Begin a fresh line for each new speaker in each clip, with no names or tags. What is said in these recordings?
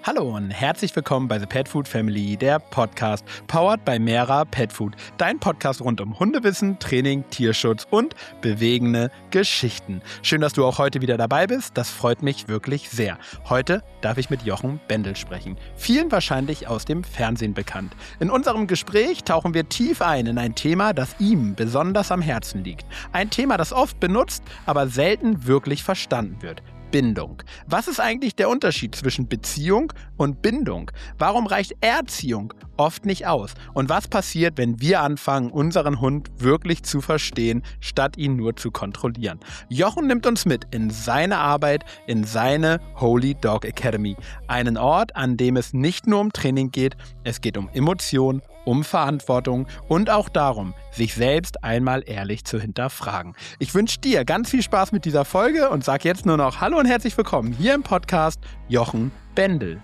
Hallo und herzlich willkommen bei The Pet Food Family, der Podcast, powered by Mera Pet Food. Dein Podcast rund um Hundewissen, Training, Tierschutz und bewegende Geschichten. Schön, dass du auch heute wieder dabei bist. Das freut mich wirklich sehr. Heute darf ich mit Jochen Bendel sprechen. Vielen wahrscheinlich aus dem Fernsehen bekannt. In unserem Gespräch tauchen wir tief ein in ein Thema, das ihm besonders am Herzen liegt. Ein Thema, das oft benutzt, aber selten wirklich verstanden wird. Bindung. Was ist eigentlich der Unterschied zwischen Beziehung und Bindung? Warum reicht Erziehung oft nicht aus? Und was passiert, wenn wir anfangen, unseren Hund wirklich zu verstehen, statt ihn nur zu kontrollieren? Jochen nimmt uns mit in seine Arbeit, in seine Holy Dog Academy. Einen Ort, an dem es nicht nur um Training geht, es geht um Emotionen, um Verantwortung und auch darum, sich selbst einmal ehrlich zu hinterfragen. Ich wünsche dir ganz viel Spaß mit dieser Folge und sage jetzt nur noch Hallo und herzlich willkommen hier im Podcast Jochen Bendel.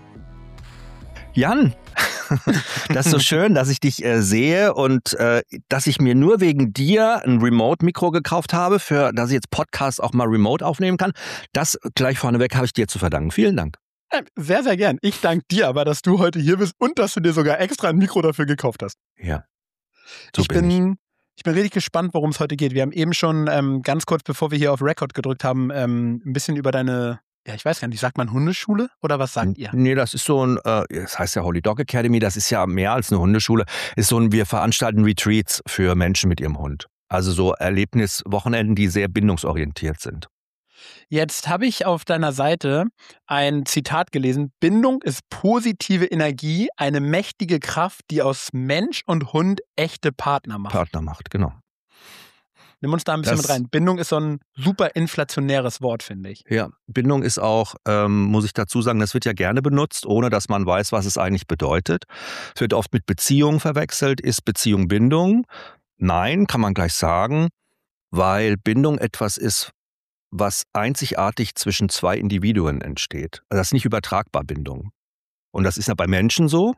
Jan, das ist so schön, dass ich dich sehe und dass ich mir nur wegen dir ein Remote-Mikro gekauft habe, für dass ich jetzt Podcasts auch mal remote aufnehmen kann. Das gleich vorneweg habe ich dir zu verdanken. Vielen Dank.
Sehr, sehr gern. Ich danke dir aber, dass du heute hier bist und dass du dir sogar extra ein Mikro dafür gekauft hast.
Ja,
Ich bin richtig gespannt, worum es heute geht. Wir haben eben schon ganz kurz, bevor wir hier auf Record gedrückt haben, ein bisschen über deine, ja, ich weiß gar nicht, sagt man Hundeschule oder was sagt ihr?
Nee, das ist so ein, das heißt ja Holy Dog Academy, das ist ja mehr als eine Hundeschule. Ist so ein, wir veranstalten Retreats für Menschen mit ihrem Hund. Also so Erlebniswochenenden, die sehr bindungsorientiert sind.
Jetzt habe ich auf deiner Seite ein Zitat gelesen. Bindung ist positive Energie, eine mächtige Kraft, die aus Mensch und Hund echte Partner macht.
Genau.
Nimm uns da ein bisschen mit rein. Bindung ist so ein super inflationäres Wort, finde ich.
Ja, Bindung ist auch, muss ich dazu sagen, das wird ja gerne benutzt, ohne dass man weiß, was es eigentlich bedeutet. Es wird oft mit Beziehung verwechselt. Ist Beziehung Bindung? Nein, kann man gleich sagen, weil Bindung etwas ist, was einzigartig zwischen zwei Individuen entsteht. Also das ist nicht übertragbar, Bindung. Und das ist ja bei Menschen so.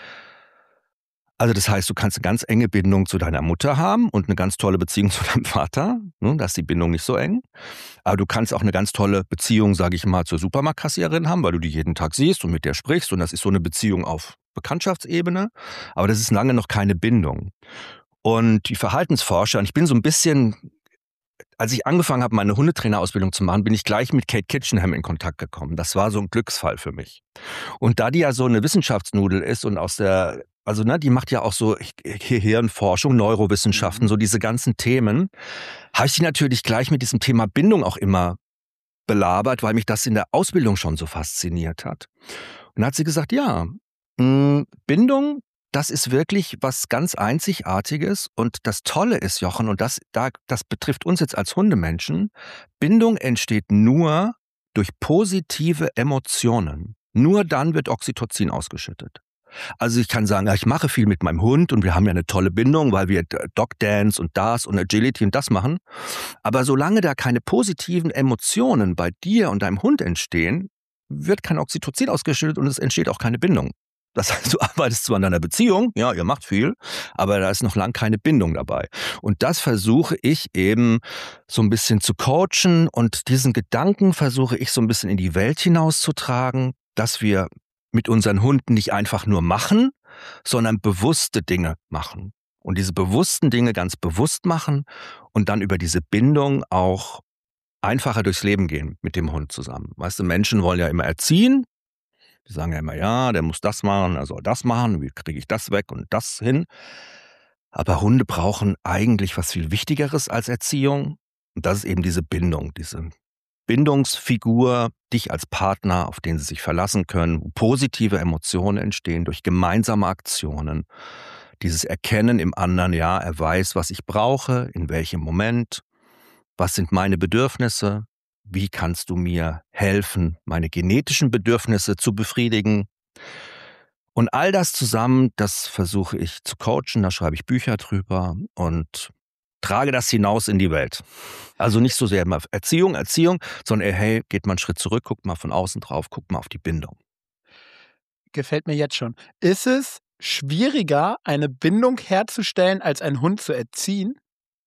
Also das heißt, du kannst eine ganz enge Bindung zu deiner Mutter haben und eine ganz tolle Beziehung zu deinem Vater. Da ist die Bindung nicht so eng. Aber du kannst auch eine ganz tolle Beziehung, sage ich mal, zur Supermarktkassiererin haben, weil du die jeden Tag siehst und mit der sprichst. Und das ist so eine Beziehung auf Bekanntschaftsebene. Aber das ist lange noch keine Bindung. Und die Verhaltensforscher, und ich bin so ein bisschen... Als ich angefangen habe, meine Hundetrainerausbildung zu machen, bin ich gleich mit Kate Kitchenham in Kontakt gekommen. Das war so ein Glücksfall für mich. Und da die ja so eine Wissenschaftsnudel ist und die macht ja auch so Hirnforschung, Neurowissenschaften, so diese ganzen Themen, habe ich die natürlich gleich mit diesem Thema Bindung auch immer belabert, weil mich das in der Ausbildung schon so fasziniert hat. Und dann hat sie gesagt, ja, Bindung, das ist wirklich was ganz Einzigartiges und das Tolle ist, Jochen, und das betrifft uns jetzt als Hundemenschen, Bindung entsteht nur durch positive Emotionen. Nur dann wird Oxytocin ausgeschüttet. Also ich kann sagen, ja, ich mache viel mit meinem Hund und wir haben ja eine tolle Bindung, weil wir Dog Dance und das und Agility und das machen. Aber solange da keine positiven Emotionen bei dir und deinem Hund entstehen, wird kein Oxytocin ausgeschüttet und es entsteht auch keine Bindung. Das heißt, du arbeitest zwar an deiner Beziehung, ja, ihr macht viel, aber da ist noch lang keine Bindung dabei. Und das versuche ich eben so ein bisschen zu coachen und diesen Gedanken versuche ich so ein bisschen in die Welt hinauszutragen, dass wir mit unseren Hunden nicht einfach nur machen, sondern bewusste Dinge machen. Und diese bewussten Dinge ganz bewusst machen und dann über diese Bindung auch einfacher durchs Leben gehen mit dem Hund zusammen. Weißt du, Menschen wollen ja immer erziehen. Die sagen ja immer, ja, der muss das machen, er soll das machen, wie kriege ich das weg und das hin. Aber Hunde brauchen eigentlich was viel Wichtigeres als Erziehung. Und das ist eben diese Bindung, diese Bindungsfigur, dich als Partner, auf den sie sich verlassen können, wo positive Emotionen entstehen durch gemeinsame Aktionen. Dieses Erkennen im anderen, ja, er weiß, was ich brauche, in welchem Moment, was sind meine Bedürfnisse. Wie kannst du mir helfen, meine genetischen Bedürfnisse zu befriedigen? Und all das zusammen, das versuche ich zu coachen, da schreibe ich Bücher drüber und trage das hinaus in die Welt. Also nicht so sehr immer Erziehung, sondern hey, geht mal einen Schritt zurück, guckt mal von außen drauf, guckt mal auf die Bindung.
Gefällt mir jetzt schon. Ist es schwieriger, eine Bindung herzustellen, als einen Hund zu erziehen?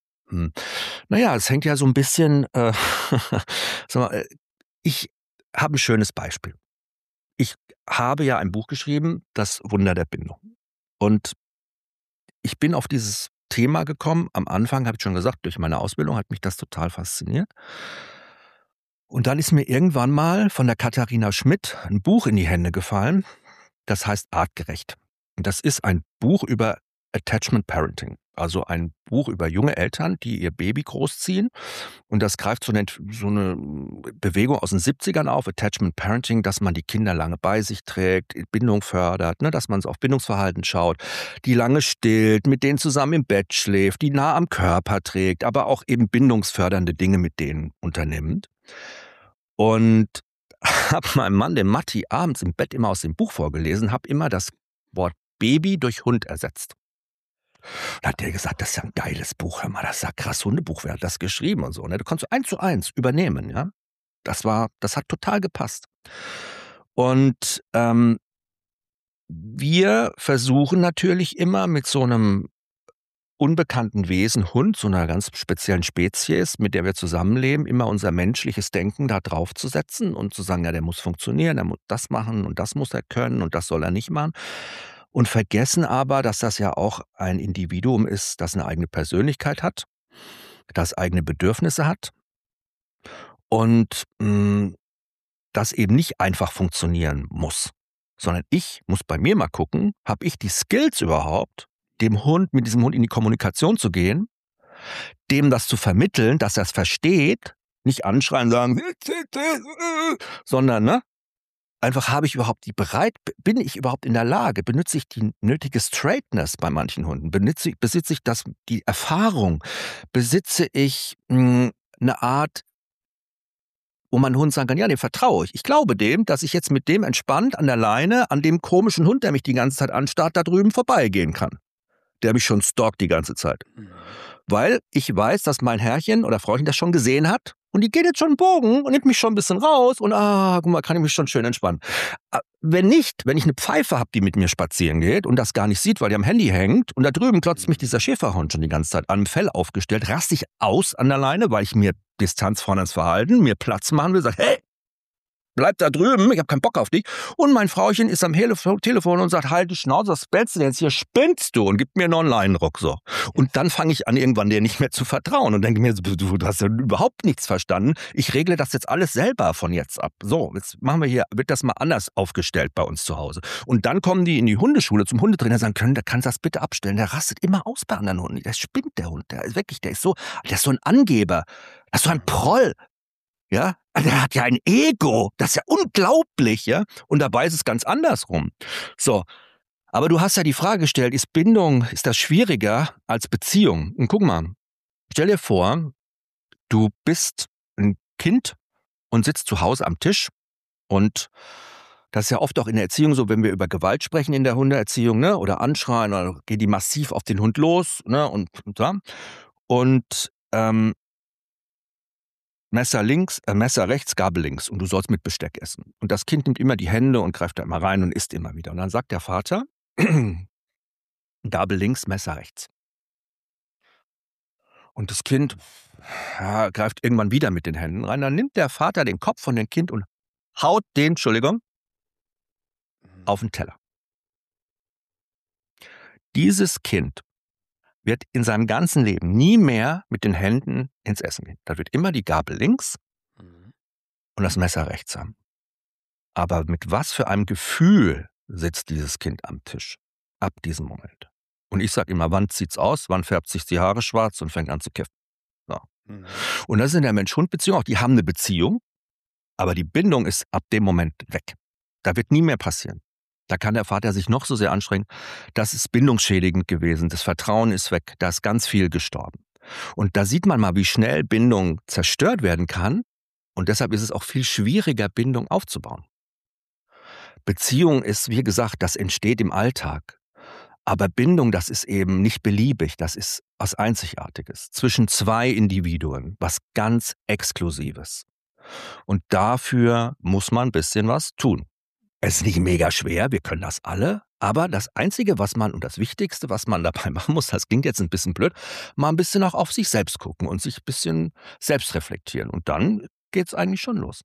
Naja, es hängt ja so ein bisschen, sag mal, ich habe ein schönes Beispiel. ich habe ja ein Buch geschrieben, Das Wunder der Bindung. Und ich bin auf dieses Thema gekommen. Am Anfang, habe ich schon gesagt, durch meine Ausbildung hat mich das total fasziniert. Und dann ist mir irgendwann mal von der Katharina Schmidt ein Buch in die Hände gefallen, das heißt Artgerecht. Und das ist ein Buch über Attachment Parenting, also ein Buch über junge Eltern, die ihr Baby großziehen. Und das greift so eine Bewegung aus den 70ern auf, Attachment Parenting, dass man die Kinder lange bei sich trägt, Bindung fördert, ne, dass man so auf Bindungsverhalten schaut, die lange stillt, mit denen zusammen im Bett schläft, die nah am Körper trägt, aber auch eben bindungsfördernde Dinge mit denen unternimmt. Und habe meinem Mann, dem Matti, abends im Bett immer aus dem Buch vorgelesen, habe immer das Wort Baby durch Hund ersetzt. Da hat der gesagt, das ist ja ein geiles Buch, hör mal, das ist ja krass, Hundebuch, wer hat das geschrieben und so. Ne? Du konntest 1:1 übernehmen, ja. Das hat total gepasst. Und wir versuchen natürlich immer mit so einem unbekannten Wesen, Hund, so einer ganz speziellen Spezies, mit der wir zusammenleben, immer unser menschliches Denken da drauf zu setzen und zu sagen, ja, der muss funktionieren, der muss das machen und das muss er können und das soll er nicht machen. Und vergessen aber, dass das ja auch ein Individuum ist, das eine eigene Persönlichkeit hat, das eigene Bedürfnisse hat und das eben nicht einfach funktionieren muss, sondern ich muss bei mir mal gucken, habe ich die Skills überhaupt, mit diesem Hund in die Kommunikation zu gehen, dem das zu vermitteln, dass er es versteht, nicht anschreien, sagen, sondern einfach bin ich überhaupt in der Lage, benutze ich die nötige Straightness bei manchen Hunden, besitze ich die Erfahrung, besitze ich eine Art, wo mein Hund sagen kann, ja, dem vertraue ich. Ich glaube dem, dass ich jetzt mit dem entspannt an der Leine, an dem komischen Hund, der mich die ganze Zeit anstarrt, da drüben vorbeigehen kann. Der mich schon stalkt die ganze Zeit. Weil ich weiß, dass mein Herrchen oder Frauchen das schon gesehen hat und die geht jetzt schon einen Bogen und nimmt mich schon ein bisschen raus und guck mal, kann ich mich schon schön entspannen. Wenn ich eine Pfeife habe, die mit mir spazieren geht und das gar nicht sieht, weil die am Handy hängt und da drüben klotzt mich dieser Schäferhund schon die ganze Zeit an, Fell aufgestellt, raste ich aus an der Leine, weil ich mir Distanz vorne ins Verhalten, mir Platz machen will, sage, hey, bleib da drüben, ich habe keinen Bock auf dich. Und mein Frauchen ist am Telefon und sagt, halt die Schnauze, was bellst du denn jetzt hier? Spinnst du? Und gibt mir noch einen Leinenruck. So. Und dann fange ich an, irgendwann dir nicht mehr zu vertrauen und denke mir, du hast ja überhaupt nichts verstanden. Ich regle das jetzt alles selber von jetzt ab. So, jetzt wird das mal anders aufgestellt bei uns zu Hause. Und dann kommen die in die Hundeschule zum Hundetrainer und sagen, kannst du das bitte abstellen? Der rastet immer aus bei anderen Hunden. Der spinnt, der Hund. Der ist so ein Angeber. Das ist so ein Proll. Ja, der hat ja ein Ego, das ist ja unglaublich, ja. Und dabei ist es ganz andersrum. So, aber du hast ja die Frage gestellt, ist das schwieriger als Beziehung? Und guck mal, stell dir vor, du bist ein Kind und sitzt zu Hause am Tisch und das ist ja oft auch in der Erziehung so, wenn wir über Gewalt sprechen in der Hundeerziehung, ne, oder anschreien, oder gehen die massiv auf den Hund los, ne, und Messer rechts, Gabel links und du sollst mit Besteck essen. Und das Kind nimmt immer die Hände und greift da immer rein und isst immer wieder. Und dann sagt der Vater, Gabel links, Messer rechts. Und das Kind greift irgendwann wieder mit den Händen rein. Dann nimmt der Vater den Kopf von dem Kind und haut den, auf den Teller. Dieses Kind wird in seinem ganzen Leben nie mehr mit den Händen ins Essen gehen. Da wird immer die Gabel links und das Messer rechts haben. Aber mit was für einem Gefühl sitzt dieses Kind am Tisch ab diesem Moment? Und ich sage immer, wann zieht's aus, wann färbt sich die Haare schwarz und fängt an zu kiffen. So. Und das ist in der Mensch-Hund-Beziehung auch, die haben eine Beziehung, aber die Bindung ist ab dem Moment weg. Da wird nie mehr passieren. Da kann der Vater sich noch so sehr anstrengen. Das ist bindungsschädigend gewesen. Das Vertrauen ist weg. Da ist ganz viel gestorben. Und da sieht man mal, wie schnell Bindung zerstört werden kann. Und deshalb ist es auch viel schwieriger, Bindung aufzubauen. Beziehung ist, wie gesagt, das entsteht im Alltag. Aber Bindung, das ist eben nicht beliebig. Das ist was Einzigartiges. Zwischen zwei Individuen. Was ganz Exklusives. Und dafür muss man ein bisschen was tun. Es ist nicht mega schwer, wir können das alle, aber das Einzige, und das Wichtigste, was man dabei machen muss, das klingt jetzt ein bisschen blöd, mal ein bisschen auch auf sich selbst gucken und sich ein bisschen selbst reflektieren. Und dann geht's eigentlich schon los.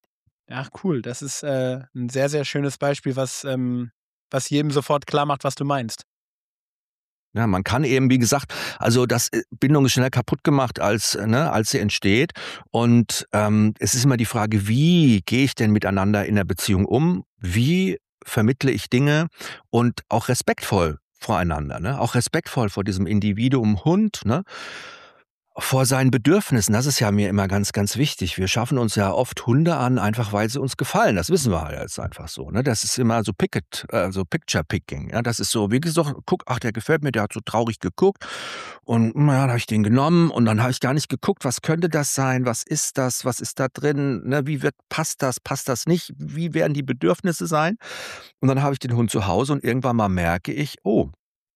Ach cool, das ist ein sehr, sehr schönes Beispiel, was jedem sofort klar macht, was du meinst.
Ja, man kann eben, wie gesagt, also das Bindung ist schneller kaputt gemacht, als sie entsteht. Und es ist immer die Frage, wie gehe ich denn miteinander in der Beziehung um? Wie vermittle ich Dinge und auch respektvoll voreinander, ne? Auch respektvoll vor diesem Individuum Hund, ne? Vor seinen Bedürfnissen, das ist ja mir immer ganz, ganz wichtig. Wir schaffen uns ja oft Hunde an, einfach weil sie uns gefallen. Das wissen wir halt jetzt einfach so. Ne? Das ist immer so so Picture Picking. Ja? Das ist so, wie gesagt, guck, ach, der gefällt mir, der hat so traurig geguckt. Und ja, dann habe ich den genommen und dann habe ich gar nicht geguckt, was könnte das sein, was ist das, was ist da drin, ne? Passt das nicht, wie werden die Bedürfnisse sein? Und dann habe ich den Hund zu Hause und irgendwann mal merke ich, oh,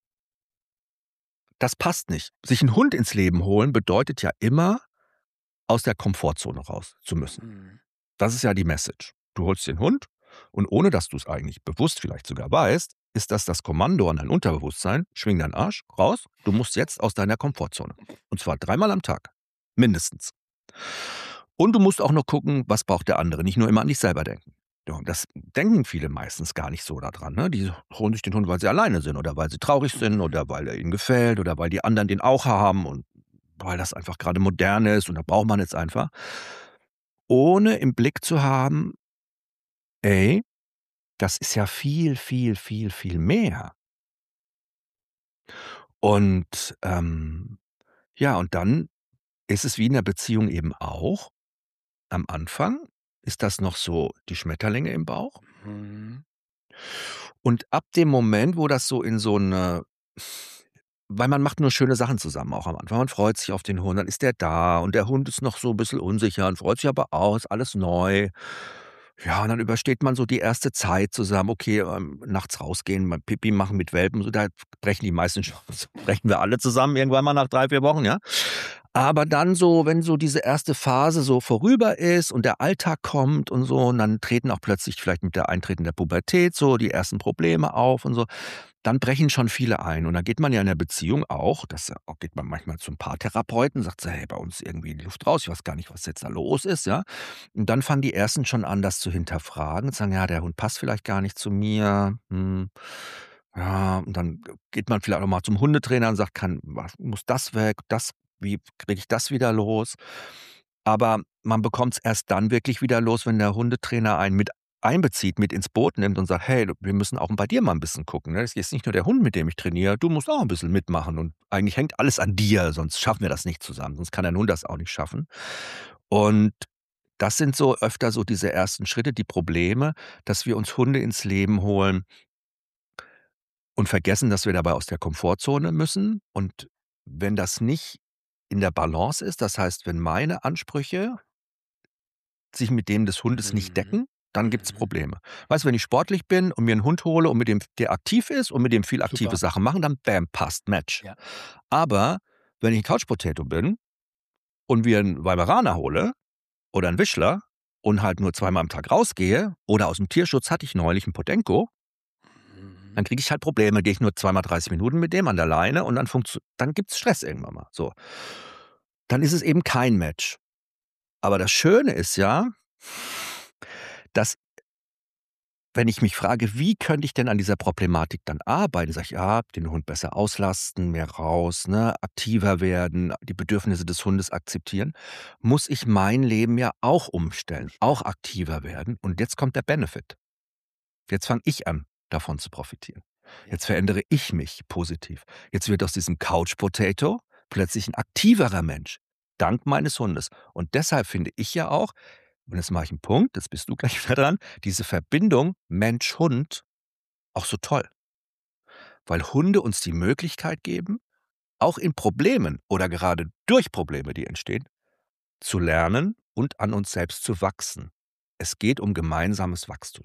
das passt nicht. Sich einen Hund ins Leben holen bedeutet ja immer, aus der Komfortzone raus zu müssen.
Mhm.
Das ist ja die Message. Du holst den Hund und ohne dass du es eigentlich bewusst vielleicht sogar weißt, ist das Kommando an dein Unterbewusstsein: Schwing deinen Arsch raus, du musst jetzt aus deiner Komfortzone. Und zwar 3-mal am Tag, mindestens. Und du musst auch noch gucken, was braucht der andere, nicht nur immer an dich selber denken. Ja, und das denken viele meistens gar nicht so daran, ne? Die holen sich den Hund, weil sie alleine sind oder weil sie traurig sind oder weil er ihnen gefällt oder weil die anderen den auch haben und weil das einfach gerade modern ist und da braucht man jetzt einfach. Ohne im Blick zu haben: „Ey, das ist ja viel, viel, viel, viel mehr.“ Und, ja, und dann ist es wie in der Beziehung eben auch. Am Anfang ist das noch so die Schmetterlinge im Bauch.
Mhm.
Und ab dem Moment, wo das so in so 'ne weil man macht nur schöne Sachen zusammen auch am Anfang. Man freut sich auf den Hund, dann ist der da und der Hund ist noch so 'n bisschen unsicher und freut sich aber auch, ist alles neu. Ja, und dann übersteht man so die erste Zeit zusammen. Okay, nachts rausgehen, mal Pipi machen mit Welpen, so da brechen die meisten schon brechen wir alle zusammen irgendwann mal nach 3, 4 Wochen, ja? Aber dann so, wenn so diese erste Phase so vorüber ist und der Alltag kommt und so, und dann treten auch plötzlich vielleicht mit der Eintreten der Pubertät so die ersten Probleme auf und so, dann brechen schon viele ein. Und dann geht man ja in der Beziehung auch, geht man manchmal zum Paartherapeuten, sagt so: „Hey, bei uns irgendwie die Luft raus, ich weiß gar nicht, was jetzt da los ist“, ja? Und dann fangen die Ersten schon an, das zu hinterfragen und sagen: „Ja, der Hund passt vielleicht gar nicht zu mir, ja“, und dann geht man vielleicht auch mal zum Hundetrainer und sagt: „Muss das weg, das wie kriege ich das wieder los?“ Aber man bekommt's erst dann wirklich wieder los, wenn der Hundetrainer einen mit einbezieht, mit ins Boot nimmt und sagt: „Hey, wir müssen auch bei dir mal 'n bisschen gucken, ne? Das ist jetzt nicht nur der Hund, mit dem ich trainiere, du musst auch 'n bisschen mitmachen und eigentlich hängt alles an dir, sonst schaffen wir das nicht zusammen, sonst kann dein Hund das auch nicht schaffen.“ Und das sind so öfter so diese ersten Schritte, die Probleme, dass wir uns Hunde ins Leben holen und vergessen, dass wir dabei aus der Komfortzone müssen. Und wenn das nicht in der Balance ist, das heißt, wenn meine Ansprüche sich mit dem des Hundes nicht
Mhm.
decken, dann gibt's
Mhm.
Probleme. Weißt du, wenn ich sportlich bin und mir 'n Hund hole und mit dem der aktiv ist und mit dem viel aktive
Super.
Sachen machen, dann bam, passt, Match.
Ja.
Aber wenn ich 'n Couch Potato bin und mir 'n Weimaraner hole oder 'n Wischler und halt nur 2-mal am Tag rausgehe oder aus'm Tierschutz hatte ich neulich 'n Podenco,
Mhm.
dann kriege ich halt Probleme. Gehe ich nur 2-mal 30 Minuten mit dem an der Leine und dann gibt's Stress irgendwann mal, so. Dann ist es eben kein Match. Aber das Schöne ist ja, dass wenn ich mich frage: „Wie könnte ich denn an dieser Problematik dann arbeiten?“ Sage ich: „Ja, den Hund besser auslasten, mehr raus, ne, aktiver werden, die Bedürfnisse des Hundes akzeptieren“, muss ich mein Leben ja auch umstellen, auch aktiver werden. Und jetzt kommt der Benefit. Jetzt fange ich an, davon zu profitieren.
Ja.
Jetzt verändere ich mich positiv. Jetzt wird aus diesem Couch Potato plötzlich 'n aktiverer Mensch, dank meines Hundes. Und deshalb finde ich ja auch, und jetzt mache ich 'n Punkt, jetzt bist du gleich wieder dran, diese Verbindung Mensch-Hund auch so toll, weil Hunde uns die Möglichkeit geben, auch in Problemen oder gerade durch Probleme, die entstehen, zu lernen und an uns selbst zu wachsen. Es geht um gemeinsames Wachstum.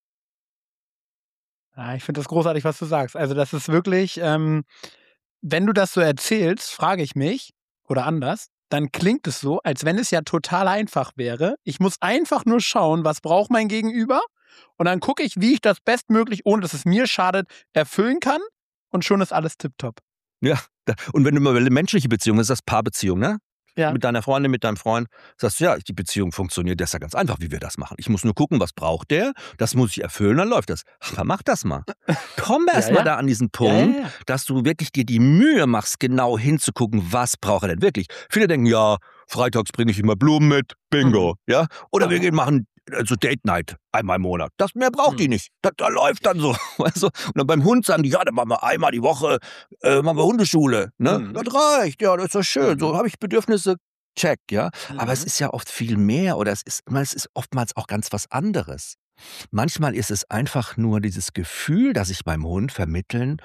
Ah, ich finde das großartig, was du sagst. Also, das ist wirklich, wenn du das so erzählst, frage ich mich oder anders, dann klingt es so, als wenn es ja total einfach wäre. Ich muss einfach nur schauen, was braucht mein Gegenüber und dann gucke ich, wie ich das bestmöglich, ohne dass es mir schadet, erfüllen kann und schon ist alles tipptopp.
Ja, und wenn du mal menschliche Beziehungen, das ist das Paarbeziehung, ne?
Ja.
mit deiner Freundin, mit deinem Freund, sagst du, ja, die Beziehung funktioniert, das ist ja ganz einfach, wie wir das machen. Ich muss nur gucken, was braucht der, das muss ich erfüllen, dann läuft das. Aber mach das mal. Komm erst mal da an diesen Punkt, dass du wirklich dir die Mühe machst, genau hinzugucken, was braucht er denn wirklich. Viele denken, ja, freitags bringe ich immer Blumen mit, bingo, ja. Oder wir machen also Date Night einmal im Monat. Das mehr braucht die nicht. Das läuft dann so. Weißt du? Und dann beim Hund sagen die, ja, dann machen wir einmal die Woche, machen wir Hundeschule. Ne? Das reicht, ja, das ist doch schön. So habe ich Bedürfnisse, check, ja. Aber es ist ja oft viel mehr oder es ist oftmals auch ganz was anderes. Manchmal ist es einfach nur dieses Gefühl, das ich beim Hund vermitteln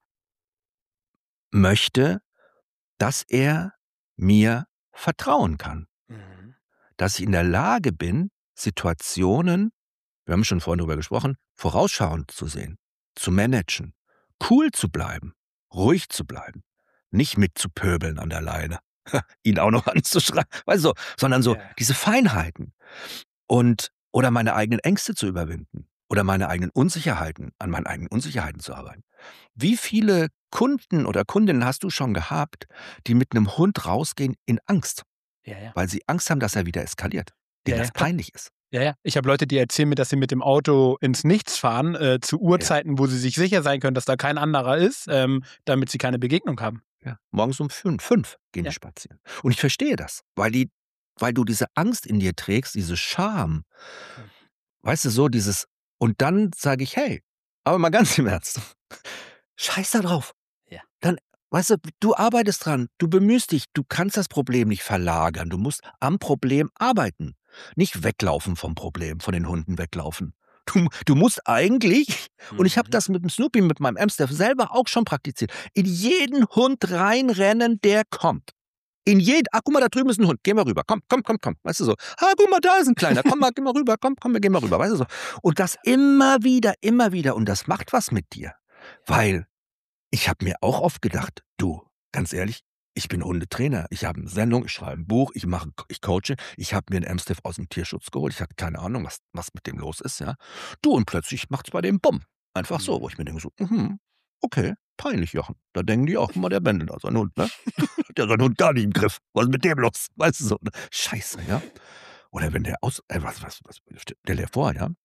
möchte, dass er mir vertrauen kann. Dass ich in der Lage bin, Situationen, wir haben schon vorhin darüber gesprochen, vorausschauend zu sehen, zu managen, cool zu bleiben, ruhig zu bleiben, nicht mitzupöbeln an der Leine, ihn auch noch anzuschreien, weißt du, sondern so diese Feinheiten oder meine eigenen Ängste zu überwinden oder meine eigenen Unsicherheiten, an meinen eigenen Unsicherheiten zu arbeiten. Wie viele Kunden oder Kundinnen hast du schon gehabt, die mit einem Hund rausgehen in Angst? Weil sie Angst haben, dass er wieder eskaliert, denen das peinlich ist.
Ja. Ich habe Leute, die erzählen mir, dass sie mit dem Auto ins Nichts fahren, zu Uhrzeiten, wo sie sich sicher sein können, dass da kein anderer ist, damit sie keine Begegnung haben.
Ja. Morgens um 5 gehen die spazieren. Und ich verstehe das, weil du diese Angst in dir trägst, diese Scham. Weißt du, so dieses, und dann sage ich, hey, aber mal ganz im Ernst, scheiß da drauf.
Ja.
Dann, weißt du arbeitest dran, du bemühst dich, du kannst das Problem nicht verlagern, du musst am Problem arbeiten. Nicht weglaufen vom Problem, von den Hunden weglaufen. Du musst eigentlich, und ich habe das mit dem Snoopy, mit meinem Amstaff selber auch schon praktiziert, in jeden Hund reinrennen, der kommt. Guck mal, da drüben ist ein Hund, geh mal rüber, komm, weißt du so, guck mal, da ist ein Kleiner, komm mal, geh mal rüber, komm, wir gehen mal rüber, weißt du so. Und das immer wieder, und das macht was mit dir, weil ich habe mir auch oft gedacht, du, ganz ehrlich, ich bin Hundetrainer, ich habe eine Sendung, ich schreibe ein Buch, ich coache, ich habe mir einen Amstaff aus dem Tierschutz geholt, ich hatte keine Ahnung, was mit dem los ist, ja. Du, und plötzlich macht's bei dem Bumm. Einfach so, wo ich mir denke so, okay, peinlich, Jochen. Da denken die auch, guck mal, der Bendel da, sein Hund, ne? Der hat seinen Hund gar nicht im Griff. Was ist mit dem los? Weißt du so, ne? Scheiße, ja. Oder wenn der stell dir vor, ja.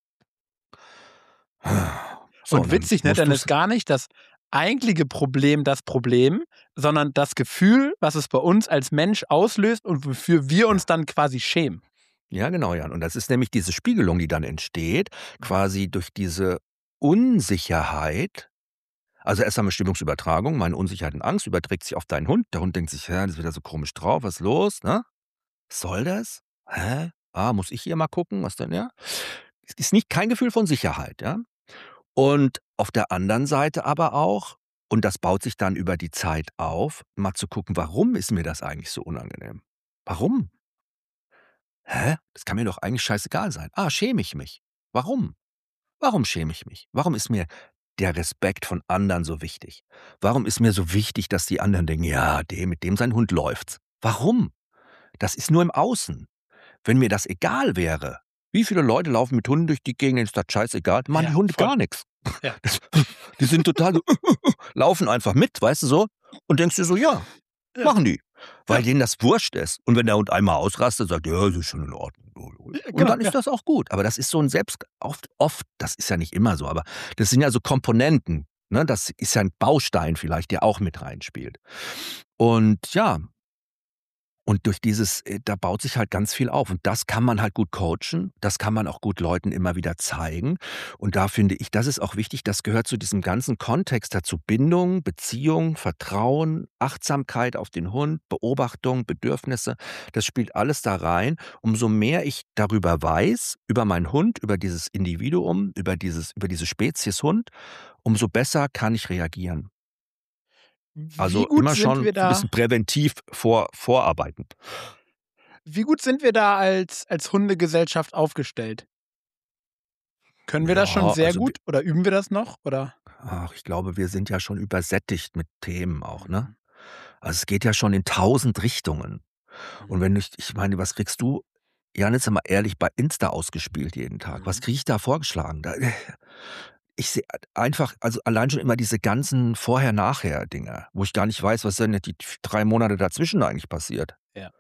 So,
und witzig, ne? Dann ist gar nicht das eigentliche Problem das Problem, sondern das Gefühl, was es bei uns als Mensch auslöst und wofür wir uns dann quasi schämen.
Ja, genau, Jan. Und das ist nämlich diese Spiegelung, die dann entsteht, quasi durch diese Unsicherheit. Also erst einmal Stimmungsübertragung, meine Unsicherheit und Angst überträgt sich auf deinen Hund. Der Hund denkt sich, das ist wieder so komisch drauf, was ist los, ne? Was soll das? Hä? Muss ich hier mal gucken, was denn, ja? Es ist kein Gefühl von Sicherheit, ja? Und auf der anderen Seite aber auch, und das baut sich dann über die Zeit auf, mal zu gucken, warum ist mir das eigentlich so unangenehm? Warum? Das kann mir doch eigentlich scheißegal sein. Schäme ich mich. Warum? Warum schäme ich mich? Warum ist mir der Respekt von anderen so wichtig? Warum ist mir so wichtig, dass die anderen denken, ja, mit dem sein Hund läuft's? Warum? Das ist nur im Außen. Wenn mir das egal wäre, wie viele Leute laufen mit Hunden durch die Gegend, ist das scheißegal, machen die Hunde gar nichts.
Ja.
Die sind total so, laufen einfach mit, weißt du so, und denkst dir so, ja. Machen die. Weil denen das wurscht ist. Und wenn der Hund einmal ausrastet, sagt, ja, das ist schon in Ordnung. Und dann ist das auch gut. Aber das ist so ein oft, das ist ja nicht immer so, aber das sind ja so Komponenten. Ne? Das ist ja ein Baustein vielleicht, der auch mit reinspielt. Und ja, und durch dieses, da baut sich halt ganz viel auf. Und das kann man halt gut coachen. Das kann man auch gut Leuten immer wieder zeigen. Und da finde ich, das ist auch wichtig, das gehört zu diesem ganzen Kontext dazu. Bindung, Beziehung, Vertrauen, Achtsamkeit auf den Hund, Beobachtung, Bedürfnisse. Das spielt alles da rein. Umso mehr ich darüber weiß, über meinen Hund, über dieses Individuum, über diese Spezies Hund, umso besser kann ich reagieren. Also immer schon ein bisschen präventiv vorarbeitend.
Wie gut sind wir da als Hundegesellschaft aufgestellt? Können wir das schon sehr gut oder üben wir das noch? Oder?
Ich glaube, wir sind ja schon übersättigt mit Themen auch, ne? Also es geht ja schon in 1000 Richtungen. Und wenn ich meine, was kriegst du, Jan, jetzt mal ehrlich, bei Insta ausgespielt jeden Tag? Was kriege ich da vorgeschlagen? Ich sehe einfach, also allein schon immer diese ganzen Vorher-Nachher-Dinger, wo ich gar nicht weiß, was denn die 3 Monate dazwischen eigentlich passiert.
Ja.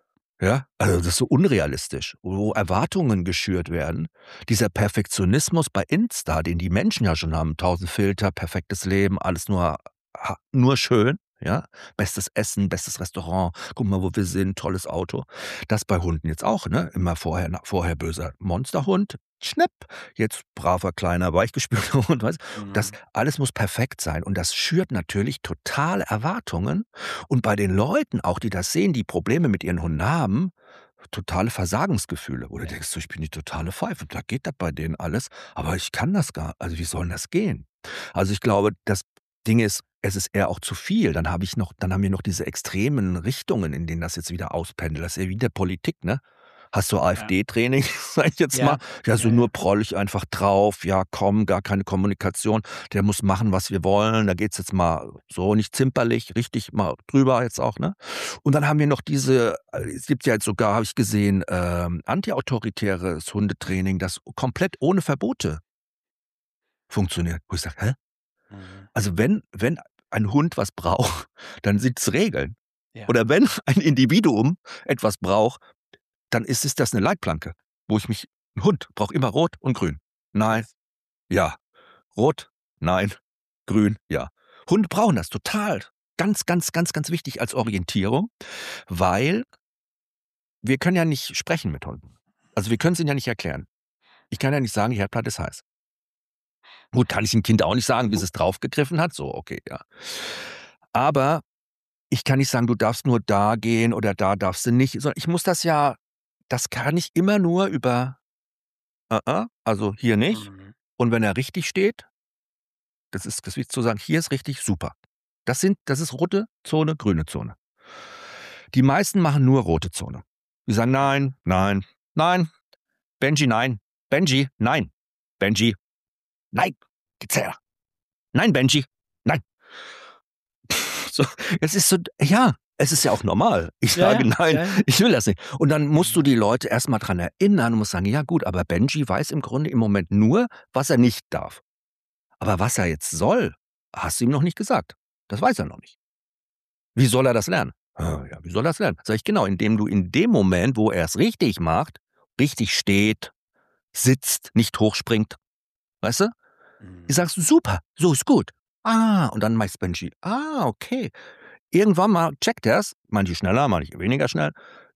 Ja, also das ist so unrealistisch, wo Erwartungen geschürt werden. Dieser Perfektionismus bei Insta, den die Menschen ja schon haben, 1000 Filter, perfektes Leben, alles nur schön, ja. Bestes Essen, bestes Restaurant, guck mal, wo wir sind, tolles Auto. Das bei Hunden jetzt auch, ne? Immer vorher böser Monsterhund, schnipp, jetzt braver, kleiner, weichgespülter Hund, weißt du? Das alles muss perfekt sein und das schürt natürlich totale Erwartungen und bei den Leuten auch, die das sehen, die Probleme mit ihren Hunden haben, totale Versagensgefühle, wo du denkst, so, ich bin die totale Pfeife, da geht das bei denen alles, aber ich kann das gar also, wie soll 'n das gehen? Also, ich glaube, das Ding ist, es ist eher auch zu viel. Dann haben wir noch diese extremen Richtungen, in denen das jetzt wieder auspendelt. Das ist ja wie in der Politik, ne? Hast du
Ja.
AfD-Training, sage ich jetzt mal. Ja, so nur prollig einfach drauf. Ja, komm, gar keine Kommunikation. Der muss machen, was wir wollen. Da geht's jetzt mal so nicht zimperlich, richtig mal drüber jetzt auch, ne? Und dann haben wir noch es gibt ja jetzt sogar, habe ich gesehen, antiautoritäres Hundetraining, das komplett ohne Verbote funktioniert. Wo ich sage: „Hä?“
Mhm.
Also, wenn ein Hund was braucht, dann sind's Regeln.
Ja.
Oder wenn ein Individuum etwas braucht, dann ist das 'ne Leitplanke, wo ich mich 'n Hund braucht immer rot und grün. Nein, ja. Rot, nein. Grün, ja. Hunde brauchen das total. Ganz, ganz, ganz, ganz wichtig als Orientierung, weil wir können ja nicht sprechen mit Hunden. Also, wir können's ihnen ja nicht erklären. Ich kann ja nicht sagen: „Herdplatte ist heiß.“ Gut, kann ich dem Kind auch nicht sagen, bis es draufgegriffen hat, so, okay, ja. Aber ich kann nicht sagen, du darfst nur da gehen oder da darfst du nicht, sondern ich muss das kann ich immer nur über also hier nicht.
Mhm.
Und wenn er richtig steht, das ist wie zu sagen, hier ist richtig, super. Das ist rote Zone, grüne Zone. Die meisten machen nur rote Zone. Die sagen: „Nein, nein, nein, Benji, nein. Benji, nein. Benji, nein, geht's her. Nein, Benji, nein.“ So, es ist so ja, es ist ja auch normal. Ich
Ja,
sage:
ja,
„Nein,
ja, ja.
ich will das nicht.“ Und dann musst du
Mhm.
die Leute erst mal dran erinnern und musst sagen: „Ja gut, aber Benji weiß im Grunde im Moment nur, was er nicht darf. Aber was er jetzt soll, hast du ihm noch nicht gesagt. Das weiß er noch nicht. Wie soll er das lernen?“ Ja, wie soll er das lernen? Sage ich: „Genau, indem du in dem Moment, wo er es richtig macht, richtig steht, sitzt, nicht hochspringt.“ Weißt du? Ich
Mhm.
sagst: „Super, so ist gut.“ „Ah“, und dann meist Benji: „Ah, okay.“ Irgendwann mal checkt er's, manche schneller, manche weniger schnell.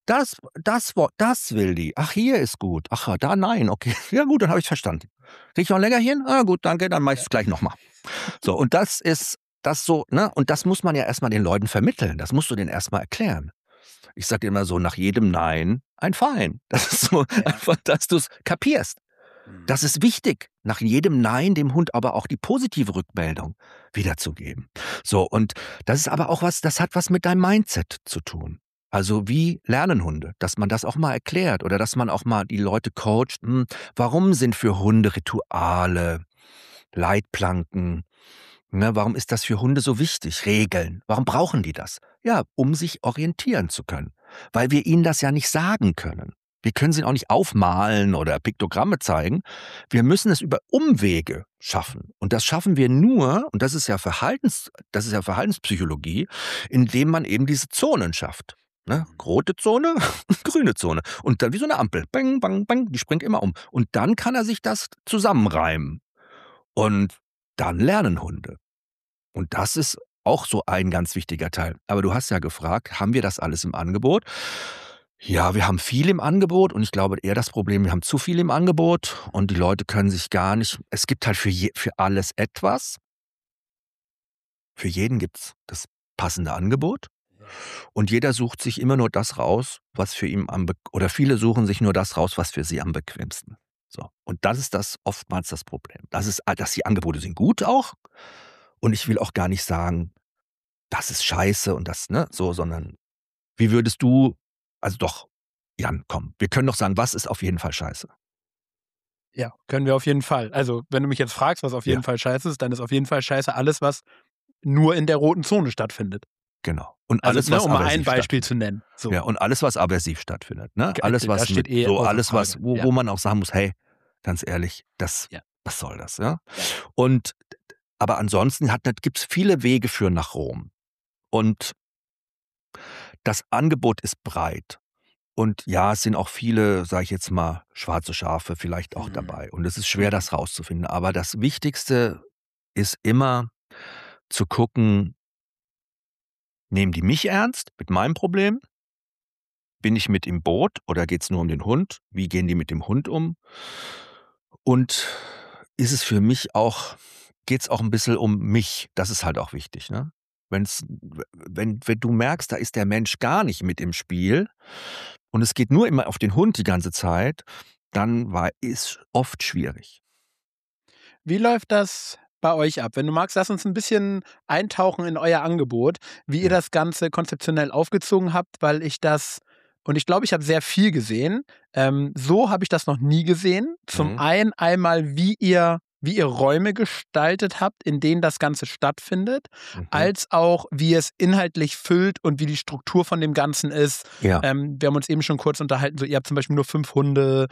Das will die. Ach, hier ist gut. Ach, da nein, okay. Ja gut, dann habe ich's verstanden. Krieg ich noch 'n Leckerchen? Ah, gut, danke, dann mache
Ja.
ich's gleich noch mal. So, und das ist das so, ne? Und das muss man ja erst mal den Leuten vermitteln. Das musst du denen erst mal erklären. Ich sage immer so: „Nach jedem Nein ein Fein.“ Das ist so
Ja.
einfach, dass du's kapierst. Das
Mhm.
ist wichtig, nach jedem Nein dem Hund aber auch die positive Rückmeldung wiederzugeben. So, und das ist aber auch das hat was mit deinem Mindset zu tun. Also, wie lernen Hunde? Dass man das auch mal erklärt oder dass man auch mal die Leute coacht. Warum sind für Hunde Rituale, Leitplanken, ne, warum ist das für Hunde so wichtig? Regeln. Warum brauchen die das? Ja, um sich orientieren zu können, weil wir ihnen das ja nicht sagen können. Wir können sie auch nicht aufmalen oder Piktogramme zeigen. Wir müssen es über Umwege schaffen. Und das schaffen wir nur, und das ist ja Verhaltenspsychologie, indem man eben diese Zonen schafft. Ne?
Mhm.
Rote Zone, grüne Zone. Und dann wie so eine Ampel. Bang, bang, bang, die springt immer um. Und dann kann er sich das zusammenreimen. Und dann lernen Hunde. Und das ist auch so ein ganz wichtiger Teil. Aber du hast ja gefragt, haben wir das alles im Angebot? Ja, wir haben viel im Angebot und ich glaube eher das Problem, wir haben zu viel im Angebot und die Leute können sich gar nicht, es gibt halt für alles etwas. Für jeden gibt's das passende Angebot
Ja.
und jeder sucht sich immer nur das raus, was für ihn oder viele suchen sich nur das raus, was für sie am bequemsten. So. Und das ist das oftmals das Problem. Dass die Angebote sind gut auch und ich will auch gar nicht sagen, das ist scheiße und das, ne, so, sondern wie würdest du, also doch, Jan, komm, wir können doch sagen, was ist auf jeden Fall scheiße?
Ja, können wir auf jeden Fall. Also, wenn du mich jetzt fragst, was auf
Ja,
jeden Fall scheiße ist, dann ist auf jeden Fall scheiße alles, was nur in der roten Zone stattfindet.
genau. Und
Also,
alles,
ne,
was
um mal ein
aversiv
Beispiel
stattfindet.
zu nennen. So,
Ja, und alles, was aversiv stattfindet, ne? Alles,
das
was
steht
mit
eh
so
außer
alles, was
Frage.
wo
Ja,
wo man auch sagen muss: „Hey, ganz ehrlich,
ja,
was soll das“, ja?
ja.
Und aber ansonsten gibt's viele Wege führen nach Rom. Und das Angebot ist breit. Und ja, es sind auch viele, sage ich jetzt mal, schwarze Schafe vielleicht auch dabei. Und es ist schwer, das rauszufinden. Aber das Wichtigste ist immer zu gucken, nehmen die mich ernst mit meinem Problem? Bin ich mit im Boot oder geht's nur um den Hund? Wie gehen die mit dem Hund um? Und ist es für mich auch geht's auch ein bisschen um mich? Das ist halt auch wichtig, ne? Wenn du merkst, da ist der Mensch gar nicht mit im Spiel und es geht nur immer auf den Hund die ganze Zeit, dann ist oft schwierig.
Wie läuft das bei euch ab? Wenn du magst, lass uns ein bisschen eintauchen in euer Angebot, wie ihr
Mhm.
das Ganze konzeptionell aufgezogen habt, weil ich das und ich glaube, ich habe sehr viel gesehen. So habe ich das noch nie gesehen. Zum
Mhm.
einen einmal, wie ihr Räume gestaltet habt, in denen das Ganze stattfindet,
Mhm.
als auch, wie ihr es inhaltlich füllt und wie die Struktur von dem Ganzen ist.
Ja.
Wir haben uns eben schon kurz unterhalten, so ihr habt zum Beispiel nur 5 Hunde,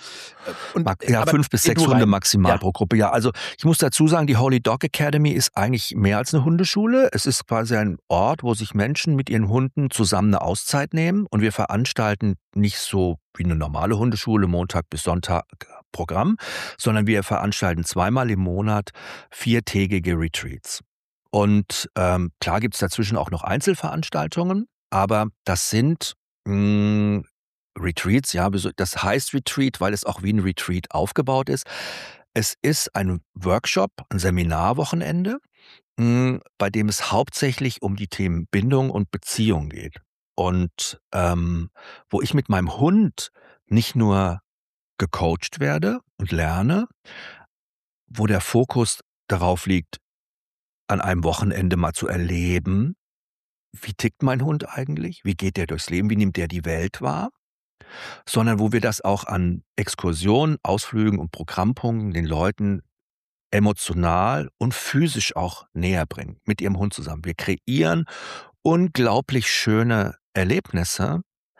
Ja,
aber
5 bis
geh
6
du
Hunde
rein.
maximal
Ja.
pro Gruppe. Ja, also ich muss dazu sagen, die Holy Dog Academy ist eigentlich mehr als eine Hundeschule. Es ist quasi ein Ort, wo sich Menschen mit ihren Hunden zusammen eine Auszeit nehmen und wir veranstalten nicht so wie eine normale Hundeschule, Montag bis Sonntag Programm, sondern wir veranstalten zweimal im Monat 4-tägige Retreats. Und, klar gibt's dazwischen auch noch Einzelveranstaltungen, aber das sind, hm Retreats, ja, das heißt Retreat, weil es auch wie 'n Retreat aufgebaut ist. Es ist ein Workshop, 'n Seminarwochenende, bei dem es hauptsächlich um die Themen Bindung und Beziehung geht. Und, wo ich mit meinem Hund nicht nur gecoacht werde und lerne, wo der Fokus darauf liegt, an einem Wochenende mal zu erleben: Wie tickt mein Hund eigentlich? Wie geht der durchs Leben? Wie nimmt der die Welt wahr? Sondern wo wir das auch an Exkursionen, Ausflügen und Programmpunkten den Leuten emotional und physisch auch näher bringen, mit ihrem Hund zusammen. Wir kreieren unglaublich schöne Erlebnisse,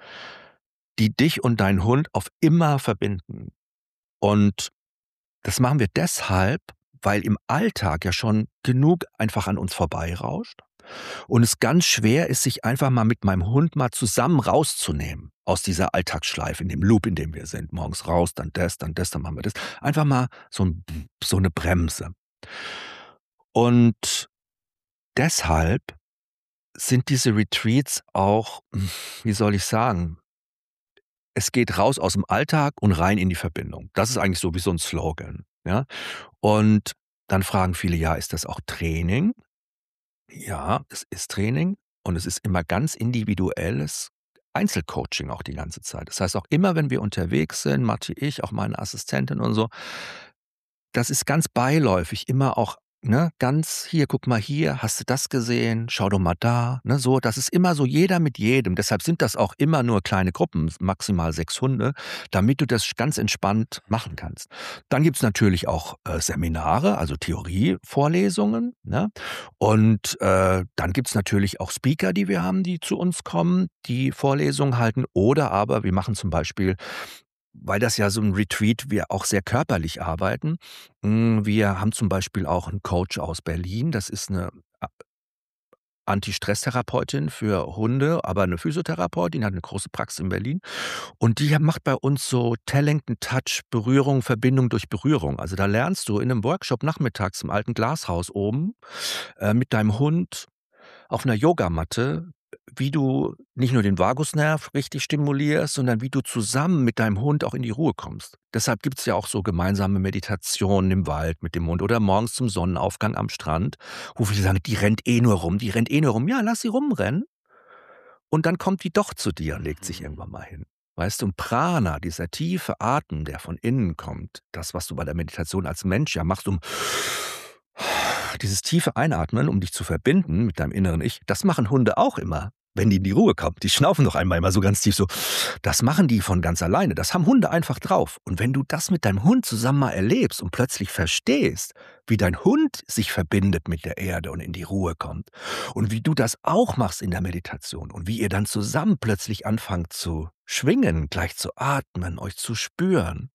die dich und deinen Hund auf immer verbinden. Und das machen wir deshalb, weil im Alltag ja schon genug einfach an uns vorbeirauscht und es ganz schwer ist, sich einfach mal mit meinem Hund mal zusammen rauszunehmen aus dieser Alltagsschleife, in dem Loop, in dem wir sind. Morgens raus, dann das, dann machen wir das. Einfach mal so eine Bremse. Und deshalb sind diese Retreats auch, wie soll ich sagen, es geht raus aus dem Alltag und rein in die Verbindung. Das ist eigentlich so wie so ein Slogan, ja? Und dann fragen viele: „Ja, ist das auch Training?“ Ja, es ist Training und es ist immer ganz individuelles Einzelcoaching auch die ganze Zeit. Das heißt, auch immer, wenn wir unterwegs sind, Matti, ich, auch meine Assistentin und so, das ist ganz beiläufig, immer auch, ne, ganz: „Hier, guck mal hier, hast du das gesehen? Schau doch mal da“, ne, so. Das ist immer so jeder mit jedem. Deshalb sind das auch immer nur kleine Gruppen, maximal 6 Hunde, damit du das ganz entspannt machen kannst. Dann gibt's natürlich auch, Seminare, also Theorievorlesungen, ne? Und, dann gibt's natürlich auch Speaker, die wir haben, die zu uns kommen, die Vorlesungen halten. Oder aber wir machen zum Beispiel, weil das ja so 'n Retreat wir auch sehr körperlich arbeiten. Wir haben zum Beispiel auch 'n Coach aus Berlin. Das ist 'ne Anti-Stress-Therapeutin für Hunde, aber 'ne Physiotherapeutin, hat 'ne große Praxis in Berlin. Und die macht bei uns so Tellington Touch, Berührung, Verbindung durch Berührung. Also, da lernst du in 'nem Workshop nachmittags im alten Glashaus oben, mit deinem Hund auf 'ner Yogamatte, wie du nicht nur den Vagusnerv richtig stimulierst, sondern wie du zusammen mit deinem Hund auch in die Ruhe kommst. Deshalb gibt's ja auch so gemeinsame Meditationen im Wald mit dem Hund oder morgens zum Sonnenaufgang am Strand, wo viele sagen: „Die rennt eh nur rum, die rennt eh nur rum.“ Ja, lass sie rumrennen und dann kommt die doch zu dir und legt sich irgendwann mal hin. Weißt du, und Prana, dieser tiefe Atem, der von innen kommt, das, was du bei der Meditation als Mensch ja machst, dieses tiefe Einatmen, um dich zu verbinden mit deinem inneren Ich, das machen Hunde auch immer, wenn die in die Ruhe kommen. Die schnaufen doch einmal immer so ganz tief so. Das machen die von ganz alleine. Das haben Hunde einfach drauf. Und wenn du das mit deinem Hund zusammen mal erlebst und plötzlich verstehst, wie dein Hund sich verbindet mit der Erde und in die Ruhe kommt und wie du das auch machst in der Meditation und wie ihr dann zusammen plötzlich anfangt zu schwingen, gleich zu atmen, euch zu spüren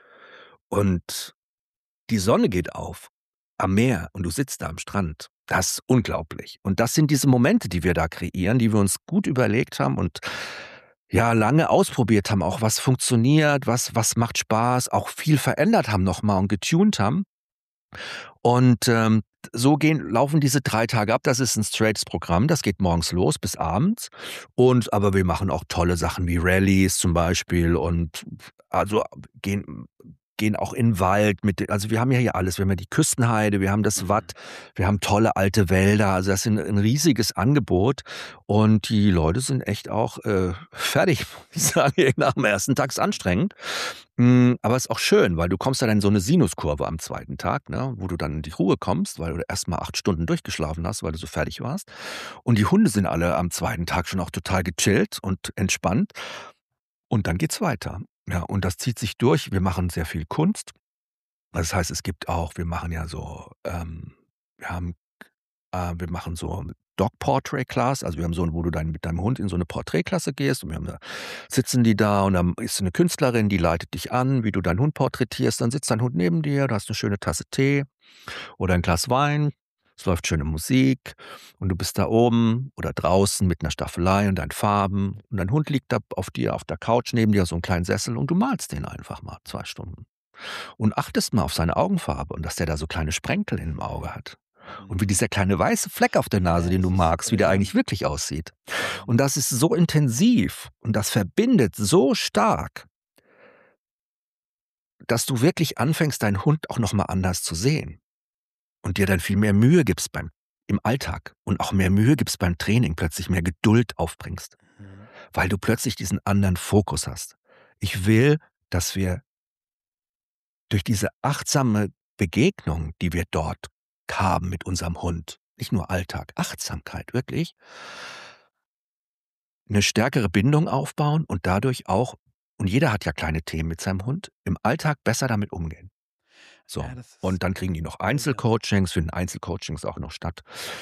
und die Sonne geht auf am Meer und du sitzt da am Strand. Das ist unglaublich. Und das sind diese Momente, die wir da kreieren, die wir uns gut überlegt haben und ja lange ausprobiert haben, auch was funktioniert, was macht Spaß, auch viel verändert haben nochmal und getuned haben. Und so laufen diese 3 Tage ab. Das ist ein straightes Programm. Das geht morgens los bis abends. Aber wir machen auch tolle Sachen wie Rallyes zum Beispiel und also gehen auch in den Wald also wir haben ja hier alles. Wir haben ja die Küstenheide, wir haben das Watt, wir haben tolle alte Wälder. Also das ist ein riesiges Angebot und die Leute sind echt auch fertig, muss ich sagen. Nach dem ersten Tag ist anstrengend. Aber es ist auch schön, weil du kommst dann in so eine Sinuskurve am zweiten Tag, ne, wo du dann in die Ruhe kommst, weil du erst mal 8 Stunden durchgeschlafen hast, weil du so fertig warst. Und die Hunde sind alle am zweiten Tag schon auch total gechillt und entspannt. Und dann geht's weiter. Ja, und das zieht sich durch. Wir machen sehr viel Kunst. Das heißt, wir machen ja so, wir machen so Dog Portrait Class, also wir haben wo du mit deinem Hund in so eine Porträtklasse gehst und sitzen die da und dann ist eine Künstlerin, die leitet dich an, wie du deinen Hund porträtierst. Dann sitzt dein Hund neben dir, du hast eine schöne Tasse Tee oder ein Glas Wein. Es läuft schöne Musik und du bist da oben oder draußen mit einer Staffelei und deinen Farben und dein Hund liegt da auf der Couch neben dir, so einen kleinen Sessel und du malst den einfach mal 2 Stunden und achtest mal auf seine Augenfarbe und dass der da so kleine Sprenkel im Auge hat. Und wie dieser kleine weiße Fleck auf der Nase, den du magst, wie der eigentlich wirklich aussieht. Und das ist so intensiv und das verbindet so stark, dass du wirklich anfängst, deinen Hund auch nochmal anders zu sehen. Und dir dann viel mehr Mühe gibst im Alltag und auch mehr Mühe gibst beim Training, plötzlich mehr Geduld aufbringst, weil du plötzlich diesen anderen Fokus hast. Ich will, dass wir durch diese achtsame Begegnung, die wir dort haben mit unserem Hund, nicht nur Alltag, Achtsamkeit, wirklich, eine stärkere Bindung aufbauen und dadurch auch, und jeder hat ja kleine Themen mit seinem Hund, im Alltag besser damit umgehen. So.
Ja,
Und dann kriegen die noch Einzelcoachings, finden Einzelcoachings auch noch statt.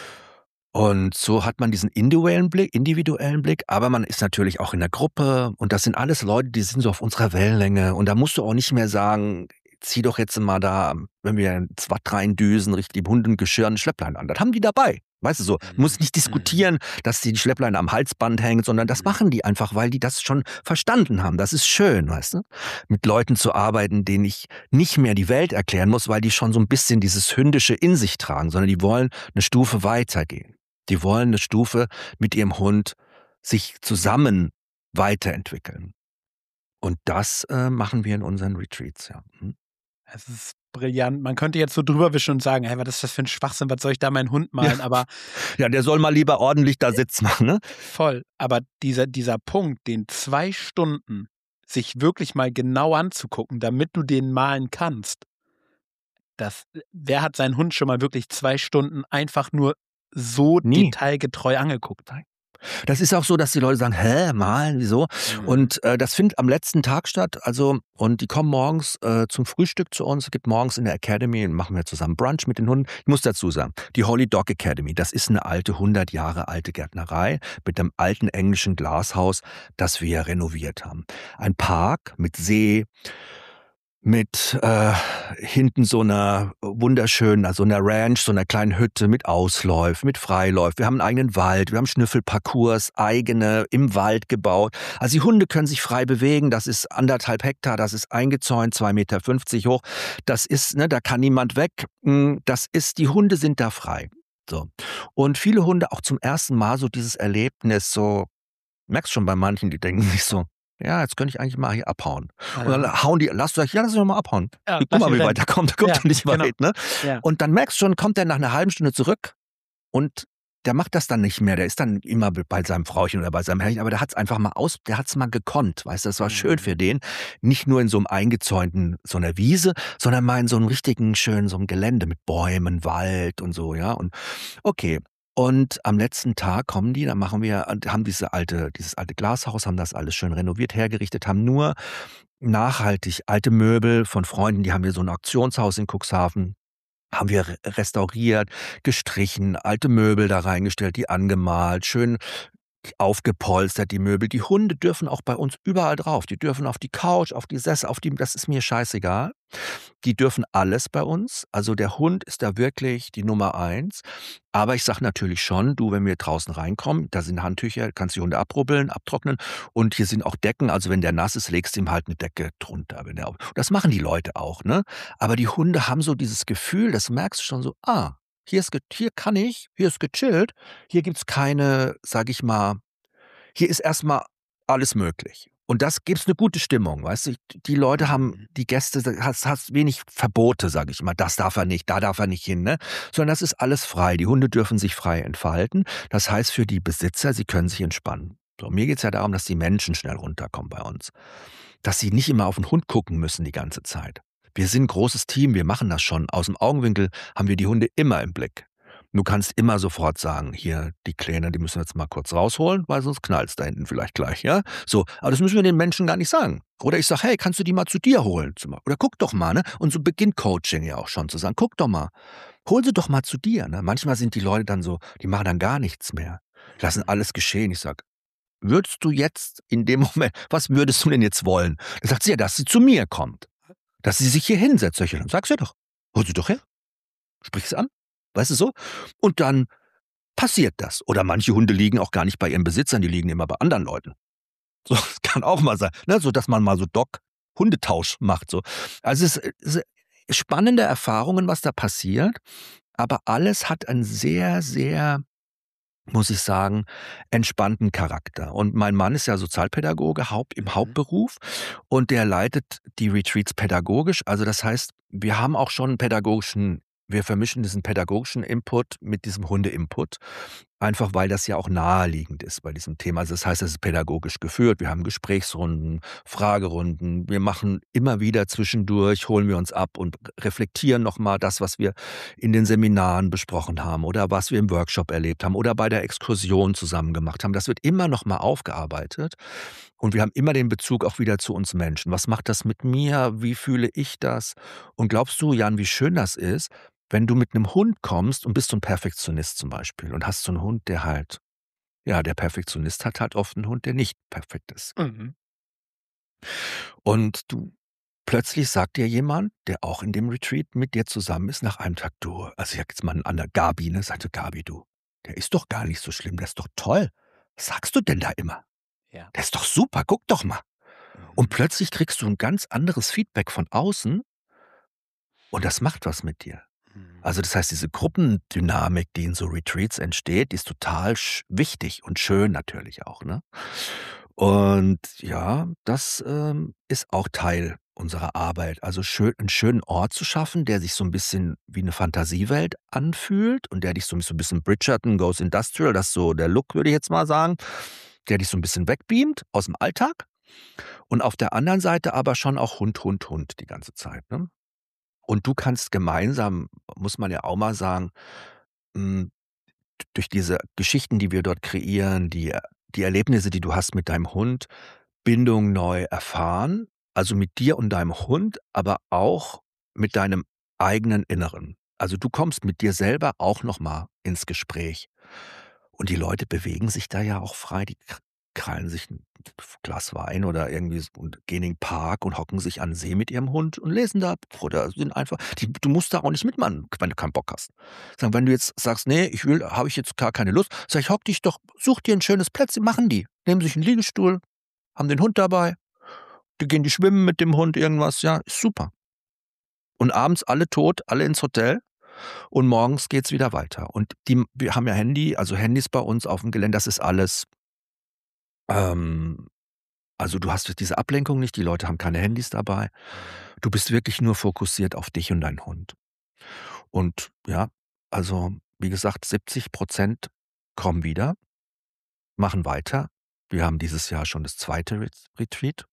Und so hat man diesen individuellen Blick, aber man ist natürlich auch in der Gruppe und das sind alles Leute, die sind so auf unserer Wellenlänge und da musst du auch nicht mehr sagen, zieh doch jetzt mal da, wenn wir ins Watt reindüsen, richtig Hundengeschirr ein Schlepplein an. Das haben die dabei. Weißt du so, du musst nicht diskutieren, dass die Schleppleine am Halsband hängt, sondern das machen die einfach, weil die das schon verstanden haben. Das ist schön, weißt du? Mit Leuten zu arbeiten, denen ich nicht mehr die Welt erklären muss, weil die schon so ein bisschen dieses Hündische in sich tragen, sondern die wollen eine Stufe weitergehen. Die wollen eine Stufe mit ihrem Hund sich zusammen weiterentwickeln. Und das machen wir in unseren Retreats, ja.
Es ist brillant. Man könnte jetzt so drüber wischen und sagen, hey, was ist das für ein Schwachsinn, was soll ich da meinen Hund malen?
Ja.
Aber
ja, der soll mal lieber ordentlich da sitzen machen, ne?
voll. Aber dieser Punkt, den 2 Stunden sich wirklich mal genau anzugucken, damit du den malen kannst, wer hat seinen Hund schon mal wirklich 2 Stunden einfach nur so
Nie.
detailgetreu angeguckt?
Das ist auch so, dass die Leute sagen, malen, wieso? Und das findet am letzten Tag statt. Also, und die kommen morgens zum Frühstück zu uns. Es gibt morgens in der Academy, machen wir zusammen Brunch mit den Hunden. Ich muss dazu sagen, die Holy Dog Academy, das ist eine alte, 100 Jahre alte Gärtnerei mit einem alten englischen Glashaus, das wir renoviert haben. Ein Park mit See, mit hinten so einer wunderschönen, also einer Ranch, so einer kleinen Hütte mit Ausläufen, mit Freiläufen. Wir haben einen eigenen Wald, wir haben Schnüffelparcours, eigene im Wald gebaut. Also die Hunde können sich frei bewegen, das ist 1,5 Hektar, das ist eingezäunt, 2,50 Meter hoch. Das ist, da kann niemand weg. Die Hunde sind da frei. So. Und viele Hunde auch zum ersten Mal so dieses Erlebnis, so, merkst schon bei manchen, die denken sich so, ja, jetzt könnte ich eigentlich mal hier abhauen. Und dann hauen die, lass uns mal abhauen.
Ja,
guck mal, wie weit er kommt. Der kommt ja nicht weit,
genau.
ne?
Ja.
Und dann merkst du schon, kommt er nach einer halben Stunde zurück und der macht das dann nicht mehr. Der ist dann immer bei seinem Frauchen oder bei seinem Herrchen, aber der hat's einfach mal gekonnt, weißt du, das war schön für den. Nicht nur in so einem eingezäunten, so einer Wiese, sondern mal in so einem richtigen, schönen, so einem Gelände mit Bäumen, Wald und so, ja. Und okay. Und am letzten Tag kommen die, dann haben dieses alte Glashaus, haben das alles schön renoviert, hergerichtet, haben nur nachhaltig alte Möbel von Freunden, die haben wir so ein Auktionshaus in Cuxhaven, haben wir restauriert, gestrichen, alte Möbel da reingestellt, die angemalt, schön aufgepolstert, die Möbel. Die Hunde dürfen auch bei uns überall drauf. Die dürfen auf die Couch, auf die Sessel, das ist mir scheißegal. Die dürfen alles bei uns. Also der Hund ist da wirklich die Nummer 1. Aber ich sage natürlich schon, du, wenn wir draußen reinkommen, da sind Handtücher, kannst die Hunde abrubbeln, abtrocknen. Und hier sind auch Decken. Also wenn der nass ist, legst du ihm halt eine Decke drunter. Das machen die Leute auch, ne? Aber die Hunde haben so dieses Gefühl, das merkst du schon so, hier ist gechillt, hier gibt's keine, sag ich mal, hier ist erstmal alles möglich. Und das gibt's eine gute Stimmung, weißt du? Die Leute haben, die Gäste, hast wenig Verbote, sag ich mal. Das darf er nicht, da darf er nicht hin, ne? Sondern das ist alles frei. Die Hunde dürfen sich frei entfalten. Das heißt für die Besitzer, sie können sich entspannen. So, mir geht's ja darum, dass die Menschen schnell runterkommen bei uns. Dass sie nicht immer auf den Hund gucken müssen die ganze Zeit. Wir sind ein großes Team, wir machen das schon. Aus dem Augenwinkel haben wir die Hunde immer im Blick. Du kannst immer sofort sagen, hier, die Kleine, die müssen wir jetzt mal kurz rausholen, weil sonst knallt's da hinten vielleicht gleich, ja? So, aber das müssen wir den Menschen gar nicht sagen. Oder ich sage, hey, kannst du die mal zu dir holen? Oder guck doch mal, ne? Und so beginnt Coaching ja auch schon zu sagen, guck doch mal, hol sie doch mal zu dir, ne? Manchmal sind die Leute dann so, die machen dann gar nichts mehr, lassen alles geschehen. Ich sag, würdest du jetzt in dem Moment, was würdest du denn jetzt wollen? Dann sagt sie ja, dass sie zu mir kommt. Dass sie sich hier hinsetzt. Dann sag's ja doch. Hol sie doch her. Sprich es an. Weißt du so? Und dann passiert das. Oder manche Hunde liegen auch gar nicht bei ihren Besitzern, die liegen immer bei anderen Leuten. So, das kann auch mal sein. Ne? So, dass man mal so Hundetausch macht. So. Also es ist spannende Erfahrungen, was da passiert. Aber alles hat einen sehr, sehr, muss ich sagen, entspannten Charakter. Und mein Mann ist ja Sozialpädagoge im Hauptberuf und der leitet die Retreats pädagogisch. Also das heißt, wir vermischen diesen pädagogischen Input mit diesem Hunde-Input. Einfach weil das ja auch naheliegend ist bei diesem Thema. Also das heißt, es ist pädagogisch geführt. Wir haben Gesprächsrunden, Fragerunden. Wir machen immer wieder zwischendurch, holen wir uns ab und reflektieren nochmal das, was wir in den Seminaren besprochen haben oder was wir im Workshop erlebt haben oder bei der Exkursion zusammen gemacht haben. Das wird immer nochmal aufgearbeitet. Und wir haben immer den Bezug auch wieder zu uns Menschen. Was macht das mit mir? Wie fühle ich das? Und glaubst du, Jan, wie schön das ist, wenn du mit einem Hund kommst und bist so ein Perfektionist zum Beispiel und hast so einen Hund, der halt, ja, der Perfektionist hat halt oft einen Hund, der nicht perfekt ist.
Mhm.
Und plötzlich sagt dir jemand, der auch in dem Retreat mit dir zusammen ist, nach einem Tag, du, also ich sag jetzt mal einen anderen, Gabi, ne, sagte Gabi, du, der ist doch gar nicht so schlimm, der ist doch toll. Was sagst du denn da immer?
Ja.
Der ist doch super, guck doch mal. Und plötzlich kriegst du ein ganz anderes Feedback von außen und das macht was mit dir. Also das heißt, diese Gruppendynamik, die in so Retreats entsteht, die ist total wichtig und schön natürlich auch, ne? Und ja, das ist auch Teil unserer Arbeit. Also einen schönen Ort zu schaffen, der sich so ein bisschen wie eine Fantasiewelt anfühlt und der dich so ein bisschen Bridgerton Goes Industrial, das ist so der Look, würde ich jetzt mal sagen, der dich so ein bisschen wegbeamt aus dem Alltag. Und auf der anderen Seite aber schon auch Hund, Hund, Hund die ganze Zeit, ne? Und du kannst gemeinsam, muss man ja auch mal sagen, hm, durch diese Geschichten, die wir dort kreieren, die Erlebnisse, die du hast mit deinem Hund, Bindung neu erfahren, also mit dir und deinem Hund, aber auch mit deinem eigenen Inneren. Also du kommst mit dir selber auch noch mal ins Gespräch. Und die Leute bewegen sich da ja auch frei, die krallen sich ein Glas Wein oder irgendwie und gehen in den Park und hocken sich an den See mit ihrem Hund und lesen da oder sind einfach du musst da auch nicht mitmachen, wenn du keinen Bock hast. Sagen, wenn du jetzt sagst: „Nee, habe ich jetzt gar keine Lust“, sage ich: „Hock dich doch, such dir ein schönes Plätzchen“, machen die. Nehmen sich einen Liegestuhl, haben den Hund dabei, die schwimmen mit dem Hund irgendwas, ja, ist super. Und abends alle tot, alle ins Hotel und morgens geht's wieder weiter. Und wir haben ja Handys bei uns auf dem Gelände, das ist alles also du hast diese Ablenkung nicht, die Leute haben keine Handys dabei. Du bist wirklich nur fokussiert auf dich und deinen Hund. Und ja, also wie gesagt, 70% kommen wieder, machen weiter. Wir haben dieses Jahr schon das zweite Retreat.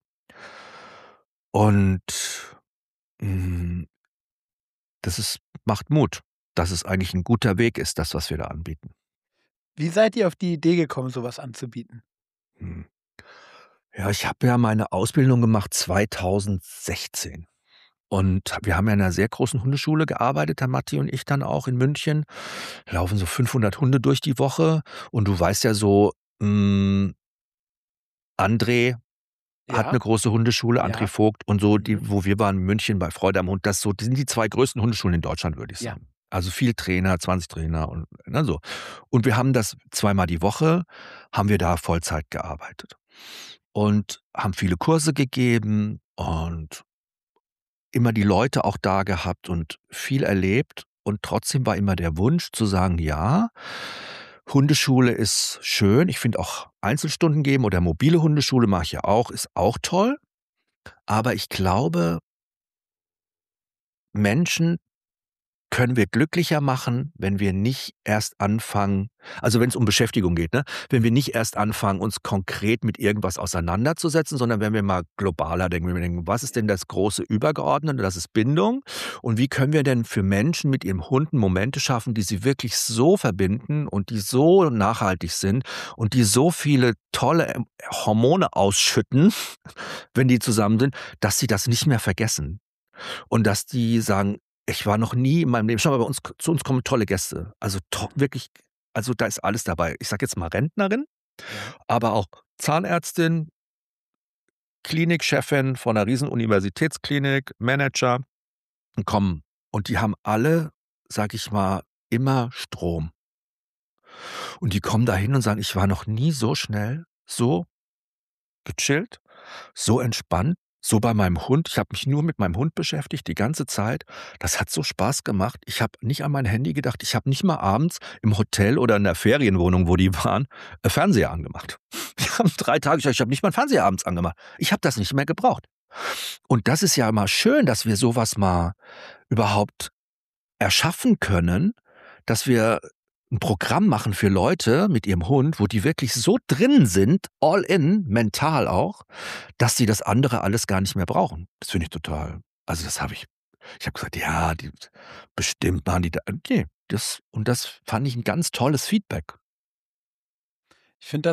Und hm, macht Mut, dass es eigentlich ein guter Weg ist, das, was wir da anbieten.
Wie seid ihr auf die Idee gekommen, sowas anzubieten?
Hm. Ja, ich habe ja meine Ausbildung gemacht 2016. Und wir haben ja in einer sehr großen Hundeschule gearbeitet, der Matti und ich dann auch in München. Da laufen so 500 Hunde durch die Woche. Und du weißt ja so, André hat eine große Hundeschule, André Vogt und so, wo wir waren in München bei Freude am Hund, die sind die 2 größten Hundeschulen in Deutschland, würde ich sagen. Also viel Trainer, 20 Trainer und so. Und wir haben das 2-mal die Woche, haben wir da Vollzeit gearbeitet und haben viele Kurse gegeben und immer die Leute auch da gehabt und viel erlebt. Und trotzdem war immer der Wunsch zu sagen, ja, Hundeschule ist schön. Ich finde auch Einzelstunden geben oder mobile Hundeschule mache ich ja auch, ist auch toll. Aber ich glaube, Menschen können wir glücklicher machen, wenn wir nicht erst anfangen, also wenn es um Beschäftigung geht, ne? Wenn wir nicht erst anfangen, uns konkret mit irgendwas auseinanderzusetzen, sondern wenn wir mal globaler denken, wenn wir denken, was ist denn das große Übergeordnete, das ist Bindung und wie können wir denn für Menschen mit ihrem Hund Momente schaffen, die sie wirklich so verbinden und die so nachhaltig sind und die so viele tolle Hormone ausschütten, wenn die zusammen sind, dass sie das nicht mehr vergessen und dass die sagen, ich war noch nie in meinem Leben, schau mal, zu uns kommen tolle Gäste. Also wirklich, also da ist alles dabei. Ich sage jetzt mal Rentnerin, aber auch Zahnärztin, Klinikchefin von einer riesen Universitätsklinik, Manager kommen. Und die haben alle, sag ich mal, immer Strom. Und die kommen da hin und sagen, ich war noch nie so schnell, so gechillt, so entspannt, so bei meinem Hund. Ich habe mich nur mit meinem Hund beschäftigt die ganze Zeit. Das hat so Spaß gemacht. Ich habe nicht an mein Handy gedacht. Ich habe nicht mal abends im Hotel oder in der Ferienwohnung, wo die waren, Fernseher angemacht. Wir haben 3 Tage, ich habe nicht mal einen Fernseher abends angemacht. Ich habe das nicht mehr gebraucht. Und das ist ja immer schön, dass wir sowas mal überhaupt erschaffen können, dass wir ein Programm machen für Leute mit ihrem Hund, wo die wirklich so drin sind, all in, mental auch, dass sie das andere alles gar nicht mehr brauchen. Das finde ich total, also das habe ich gesagt, ja, die bestimmt machen die da, okay, das fand ich ein ganz tolles Feedback.
Ich finde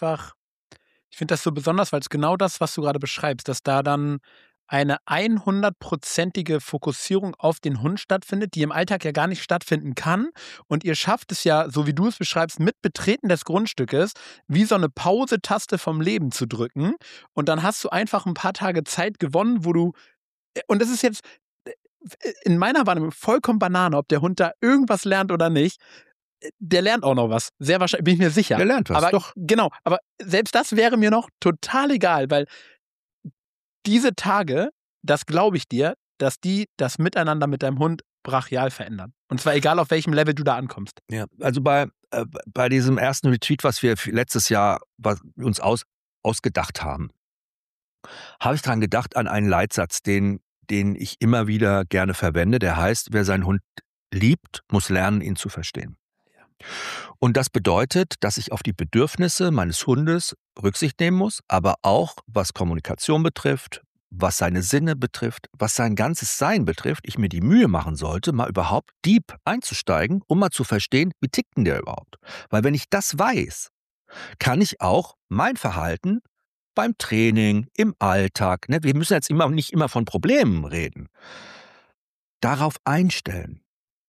das so besonders, weil es genau das, was du gerade beschreibst, dass da dann eine 100%ige Fokussierung auf den Hund stattfindet, die im Alltag ja gar nicht stattfinden kann. Und ihr schafft es ja, so wie du es beschreibst, mit Betreten des Grundstückes, wie so eine Pause-Taste vom Leben zu drücken. Und dann hast du einfach ein paar Tage Zeit gewonnen, wo du, und das ist jetzt in meiner Wahrnehmung vollkommen Banane, ob der Hund da irgendwas lernt oder nicht. Der lernt auch noch was. Sehr wahrscheinlich, bin ich mir sicher.
Der lernt was,
aber,
doch.
Genau, aber selbst das wäre mir noch total egal, weil diese Tage, das glaube ich dir, dass die das Miteinander mit deinem Hund brachial verändern. Und zwar egal, auf welchem Level du da ankommst.
Ja, also bei diesem ersten Retreat, was wir letztes Jahr uns ausgedacht haben, habe ich dran gedacht an einen Leitsatz, den ich immer wieder gerne verwende, der heißt, wer seinen Hund liebt, muss lernen, ihn zu verstehen. Und das bedeutet, dass ich auf die Bedürfnisse meines Hundes Rücksicht nehmen muss, aber auch was Kommunikation betrifft, was seine Sinne betrifft, was sein ganzes Sein betrifft, ich mir die Mühe machen sollte, mal überhaupt deep einzusteigen, um mal zu verstehen, wie tickt denn der überhaupt? Weil wenn ich das weiß, kann ich auch mein Verhalten beim Training, im Alltag, ne, wir müssen jetzt nicht immer von Problemen reden, darauf einstellen.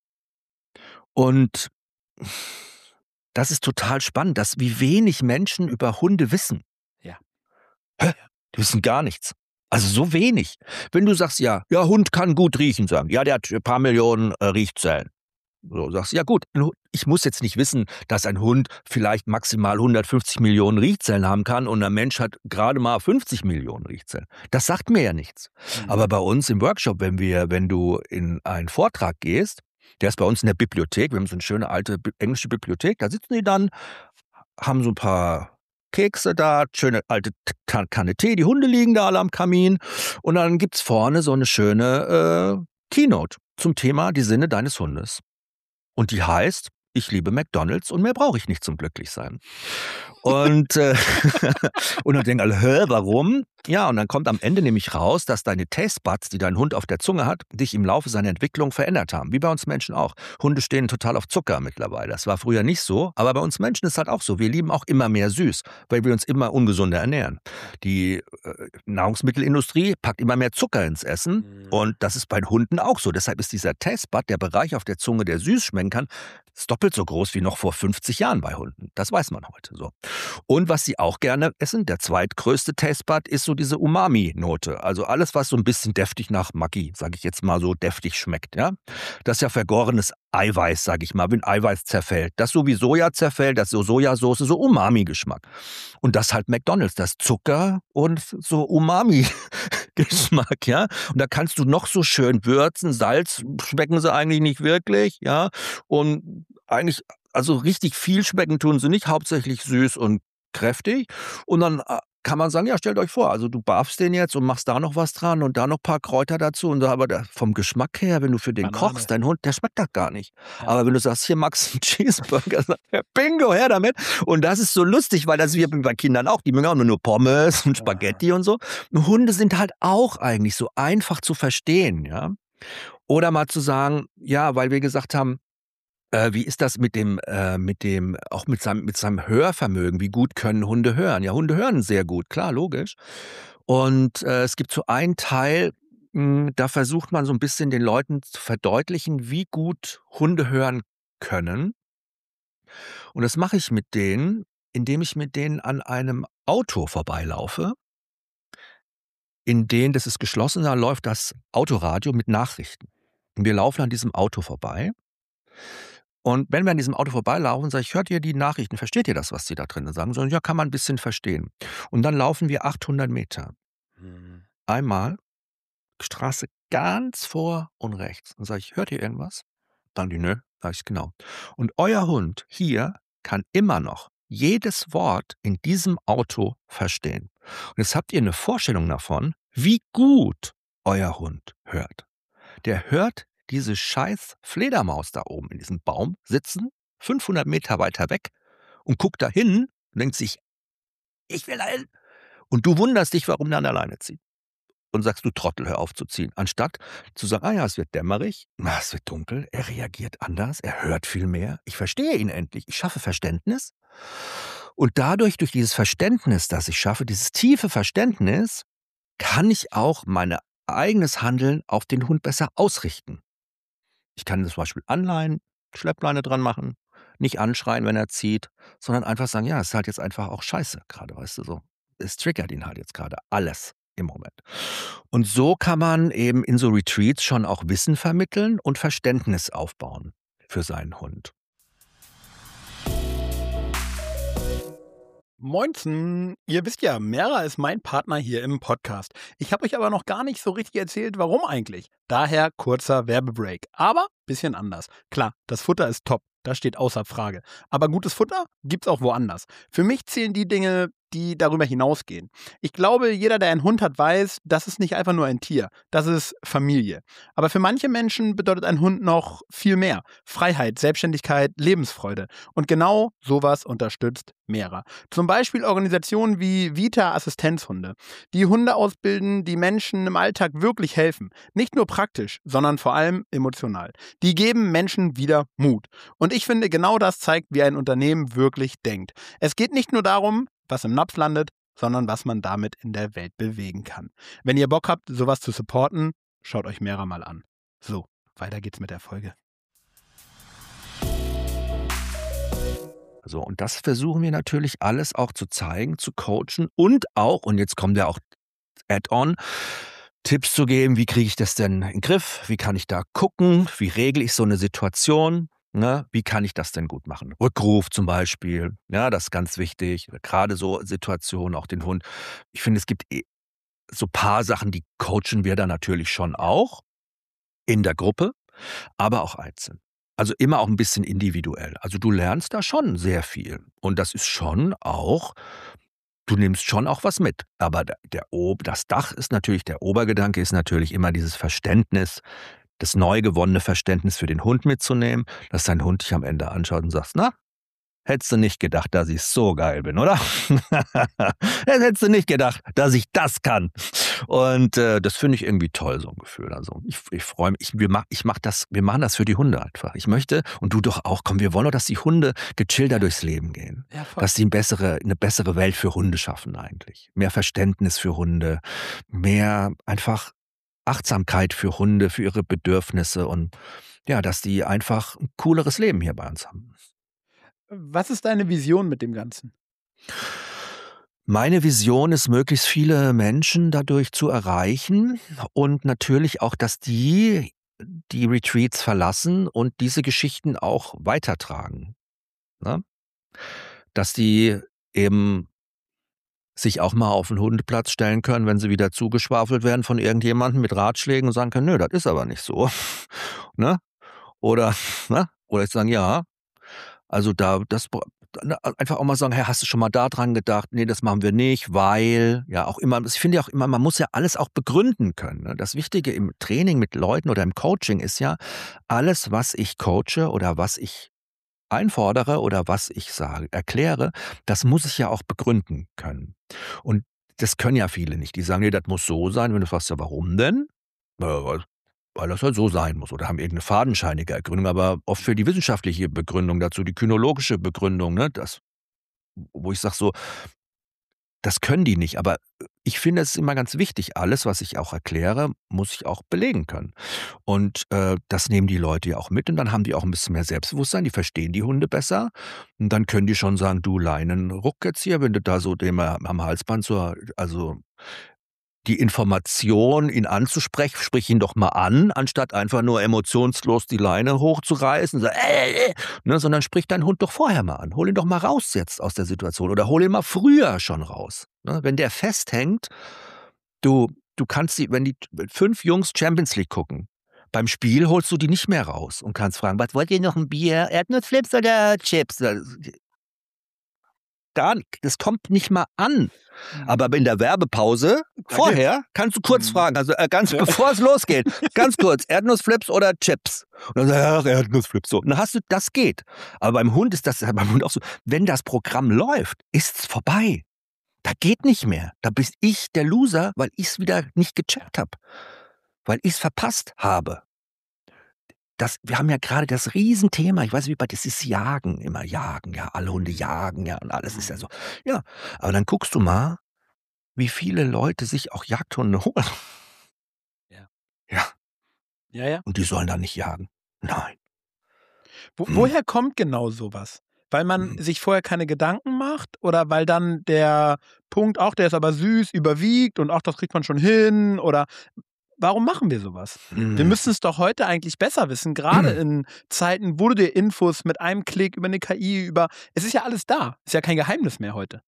Und das ist total spannend, wie wenig Menschen über Hunde wissen.
Ja.
Die wissen gar nichts. Also so wenig. Wenn du sagst, ja, Hund kann gut riechen, sagen, ja, der hat ein paar Millionen Riechzellen. So sagst du, ja gut, ich muss jetzt nicht wissen, dass ein Hund vielleicht maximal 150 Millionen Riechzellen haben kann und ein Mensch hat gerade mal 50 Millionen Riechzellen. Das sagt mir ja nichts. Aber bei uns im Workshop, wenn du in einen Vortrag gehst, der ist bei uns in der Bibliothek, wir haben so eine schöne alte englische Bibliothek, da sitzen die dann, haben so ein paar Kekse da, schöne alte Kanne Tee, die Hunde liegen da alle am Kamin und dann gibt's vorne so eine schöne Keynote zum Thema die Sinne deines Hundes. Und die heißt, ich liebe McDonald's und mehr brauche ich nicht zum Glücklichsein. Und dann denken alle, warum? Ja, und dann kommt am Ende nämlich raus, dass deine Taste Buds, die dein Hund auf der Zunge hat, dich im Laufe seiner Entwicklung verändert haben. Wie bei uns Menschen auch. Hunde stehen total auf Zucker mittlerweile. Das war früher nicht so, aber bei uns Menschen ist es halt auch so. Wir lieben auch immer mehr süß, weil wir uns immer ungesunder ernähren. Die Nahrungsmittelindustrie packt immer mehr Zucker ins Essen und das ist bei Hunden auch so. Deshalb ist dieser Taste Bud, der Bereich auf der Zunge, der süß schmecken kann, ist doppelt so groß wie noch vor 50 Jahren bei Hunden. Das weiß man heute so. Und was sie auch gerne essen, der zweitgrößte Taste Bud, ist so diese Umami-Note. Also alles, was so ein bisschen deftig nach Maggi, sage ich jetzt mal so, deftig schmeckt. Ja? Das ist ja vergorenes Eiweiß, sage ich mal, wenn Eiweiß zerfällt. Das so wie Soja zerfällt, das so Sojasauce, so Umami-Geschmack. Und das halt McDonald's, das Zucker und so Umami-Geschmack, ja. Und da kannst du noch so schön würzen, Salz schmecken sie eigentlich nicht wirklich, ja. Und eigentlich, also richtig viel schmecken tun sie nicht, hauptsächlich süß und kräftig. Und dann kann man sagen, ja, stellt euch vor, also du barfst den jetzt und machst da noch was dran und da noch ein paar Kräuter dazu. Und aber vom Geschmack her, wenn du für den
Banane.
kochst, dein Hund, der schmeckt das gar nicht.
Ja.
Aber wenn du sagst, hier magst du einen Cheeseburger, sagt er, bingo, her damit. Und das ist so lustig, weil das wir bei Kindern auch, die mögen auch nur Pommes und Spaghetti und so. Und Hunde sind halt auch eigentlich so einfach zu verstehen, ja. Oder mal zu sagen, ja, weil wir gesagt haben, wie ist das mit dem seinem Hörvermögen? Wie gut können Hunde hören? Ja, Hunde hören sehr gut, klar, logisch. Und es gibt so einen Teil, da versucht man so ein bisschen den Leuten zu verdeutlichen, wie gut Hunde hören können. Und das mache ich mit denen, indem ich mit denen an einem Auto vorbeilaufe, das ist geschlossen, da läuft das Autoradio mit Nachrichten. Und wir laufen an diesem Auto vorbei. Und wenn wir an diesem Auto vorbeilaufen, sage ich, hört ihr die Nachrichten, versteht ihr das, was die da drinnen sagen? So, ja, kann man ein bisschen verstehen. Und dann laufen wir 800 Meter. Einmal, Straße ganz vor und rechts. Und sage ich, hört ihr irgendwas? Dann die, nö. Sage ich, genau. Und euer Hund hier kann immer noch jedes Wort in diesem Auto verstehen. Und jetzt habt ihr eine Vorstellung davon, wie gut euer Hund hört. Der hört diese scheiß Fledermaus da oben in diesem Baum sitzen, 500 Meter weiter weg und guckt da hin und denkt sich, ich will da hin. Und du wunderst dich, warum der an der Leine zieht. Und sagst, du Trottel, hör auf zu ziehen. Anstatt zu sagen, ah ja, es wird dämmerig, es wird dunkel, er reagiert anders, er hört viel mehr, ich verstehe ihn endlich, ich schaffe Verständnis. Und dadurch, durch dieses Verständnis, das ich schaffe, dieses tiefe Verständnis, kann ich auch mein eigenes Handeln auf den Hund besser ausrichten. Ich kann zum Beispiel anleihen, Schleppleine dran machen, nicht anschreien, wenn er zieht, sondern einfach sagen, ja, es ist halt jetzt einfach auch scheiße gerade, weißt du so. Es triggert ihn halt jetzt gerade alles im Moment. Und so kann man eben in so Retreats schon auch Wissen vermitteln und Verständnis aufbauen für seinen Hund.
Moinsen, ihr wisst ja, Mera ist mein Partner hier im Podcast. Ich habe euch aber noch gar nicht so richtig erzählt, warum eigentlich. Daher kurzer Werbebreak. Aber bisschen anders. Klar, das Futter ist top, das steht außer Frage. Aber gutes Futter gibt's auch woanders. Für mich zählen die Dinge, die darüber hinausgehen. Ich glaube, jeder, der einen Hund hat, weiß, das ist nicht einfach nur ein Tier, das ist Familie. Aber für manche Menschen bedeutet ein Hund noch viel mehr. Freiheit, Selbstständigkeit, Lebensfreude. Und genau sowas unterstützt Mera. Zum Beispiel Organisationen wie Vita Assistenzhunde, die Hunde ausbilden, die Menschen im Alltag wirklich helfen. Nicht nur praktisch, sondern vor allem emotional. Die geben Menschen wieder Mut. Und ich finde, genau das zeigt, wie ein Unternehmen wirklich denkt. Es geht nicht nur darum, was im Napf landet, sondern was man damit in der Welt bewegen kann. Wenn ihr Bock habt, sowas zu supporten, schaut euch Mera mal an. So, weiter geht's mit der Folge.
So, und das versuchen wir natürlich alles auch zu zeigen, zu coachen und auch, und jetzt kommt ja auch Add-on, Tipps zu geben, wie kriege ich das denn in den Griff, wie kann ich da gucken, wie regle ich so eine Situation. Ne, wie kann ich das denn gut machen? Rückruf zum Beispiel, ja, das ist ganz wichtig. Gerade so Situationen, auch den Hund. Ich finde, es gibt so ein paar Sachen, die coachen wir da natürlich schon auch in der Gruppe, aber auch einzeln. Also immer auch ein bisschen individuell. Also du lernst da schon sehr viel. Und das ist schon auch, du nimmst schon auch was mit. Aber das Dach ist natürlich, der Obergedanke ist natürlich immer dieses Verständnis, das neu gewonnene Verständnis für den Hund mitzunehmen, dass dein Hund dich am Ende anschaut und sagt, na, hättest du nicht gedacht, dass ich so geil bin, oder? Hättest du nicht gedacht, dass ich das kann. Und das finde ich irgendwie toll, so ein Gefühl. Also ich freue mich, wir machen das für die Hunde einfach. Ich möchte, und du doch auch, komm, wir wollen doch, dass die Hunde gechillter durchs Leben gehen.
Ja, voll.
Dass sie eine bessere Welt für Hunde schaffen eigentlich. Mehr Verständnis für Hunde, mehr einfach Achtsamkeit für Hunde, für ihre Bedürfnisse und ja, dass die einfach ein cooleres Leben hier bei uns haben.
Was ist deine Vision mit dem Ganzen?
Meine Vision ist, möglichst viele Menschen dadurch zu erreichen und natürlich auch, dass die Retreats verlassen und diese Geschichten auch weitertragen. Ne? Dass die eben sich auch mal auf den Hundeplatz stellen können, wenn sie wieder zugeschwafelt werden von irgendjemandem mit Ratschlägen und sagen können, nö, das ist aber nicht so. Ne? Oder ich sagen, ja, also einfach auch mal sagen, hey, hast du schon mal da dran gedacht? Nee, das machen wir nicht, weil, ja, auch immer, ich finde ja auch immer, man muss ja alles auch begründen können. Ne? Das Wichtige im Training mit Leuten oder im Coaching ist ja, alles, was ich coache oder was ich einfordere oder was ich sage, erkläre, das muss ich ja auch begründen können. Und das können ja viele nicht. Die sagen, nee, das muss so sein. Wenn du fragst, ja, warum denn? Weil das halt so sein muss. Oder haben irgendeine fadenscheinige Ergründung, aber oft für die wissenschaftliche Begründung dazu, die kynologische Begründung, ne, das, wo ich sage so, das können die nicht. Aber ich finde, es ist immer ganz wichtig, alles, was ich auch erkläre, muss ich auch belegen können. Und das nehmen die Leute ja auch mit und dann haben die auch ein bisschen mehr Selbstbewusstsein, die verstehen die Hunde besser und dann können die schon sagen, du Leinenruck jetzt hier, wenn du da so dem am Halsband also die Information, ihn anzusprechen, sprich ihn doch mal an, anstatt einfach nur emotionslos die Leine hochzureißen, so, ne, sondern sprich deinen Hund doch vorher mal an. Hol ihn doch mal raus jetzt aus der Situation oder hol ihn mal früher schon raus. Ne, wenn der festhängt, du kannst wenn die 5 Jungs Champions League gucken, beim Spiel holst du die nicht mehr raus und kannst fragen, was wollt ihr noch, ein Bier, Erdnussflips oder Chips? Das kommt nicht mal an. Aber in der Werbepause, vorher, kannst du kurz fragen, also ganz bevor es losgeht, ganz kurz, Erdnussflips oder Chips? Und dann sagst du, Erdnussflips, so. Und dann das geht. Aber beim Hund ist das beim Hund auch so, wenn das Programm läuft, ist's vorbei. Da geht nicht mehr. Da bin ich der Loser, weil ich es wieder nicht gecheckt habe. Weil ich es verpasst habe. Wir haben ja gerade das Riesenthema, ich weiß nicht, das ist Jagen, immer Jagen, ja, alle Hunde jagen, ja, und alles ist ja so. Ja, aber dann guckst du mal, wie viele Leute sich auch Jagdhunde holen.
Ja.
Ja.
Ja.
Und die sollen da nicht jagen. Nein.
Woher kommt genau sowas? Weil man sich vorher keine Gedanken macht oder weil dann der Punkt, auch der ist aber süß, überwiegt und auch das kriegt man schon hin oder warum machen wir sowas? Wir müssen es doch heute eigentlich besser wissen, gerade in Zeiten, wo du dir Infos mit einem Klick über eine KI, es ist ja alles da. Ist ja kein Geheimnis mehr heute.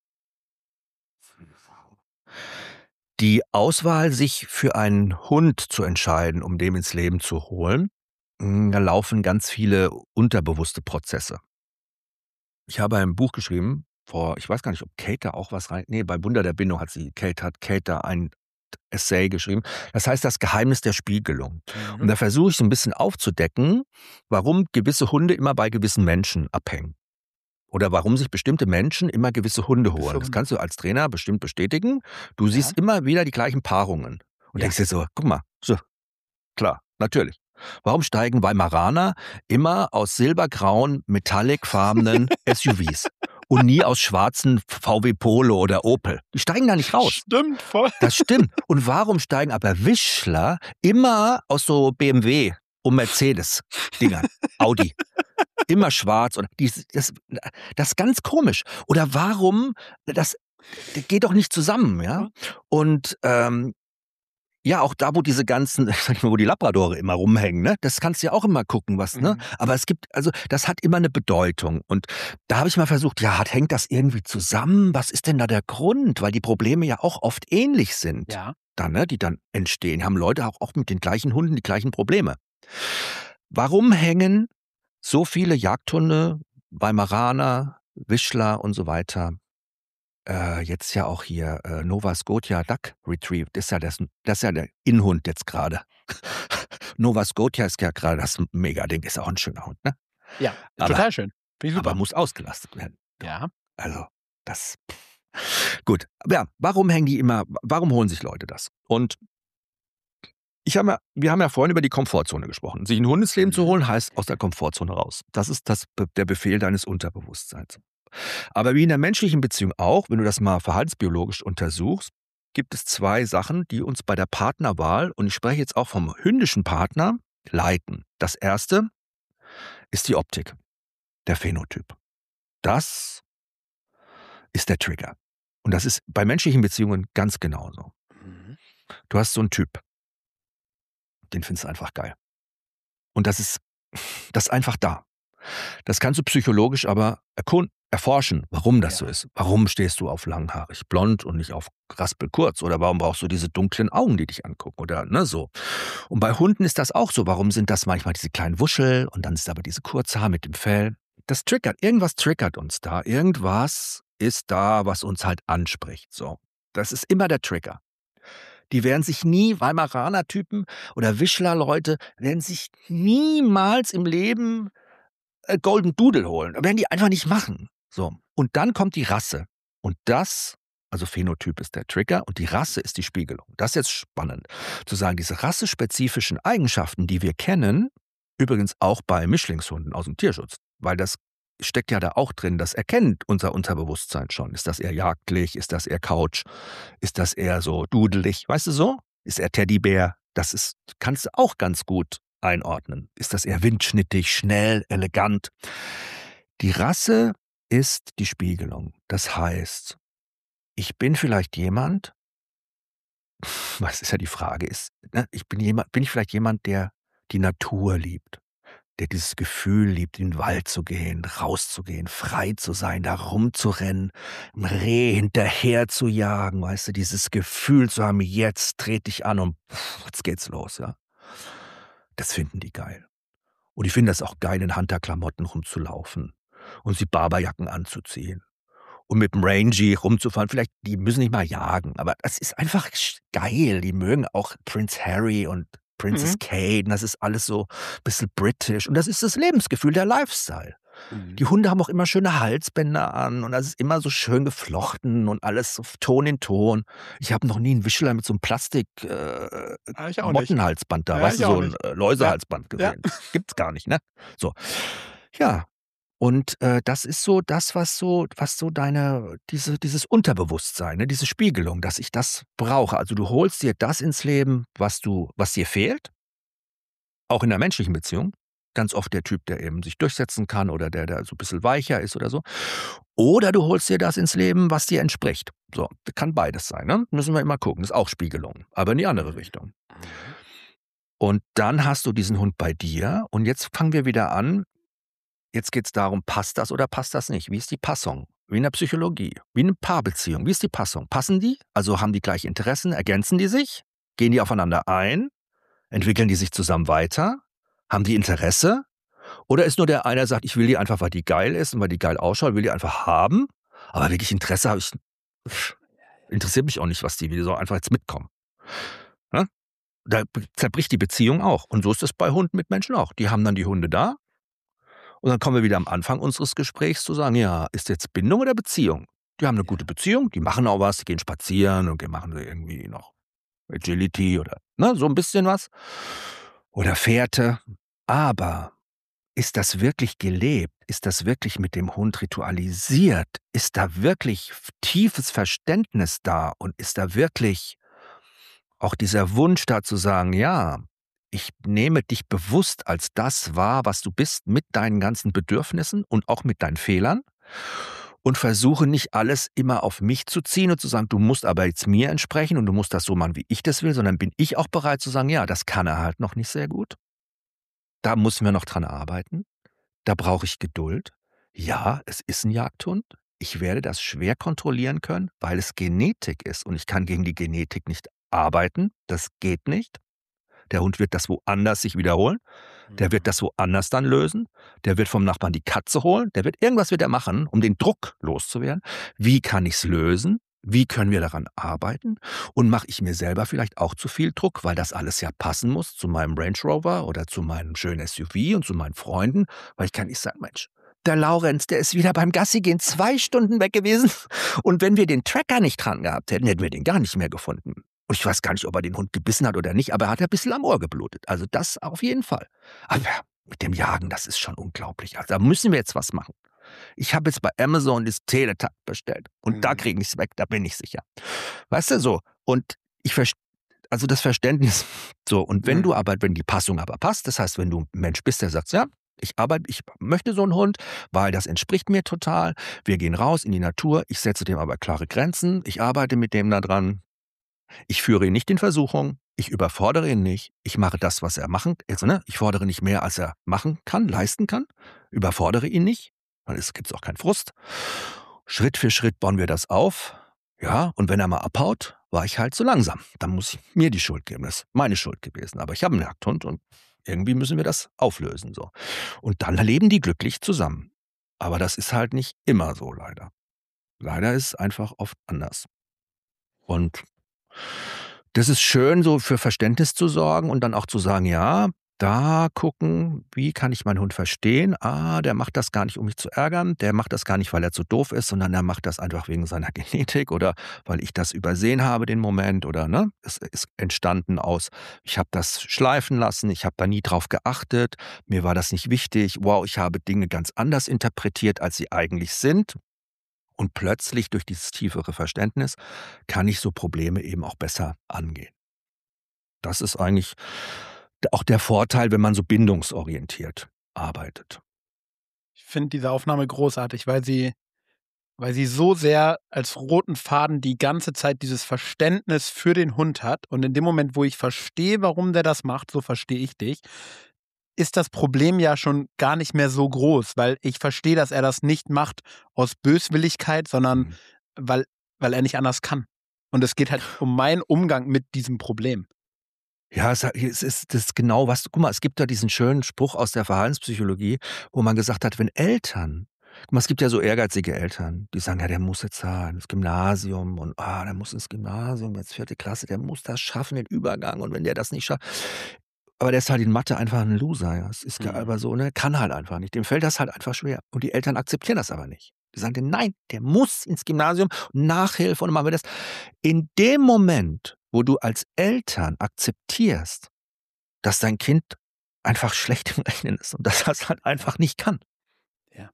Die Auswahl, sich für einen Hund zu entscheiden, um den ins Leben zu holen, da laufen ganz viele unterbewusste Prozesse. Ich habe ein Buch geschrieben, ich weiß gar nicht, ob Kate da auch was bei Wunder der Bindung hat Kate da ein Essay geschrieben. Das heißt, das Geheimnis der Spiegelung. Und da versuche ich so ein bisschen aufzudecken, warum gewisse Hunde immer bei gewissen Menschen abhängen. Oder warum sich bestimmte Menschen immer gewisse Hunde holen. Das kannst du als Trainer bestimmt bestätigen. Du siehst immer wieder die gleichen Paarungen. Und denkst dir so, guck mal, so, klar, natürlich. Warum steigen Weimaraner immer aus silbergrauen, metallicfarbenen SUVs und nie aus schwarzen VW Polo oder Opel? Die steigen da nicht raus.
Stimmt, voll.
Das stimmt. Und warum steigen aber Wischler immer aus so BMW und Mercedes-Dingern, Audi? Immer schwarz. Und das ist ganz komisch. Oder warum, das geht doch nicht zusammen, ja? Und ja, auch da, wo diese ganzen, sag ich mal, wo die Labradore immer rumhängen, ne? Das kannst du ja auch immer gucken, ne? Aber das hat immer eine Bedeutung. Und da habe ich mal versucht, hängt das irgendwie zusammen? Was ist denn da der Grund? Weil die Probleme ja auch oft ähnlich sind.
Ja.
Dann, ne? Die dann entstehen. Haben Leute auch mit den gleichen Hunden die gleichen Probleme. Warum hängen so viele Jagdhunde, Weimaraner, Wischler und so weiter, jetzt ja auch hier Nova Scotia Duck Retrieve, das ist ja der Innenhund jetzt gerade. Nova Scotia ist ja gerade das Mega-Ding, ist auch ein schöner Hund, ne?
Ja, total schön.
aber muss ausgelastet werden.
Ja.
Also, das. Gut. Ja, warum holen sich Leute das? Und wir haben ja vorhin über die Komfortzone gesprochen. Sich ein Hund ins Leben zu holen, heißt aus der Komfortzone raus. Das ist der Befehl deines Unterbewusstseins. Aber wie in der menschlichen Beziehung auch, wenn du das mal verhaltensbiologisch untersuchst, gibt es 2 Sachen, die uns bei der Partnerwahl, und ich spreche jetzt auch vom hündischen Partner, leiten. Das erste ist die Optik, der Phänotyp. Das ist der Trigger. Und das ist bei menschlichen Beziehungen ganz genauso. Du hast so einen Typ, den findest du einfach geil. Und das ist einfach da. Das kannst du psychologisch aber erforschen, warum das so ist. Warum stehst du auf langhaarig blond und nicht auf raspelkurz? Oder warum brauchst du diese dunklen Augen, die dich angucken? Oder so. Und bei Hunden ist das auch so. Warum sind das manchmal diese kleinen Wuschel und dann ist aber diese kurze Haar mit dem Fell? Das triggert. Irgendwas triggert uns da. Irgendwas ist da, was uns halt anspricht. So. Das ist immer der Trigger. Die werden sich Weimaraner-Typen oder Wischler-Leute werden sich niemals im Leben Golden Doodle holen. Das werden die einfach nicht machen. So. Und dann kommt die Rasse. Und also Phänotyp ist der Trigger und die Rasse ist die Spiegelung. Das ist jetzt spannend. Zu sagen, diese rassespezifischen Eigenschaften, die wir kennen, übrigens auch bei Mischlingshunden aus dem Tierschutz, weil das steckt ja da auch drin, das erkennt unser Unterbewusstsein schon. Ist das eher jagdlich? Ist das eher Couch? Ist das eher so dudelig? Weißt du so? Ist er Teddybär? Kannst du auch ganz gut einordnen. Ist das eher windschnittig, schnell, elegant? Die Rasse ist die Spiegelung. Das heißt, ich bin vielleicht jemand, was ist ja die Frage, bin ich vielleicht jemand, der die Natur liebt, der dieses Gefühl liebt, in den Wald zu gehen, rauszugehen, frei zu sein, da rumzurennen, einem Reh hinterher zu jagen, weißt du, dieses Gefühl zu haben, jetzt trete ich an und jetzt geht's los, ja. Das finden die geil. Und die finden das auch geil, in Hunterklamotten rumzulaufen und sie Barberjacken anzuziehen und mit dem Rangy rumzufahren. Vielleicht, die müssen nicht mal jagen, aber das ist einfach geil. Die mögen auch Prince Harry und Princess Kate. Und das ist alles so ein bisschen britisch. Und das ist das Lebensgefühl, der Lifestyle. Die Hunde haben auch immer schöne Halsbänder an und das ist immer so schön geflochten und alles so Ton in Ton. Ich habe noch nie einen Wischler mit so einem Plastik Mottenhalsband da, weißt du, so ein Läusehalsband gesehen. Ja. Gibt's gar nicht, ne? So. Ja. Und das ist so das, was so dieses Unterbewusstsein, ne, diese Spiegelung, dass ich das brauche. Also du holst dir das ins Leben, was dir fehlt, auch in der menschlichen Beziehung. Ganz oft der Typ, der eben sich durchsetzen kann oder der so ein bisschen weicher ist oder so. Oder du holst dir das ins Leben, was dir entspricht. So, das kann beides sein, ne? Müssen wir immer gucken. Das ist auch Spiegelung, aber in die andere Richtung. Und dann hast du diesen Hund bei dir und jetzt fangen wir wieder an. Jetzt geht es darum, passt das oder passt das nicht? Wie ist die Passung? Wie in der Psychologie, wie in einer Paarbeziehung. Wie ist die Passung? Passen die? Also haben die gleiche Interessen? Ergänzen die sich? Gehen die aufeinander ein? Entwickeln die sich zusammen weiter? Haben die Interesse? Oder ist nur der eine, der sagt, ich will die einfach, weil die geil ist und weil die geil ausschaut, will die einfach haben? Aber wirklich Interesse habe ich, interessiert mich auch nicht, was die sollen einfach jetzt mitkommen. Ja? Da zerbricht die Beziehung auch. Und so ist es bei Hunden mit Menschen auch. Die haben dann die Hunde da. Und dann kommen wir wieder am Anfang unseres Gesprächs zu sagen, ja, ist jetzt Bindung oder Beziehung? Die haben eine gute Beziehung, die machen auch was, die gehen spazieren und die machen irgendwie noch Agility oder so ein bisschen was. Oder Fährte. Aber ist das wirklich gelebt? Ist das wirklich mit dem Hund ritualisiert? Ist da wirklich tiefes Verständnis da? Und ist da wirklich auch dieser Wunsch da zu sagen, ja, ich nehme dich bewusst als das wahr, was du bist, mit deinen ganzen Bedürfnissen und auch mit deinen Fehlern und versuche nicht alles immer auf mich zu ziehen und zu sagen, du musst aber jetzt mir entsprechen und du musst das so machen, wie ich das will, sondern bin ich auch bereit zu sagen, ja, das kann er halt noch nicht sehr gut. Da müssen wir noch dran arbeiten. Da brauche ich Geduld. Ja, es ist ein Jagdhund. Ich werde das schwer kontrollieren können, weil es Genetik ist und ich kann gegen die Genetik nicht arbeiten. Das geht nicht. Der Hund wird das woanders sich wiederholen. Der wird das woanders dann lösen. Der wird vom Nachbarn die Katze holen. Irgendwas wird er machen, um den Druck loszuwerden. Wie kann ich es lösen? Wie können wir daran arbeiten? Und mache ich mir selber vielleicht auch zu viel Druck, weil das alles ja passen muss zu meinem Range Rover oder zu meinem schönen SUV und zu meinen Freunden. Weil ich kann nicht sagen, Mensch, der Laurenz, der ist wieder beim Gassi gehen 2 Stunden weg gewesen. Und wenn wir den Tracker nicht dran gehabt hätten, hätten wir den gar nicht mehr gefunden. Und ich weiß gar nicht, ob er den Hund gebissen hat oder nicht, aber er hat ein bisschen am Ohr geblutet. Also das auf jeden Fall. Aber mit dem Jagen, das ist schon unglaublich. Also da müssen wir jetzt was machen. Ich habe jetzt bei Amazon das Teletakt bestellt. Und da kriege ich es weg, da bin ich sicher. Weißt du, so. Und also das Verständnis, so. Und wenn die Passung aber passt, das heißt, wenn du ein Mensch bist, der sagt, ja, ich möchte so einen Hund, weil das entspricht mir total. Wir gehen raus in die Natur, ich setze dem aber klare Grenzen, ich arbeite mit dem da dran. Ich führe ihn nicht in Versuchung, ich überfordere ihn nicht, ich mache das, was er machen kann. Also, ich fordere nicht mehr, als er machen kann, leisten kann, überfordere ihn nicht, weil es gibt auch keinen Frust. Schritt für Schritt bauen wir das auf. Ja, und wenn er mal abhaut, war ich halt zu langsam. Dann muss ich mir die Schuld geben. Das ist meine Schuld gewesen. Aber ich habe einen Jagdhund und irgendwie müssen wir das auflösen. So. Und dann leben die glücklich zusammen. Aber das ist halt nicht immer so, leider. Leider ist es einfach oft anders. Und das ist schön, so für Verständnis zu sorgen und dann auch zu sagen, ja, da gucken, wie kann ich meinen Hund verstehen? Der macht das gar nicht, um mich zu ärgern. Der macht das gar nicht, weil er zu doof ist, sondern er macht das einfach wegen seiner Genetik oder weil ich das übersehen habe, den Moment. Oder es ist entstanden aus, ich habe das schleifen lassen, ich habe da nie drauf geachtet, mir war das nicht wichtig. Wow, ich habe Dinge ganz anders interpretiert, als sie eigentlich sind. Und plötzlich durch dieses tiefere Verständnis kann ich so Probleme eben auch besser angehen. Das ist eigentlich auch der Vorteil, wenn man so bindungsorientiert arbeitet.
Ich finde diese Aufnahme großartig, weil sie so sehr als roten Faden die ganze Zeit dieses Verständnis für den Hund hat. Und in dem Moment, wo ich verstehe, warum der das macht, so verstehe ich dich, ist das Problem ja schon gar nicht mehr so groß, weil ich verstehe, dass er das nicht macht aus Böswilligkeit, sondern weil er nicht anders kann. Und es geht halt um meinen Umgang mit diesem Problem.
Ja, es ist das genau was. Guck mal, es gibt da diesen schönen Spruch aus der Verhaltenspsychologie, wo man gesagt hat, wenn Eltern, guck mal, es gibt ja so ehrgeizige Eltern, die sagen, ja, der muss jetzt ins Gymnasium und der muss ins Gymnasium, jetzt 4. Klasse, der muss das schaffen, den Übergang. Und wenn der das nicht schafft, aber der ist halt in Mathe einfach ein Loser. Ja. Es ist aber so, kann halt einfach nicht. Dem fällt das halt einfach schwer. Und die Eltern akzeptieren das aber nicht. Die sagen, nein, der muss ins Gymnasium, Nachhilfe und machen wir das. In dem Moment, wo du als Eltern akzeptierst, dass dein Kind einfach schlecht im Rechnen ist und dass er es halt einfach nicht kann.
Ja.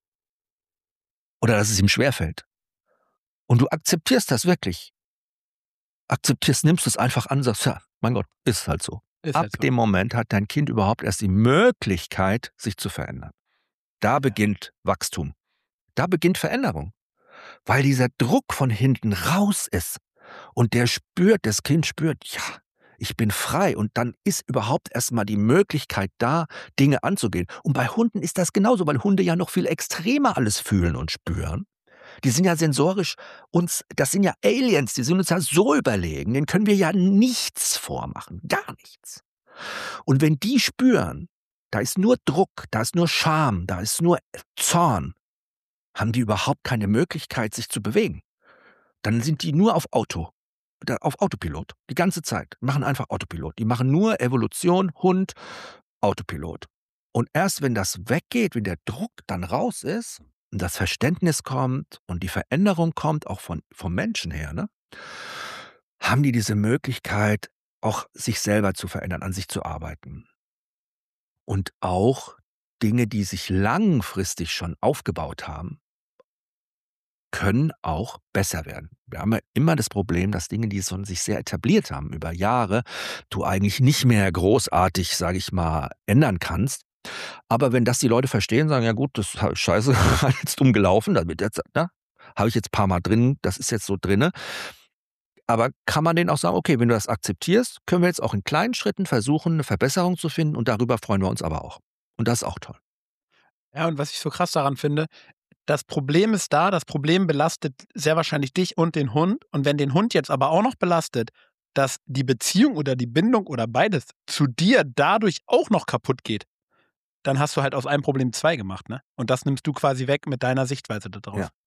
Oder dass es ihm schwerfällt. Und du akzeptierst das wirklich. Nimmst es einfach an, sagst, ja, mein Gott, ist halt so. Ab dem Moment hat dein Kind überhaupt erst die Möglichkeit, sich zu verändern. Da beginnt Wachstum. Da beginnt Veränderung. Weil dieser Druck von hinten raus ist. Und das Kind spürt, ja, ich bin frei. Und dann ist überhaupt erstmal die Möglichkeit da, Dinge anzugehen. Und bei Hunden ist das genauso, weil Hunde ja noch viel extremer alles fühlen und spüren. Die sind ja sensorisch, das sind ja Aliens, die sind uns ja so überlegen, denen können wir ja nichts vormachen, gar nichts. Und wenn die spüren, da ist nur Druck, da ist nur Scham, da ist nur Zorn, haben die überhaupt keine Möglichkeit, sich zu bewegen. Dann sind die nur auf Autopilot, die ganze Zeit, machen einfach Autopilot. Die machen nur Evolution, Hund, Autopilot. Und erst wenn das weggeht, wenn der Druck dann raus ist und das Verständnis kommt und die Veränderung kommt, auch vom Menschen her, haben die diese Möglichkeit, auch sich selber zu verändern, an sich zu arbeiten. Und auch Dinge, die sich langfristig schon aufgebaut haben, können auch besser werden. Wir haben ja immer das Problem, dass Dinge, die sich sehr etabliert haben über Jahre, du eigentlich nicht mehr großartig, sage ich mal, ändern kannst. Aber wenn das die Leute verstehen, sagen, ja gut, das ist scheiße, jetzt dumm gelaufen, habe ich jetzt ein paar Mal drin, das ist jetzt so drinne. Aber kann man denen auch sagen, okay, wenn du das akzeptierst, können wir jetzt auch in kleinen Schritten versuchen, eine Verbesserung zu finden und darüber freuen wir uns aber auch. Und das ist auch toll.
Ja, und was ich so krass daran finde, das Problem ist da, das Problem belastet sehr wahrscheinlich dich und den Hund. Und wenn den Hund jetzt aber auch noch belastet, dass die Beziehung oder die Bindung oder beides zu dir dadurch auch noch kaputt geht, dann hast du halt aus einem Problem 2 gemacht, ne? Und das nimmst du quasi weg mit deiner Sichtweise darauf.
Ja.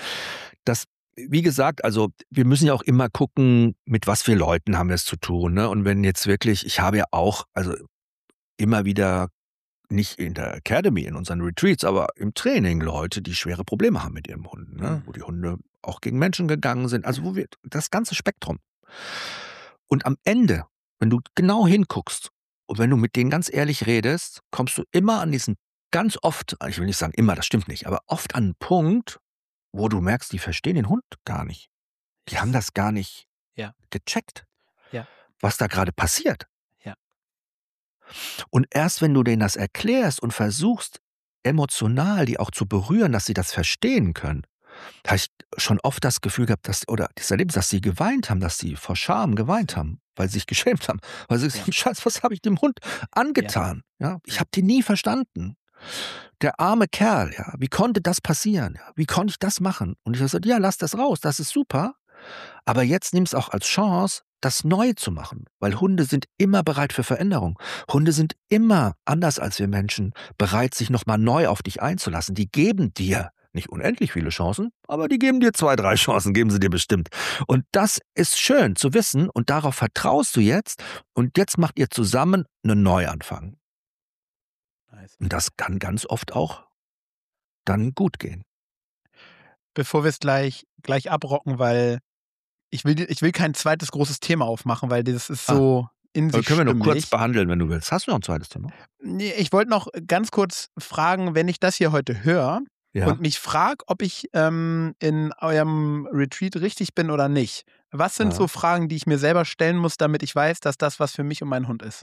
Wie gesagt, also wir müssen ja auch immer gucken, mit was für Leuten haben wir es zu tun, ne? Und wenn jetzt wirklich, ich habe ja auch, also immer wieder nicht in der Academy, in unseren Retreats, aber im Training Leute, die schwere Probleme haben mit ihrem Hund, ne? Wo die Hunde auch gegen Menschen gegangen sind, also wo wir das ganze Spektrum. Und am Ende, wenn du genau hinguckst und wenn du mit denen ganz ehrlich redest, kommst du immer an diesen, ganz oft, ich will nicht sagen immer, das stimmt nicht, aber oft an einen Punkt, wo du merkst, die verstehen den Hund gar nicht. Die haben das gar nicht gecheckt,
Ja.
was da gerade passiert.
Ja.
Und erst wenn du denen das erklärst und versuchst, emotional die auch zu berühren, dass sie das verstehen können, da habe ich schon oft das Gefühl gehabt, oder das Erlebnis, dass sie geweint haben, dass sie vor Scham geweint haben, weil sie sich geschämt haben. Weil sie gesagt haben, Schatz, was habe ich dem Hund angetan? Ja, ich habe den nie verstanden. Der arme Kerl, ja, wie konnte das passieren? Ja, wie konnte ich das machen? Und ich habe gesagt, ja, lass das raus, das ist super. Aber jetzt nimm es auch als Chance, das neu zu machen. Weil Hunde sind immer bereit für Veränderung. Hunde sind immer, anders als wir Menschen, bereit, sich nochmal neu auf dich einzulassen. Die geben dir nicht unendlich viele Chancen, aber die geben dir 2, 3 Chancen, geben sie dir bestimmt. Und das ist schön zu wissen und darauf vertraust du jetzt und jetzt macht ihr zusammen einen Neuanfang.
Nice.
Und das kann ganz oft auch dann gut gehen.
Bevor wir es gleich abrocken, weil ich will kein zweites großes Thema aufmachen, weil das ist so in sich
können wir noch kurz
stimmig.
behandeln, wenn du willst. Hast du noch ein zweites Thema?
Nee, ich wollte noch ganz kurz fragen, wenn ich das hier heute höre und mich frage, ob ich in eurem Retreat richtig bin oder nicht. Was sind so Fragen, die ich mir selber stellen muss, damit ich weiß, dass das was für mich und meinen Hund ist?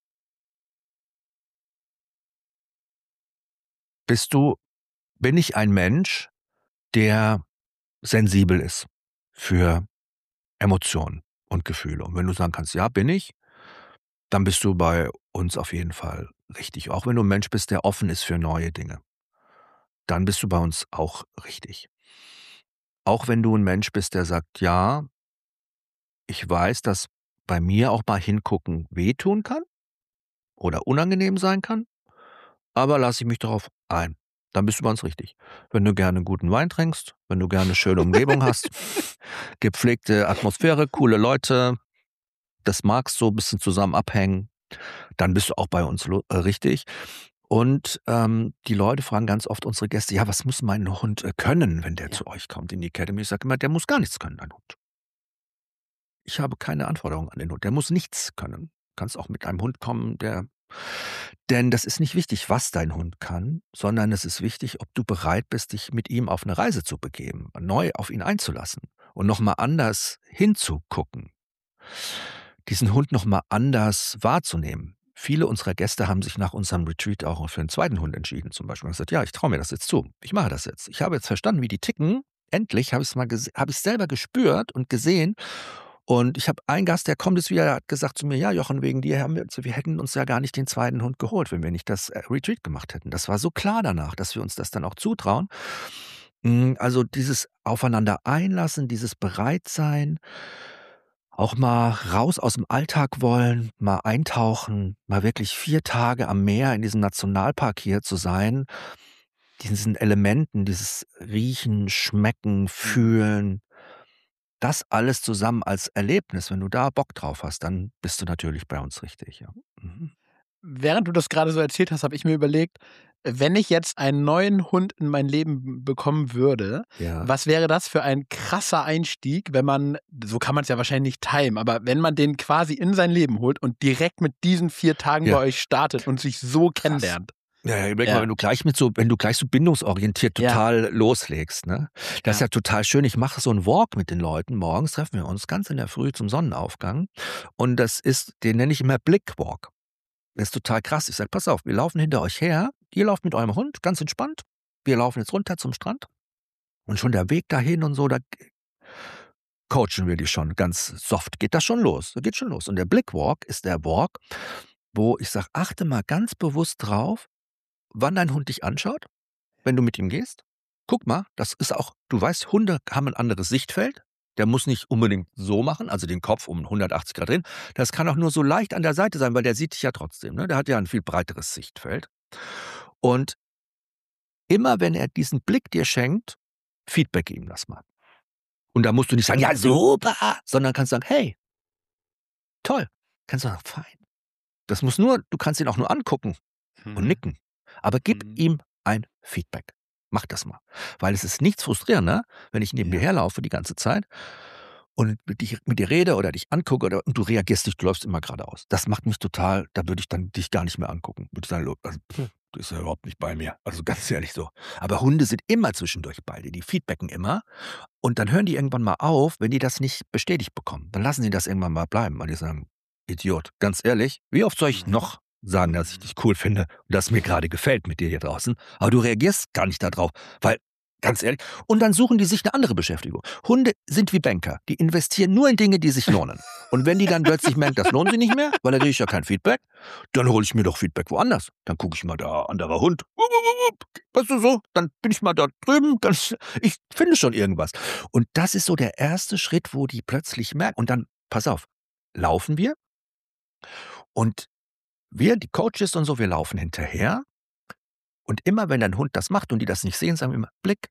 Bin ich ein Mensch, der sensibel ist für Emotionen und Gefühle? Und wenn du sagen kannst, ja, bin ich, dann bist du bei uns auf jeden Fall richtig. Auch wenn du ein Mensch bist, der offen ist für neue Dinge, dann bist du bei uns auch richtig. Auch wenn du ein Mensch bist, der sagt, ja, ich weiß, dass bei mir auch mal hingucken wehtun kann oder unangenehm sein kann, aber lasse ich mich darauf ein. Dann bist du bei uns richtig. Wenn du gerne guten Wein trinkst, wenn du gerne schöne Umgebung hast, gepflegte Atmosphäre, coole Leute, das magst du, ein bisschen zusammen abhängen, dann bist du auch bei uns richtig. Und die Leute fragen ganz oft unsere Gäste, ja, was muss mein Hund können, wenn der zu euch kommt in die Academy? Ich sage immer, der muss gar nichts können, dein Hund. Ich habe keine Anforderungen an den Hund. Der muss nichts können. Du kannst auch mit einem Hund kommen, denn das ist nicht wichtig, was dein Hund kann, sondern es ist wichtig, ob du bereit bist, dich mit ihm auf eine Reise zu begeben, neu auf ihn einzulassen und nochmal anders hinzugucken. Diesen Hund nochmal anders wahrzunehmen. Viele unserer Gäste haben sich nach unserem Retreat auch für einen zweiten Hund entschieden, zum Beispiel. Und gesagt, ja, ich traue mir das jetzt zu. Ich mache das jetzt. Ich habe jetzt verstanden, wie die ticken. Endlich habe ich es selber gespürt und gesehen. Und ich habe einen Gast, der kommt jetzt wieder, der hat gesagt zu mir, ja, Jochen, wegen dir wir hätten uns ja gar nicht den zweiten Hund geholt, wenn wir nicht das Retreat gemacht hätten. Das war so klar danach, dass wir uns das dann auch zutrauen. Also dieses Aufeinander einlassen, dieses Bereitsein, auch mal raus aus dem Alltag wollen, mal eintauchen, mal wirklich 4 Tage am Meer in diesem Nationalpark hier zu sein, diesen Elementen, dieses Riechen, Schmecken, Fühlen, das alles zusammen als Erlebnis, wenn du da Bock drauf hast, dann bist du natürlich bei uns richtig, ja. Mhm.
Während du das gerade so erzählt hast, habe ich mir überlegt, wenn ich jetzt einen neuen Hund in mein Leben bekommen würde, was wäre das für ein krasser Einstieg, wenn man, so kann man es ja wahrscheinlich nicht timen, aber wenn man den quasi in sein Leben holt und direkt mit diesen 4 Tagen bei euch startet und sich so kennenlernt.
Ja, überleg mal, wenn du gleich so bindungsorientiert total loslegst, ne? Das ist ja total schön. Ich mache so einen Walk mit den Leuten. Morgens treffen wir uns ganz in der Früh zum Sonnenaufgang. Und den nenne ich immer Blickwalk. Das ist total krass. Ich sage, pass auf, wir laufen hinter euch her. Ihr lauft mit eurem Hund, ganz entspannt. Wir laufen jetzt runter zum Strand. Und schon der Weg dahin und so, da coachen wir die schon ganz soft. Geht das schon los? Geht schon los. Und der Blickwalk ist der Walk, wo ich sage, achte mal ganz bewusst drauf, wann dein Hund dich anschaut, wenn du mit ihm gehst. Guck mal, das ist auch, du weißt, Hunde haben ein anderes Sichtfeld. Der muss nicht unbedingt so machen, also den Kopf um 180 Grad drehen. Das kann auch nur so leicht an der Seite sein, weil der sieht dich ja trotzdem. Ne? Der hat ja ein viel breiteres Sichtfeld. Und immer wenn er diesen Blick dir schenkt, Feedback ihm das mal. Und da musst du nicht sagen, ja super, sondern kannst sagen, hey, toll. Kannst du sagen, fein. Du kannst ihn auch nur angucken. und nicken. Aber gib ihm ein Feedback. Mach das mal. Weil es ist nichts frustrierender, wenn ich neben dir herlaufe die ganze Zeit und mit dir rede oder dich angucke und du reagierst nicht, du läufst immer geradeaus. Das macht mich total, da würde ich dann dich gar nicht mehr angucken. Würde sagen, also, du bist ja überhaupt nicht bei mir. Also ganz ehrlich so. Aber Hunde sind immer zwischendurch bei dir. Die feedbacken immer. Und dann hören die irgendwann mal auf, wenn die das nicht bestätigt bekommen. Dann lassen sie das irgendwann mal bleiben, weil die sagen, Idiot, ganz ehrlich, wie oft soll ich noch sagen, dass ich dich cool finde und dass mir gerade gefällt mit dir hier draußen, aber du reagierst gar nicht darauf, weil, ganz ehrlich, und dann suchen die sich eine andere Beschäftigung. Hunde sind wie Banker, die investieren nur in Dinge, die sich lohnen. Und wenn die dann plötzlich merken, das lohnt sich nicht mehr, weil da kriege ich ja kein Feedback, dann hole ich mir doch Feedback woanders. Dann gucke ich mal, da anderer Hund, weißt du so, dann bin ich mal da drüben, ich finde schon irgendwas. Und das ist so der erste Schritt, wo die plötzlich merken, und dann, pass auf, laufen wir und wir, die Coaches und so, wir laufen hinterher und immer, wenn ein Hund das macht und die das nicht sehen, sagen wir immer, Blick,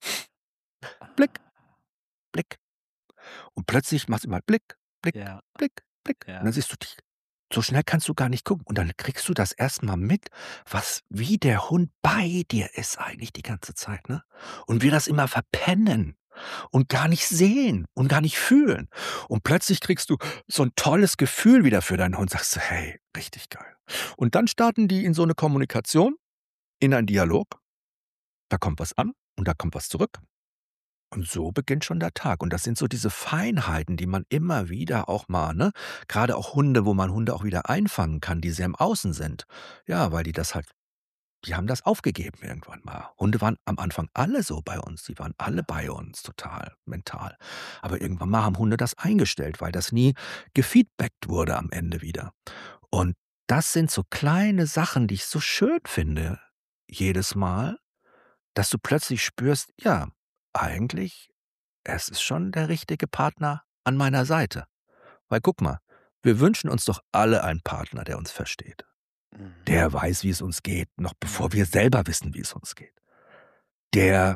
Blick, Blick. Und plötzlich machst du mal Blick, Blick, Blick, Blick. Und dann siehst du dich. So schnell kannst du gar nicht gucken. Und dann kriegst du das erstmal mit, wie der Hund bei dir ist eigentlich die ganze Zeit, ne? Und wir das immer verpennen und gar nicht sehen und gar nicht fühlen. Und plötzlich kriegst du so ein tolles Gefühl wieder für deinen Hund. Sagst du, hey, richtig geil. Und dann starten die in so eine Kommunikation, in einen Dialog. Da kommt was an und da kommt was zurück. Und so beginnt schon der Tag. Und das sind so diese Feinheiten, die man immer wieder auch mal, ne? Gerade auch Hunde, wo man Hunde auch wieder einfangen kann, die sehr im Außen sind. Ja, weil die haben das aufgegeben irgendwann mal. Hunde waren am Anfang alle so bei uns. Die waren alle bei uns, total mental. Aber irgendwann mal haben Hunde das eingestellt, weil das nie gefeedbackt wurde am Ende wieder. Und das sind so kleine Sachen, die ich so schön finde, jedes Mal, dass du plötzlich spürst, ja, eigentlich, es ist schon der richtige Partner an meiner Seite. Weil guck mal, wir wünschen uns doch alle einen Partner, der uns versteht. Der weiß, wie es uns geht, noch bevor wir selber wissen, wie es uns geht. Der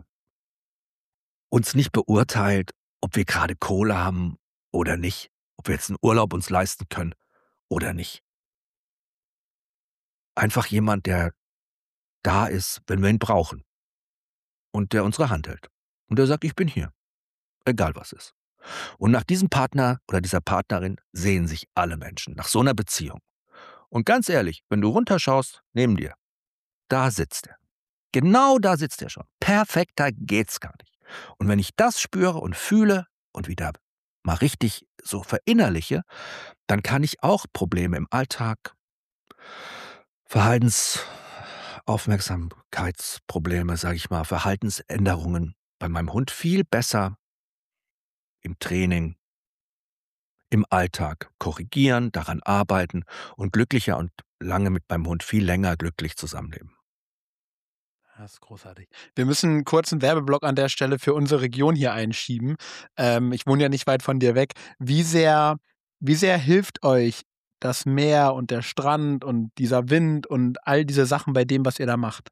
uns nicht beurteilt, ob wir gerade Kohle haben oder nicht, ob wir jetzt einen Urlaub uns leisten können oder nicht. Einfach jemand, der da ist, wenn wir ihn brauchen und der unsere Hand hält. Und der sagt, ich bin hier, egal was ist. Und nach diesem Partner oder dieser Partnerin sehen sich alle Menschen, nach so einer Beziehung. Und ganz ehrlich, wenn du runterschaust, neben dir, da sitzt er. Genau da sitzt er schon. Perfekter geht's gar nicht. Und wenn ich das spüre und fühle und wieder mal richtig so verinnerliche, dann kann ich auch Probleme im Alltag, Aufmerksamkeitsprobleme, sage ich mal, Verhaltensänderungen bei meinem Hund viel besser im Training, im Alltag korrigieren, daran arbeiten und glücklicher und lange mit meinem Hund viel länger glücklich zusammenleben.
Das ist großartig. Wir müssen einen kurzen Werbeblock an der Stelle für unsere Region hier einschieben. Ich wohne ja nicht weit von dir weg. Wie sehr hilft euch das Meer und der Strand und dieser Wind und all diese Sachen bei dem, was ihr da macht?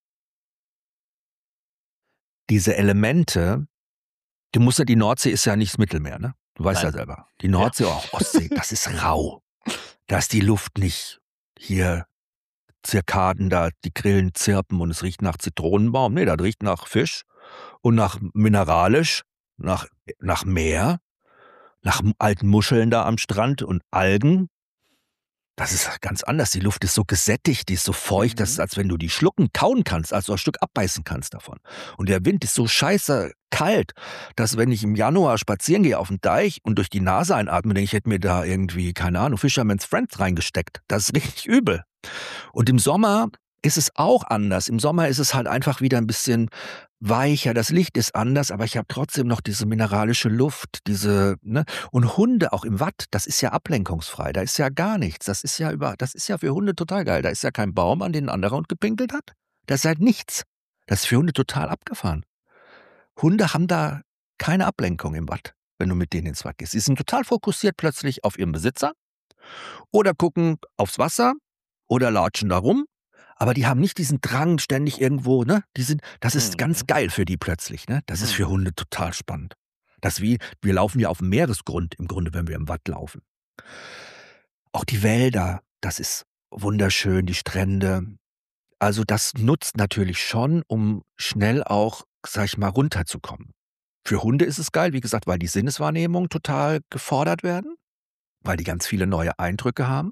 Diese Elemente, die Nordsee ist ja nicht das Mittelmeer, ne? Du weißt ja selber. Die Nordsee, auch Ostsee, das ist rau. Da ist die Luft nicht hier Zirkaden, da die Grillen zirpen und es riecht nach Zitronenbaum. Nee, das riecht nach Fisch und nach mineralisch, nach Meer, nach alten Muscheln da am Strand und Algen. Das ist ganz anders. Die Luft ist so gesättigt, die ist so feucht, das ist, als wenn du die schlucken, kauen kannst, also ein Stück abbeißen kannst davon. Und der Wind ist so scheiße kalt, dass wenn ich im Januar spazieren gehe auf dem Deich und durch die Nase einatme, denke ich, hätte mir da irgendwie, keine Ahnung, Fisherman's Friend reingesteckt. Das ist richtig übel. Und im Sommer ist es auch anders. Im Sommer ist es halt einfach wieder ein bisschen weicher, das Licht ist anders, aber ich habe trotzdem noch diese mineralische Luft, ne? Und Hunde auch im Watt, das ist ja ablenkungsfrei, da ist ja gar nichts. Das ist ja für Hunde total geil. Da ist ja kein Baum, an den ein anderer Hund gepinkelt hat. Das ist halt nichts. Das ist für Hunde total abgefahren. Hunde haben da keine Ablenkung im Watt, wenn du mit denen ins Watt gehst. Sie sind total fokussiert plötzlich auf ihren Besitzer oder gucken aufs Wasser oder latschen da rum. Aber die haben nicht diesen Drang ständig irgendwo, ne? Das ist ganz geil für die plötzlich, ne? Das ist für Hunde total spannend. Wir laufen ja auf dem Meeresgrund im Grunde, wenn wir im Watt laufen. Auch die Wälder, das ist wunderschön, die Strände. Also das nutzt natürlich schon, um schnell auch, sag ich mal, runterzukommen. Für Hunde ist es geil, wie gesagt, weil die Sinneswahrnehmung total gefordert werden, weil die ganz viele neue Eindrücke haben.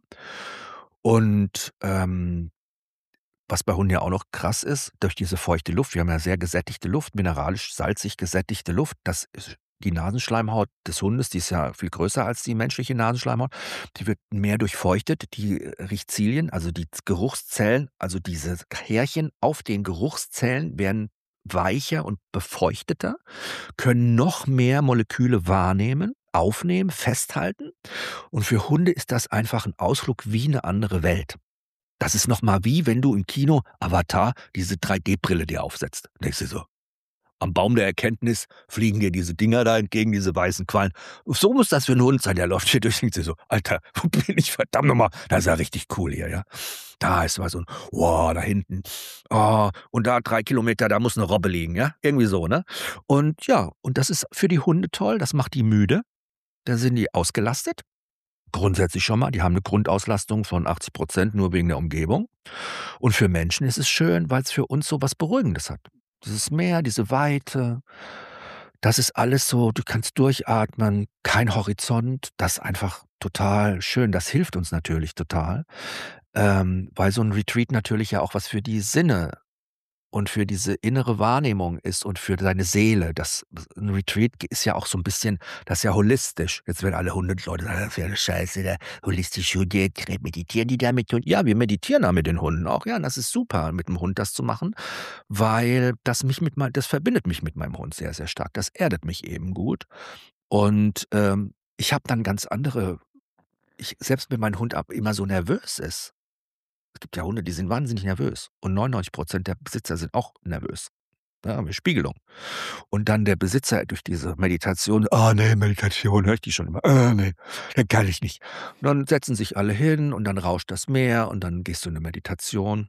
Und was bei Hunden ja auch noch krass ist, durch diese feuchte Luft, wir haben ja sehr gesättigte Luft, mineralisch, salzig gesättigte Luft, das ist die Nasenschleimhaut des Hundes, die ist ja viel größer als die menschliche Nasenschleimhaut, die wird mehr durchfeuchtet, die Richzilien, also die Geruchszellen, also diese Härchen auf den Geruchszellen werden weicher und befeuchteter, können noch mehr Moleküle wahrnehmen, aufnehmen, festhalten. Und für Hunde ist das einfach ein Ausflug wie eine andere Welt. Das ist noch mal wie, wenn du im Kino Avatar diese 3D-Brille dir aufsetzt. Denkst du so, am Baum der Erkenntnis fliegen dir diese Dinger da entgegen, diese weißen Quallen. So muss das für einen Hund sein, der läuft hier durch und denkt sich so, Alter, wo bin ich, verdammt nochmal, das ist ja richtig cool hier, ja. Da ist mal so ein, wow, da hinten, oh, und da 3 Kilometer, da muss eine Robbe liegen, ja, irgendwie so, ne. Und ja, und das ist für die Hunde toll, das macht die müde, da sind die ausgelastet. Grundsätzlich schon mal, die haben eine Grundauslastung von 80% nur wegen der Umgebung. Und für Menschen ist es schön, weil es für uns so was Beruhigendes hat. Dieses Meer, diese Weite, das ist alles so, du kannst durchatmen, kein Horizont, das ist einfach total schön. Das hilft uns natürlich total, weil so ein Retreat natürlich ja auch was für die Sinne und für diese innere Wahrnehmung ist und für deine Seele. Das 'n Retreat ist ja auch so 'n bisschen, das ist ja holistisch. Jetzt werden alle Hundeleute sagen: „Das ist ja 'ne Scheiße, da holistische Hunde, meditieren die da mit Hunden?" Ja, wir meditieren da mit den Hunden auch. Ja, und das ist super, mit 'm Hund das zu machen, weil das verbindet mich mit meinem Hund sehr, sehr stark. Das erdet mich eben gut. Und, ich habe dann ganz andere selbst wenn mein Hund ab immer so nervös ist, es gibt ja Hunde, die sind wahnsinnig nervös und 99% der Besitzer sind auch nervös. Ja, haben wir Spiegelung. Und dann der Besitzer durch diese Meditation: „Ah, ne, Meditation, höre ich die schon immer. Ne, kann ich nicht." Und dann setzen sich alle hin und dann rauscht das Meer und dann gehst du in 'ne Meditation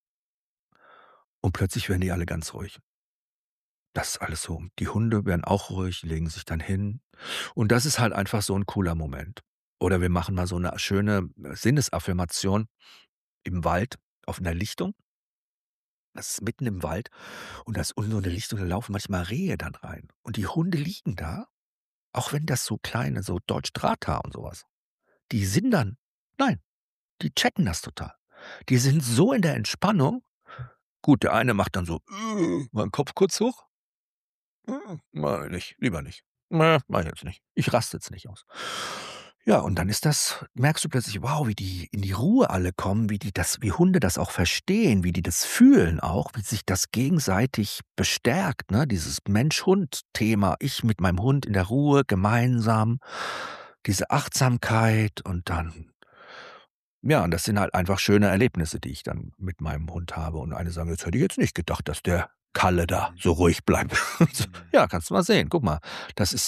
und plötzlich werden die alle ganz ruhig. Das ist alles so. Die Hunde werden auch ruhig, legen sich dann hin. Und das ist halt einfach so 'n cooler Moment. Oder wir machen mal so 'ne schöne Sinnesaffirmation im Wald auf 'ner Lichtung. Das ist mitten im Wald und da ist unten so 'ne Lichtung, da laufen manchmal Rehe dann rein. Und die Hunde liegen da, auch wenn das so kleine, so Deutsch-Drahthaar und so was. Die sind dann, nein, die checken das total. Die sind so in der Entspannung. Gut, der eine macht dann so, mal 'n Kopf kurz hoch. Mach ich nicht, lieber nicht. Ne, mach ich jetzt nicht. Ich raste jetzt nicht aus. Ja, und dann merkst du plötzlich, wow, wie die in die Ruhe alle kommen, wie Hunde das auch verstehen, wie die das fühlen auch, wie sich das gegenseitig bestärkt, ne? Dieses Mensch-Hund-Thema. Ich mit meinem Hund in der Ruhe, gemeinsam, diese Achtsamkeit und dann, ja, und das sind halt einfach schöne Erlebnisse, die ich dann mit meinem Hund habe. Und eine sagen: „Jetzt hätte ich jetzt nicht gedacht, dass der Kalle da so ruhig bleibt." So,
Mhm.
ja, kannst du mal sehen. Guck mal, das ist,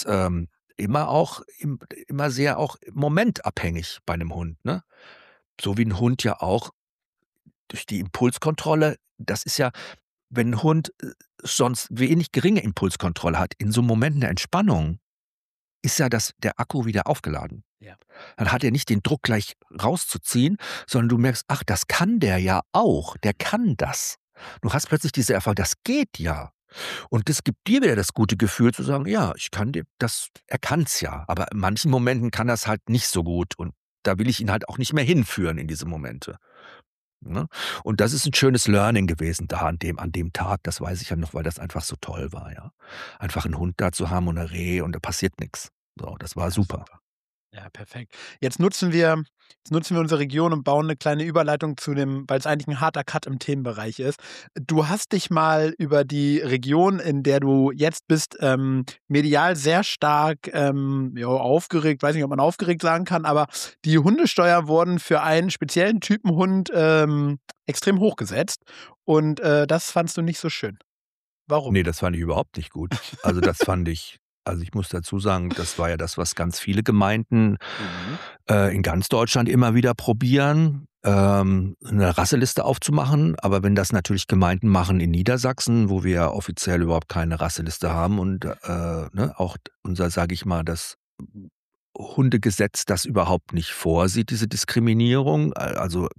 immer sehr auch momentabhängig bei 'nem Hund, ne? So wie 'n Hund ja auch durch die Impulskontrolle, das ist ja, wenn 'n Hund, sonst wenig geringe Impulskontrolle hat, in so Momenten der Entspannung ist ja der Akku wieder aufgeladen.
Ja.
Dann hat er nicht den Druck, gleich rauszuziehen, sondern du merkst: „Ach, das kann der ja auch. Der kann das." Du hast plötzlich diese Erfahrung: „Das geht ja." Und das gibt dir wieder das gute Gefühl zu sagen: „Ja, ich kann dir das, er kann's ja." Aber in manchen Momenten kann er's halt nicht so gut und da will ich ihn halt auch nicht mehr hinführen in diese Momente, ne? Und das ist 'n schönes Learning gewesen da an dem Tag. Das weiß ich ja noch, weil das einfach so toll war, ja. Einfach 'n Hund da zu haben und 'n Reh und da passiert nix. So, das war
Ja,
super.
super. Ja, perfekt. Jetzt nutzen wir unsere Region und bauen eine kleine Überleitung zu dem, weil es eigentlich ein harter Cut im Themenbereich ist. Du hast dich mal über die Region, in der du jetzt bist, medial sehr stark, ja, aufgeregt, weiß nicht, ob man aufgeregt sagen kann, aber die Hundesteuer wurden für einen speziellen Typen Hund, extrem hochgesetzt und, das fandst du nicht so schön. Warum?
Ne, das fand ich überhaupt nicht gut. Also, ich muss dazu sagen, das war ja das, was ganz viele Gemeinden,
Mhm.
in ganz Deutschland immer wieder probieren, 'ne Rasseliste aufzumachen. Aber wenn das natürlich Gemeinden machen in Niedersachsen, wo wir ja offiziell überhaupt keine Rasseliste haben und, ne, auch unser, sage ich mal, das Hundegesetz das überhaupt nicht vorsieht, diese Diskriminierung, also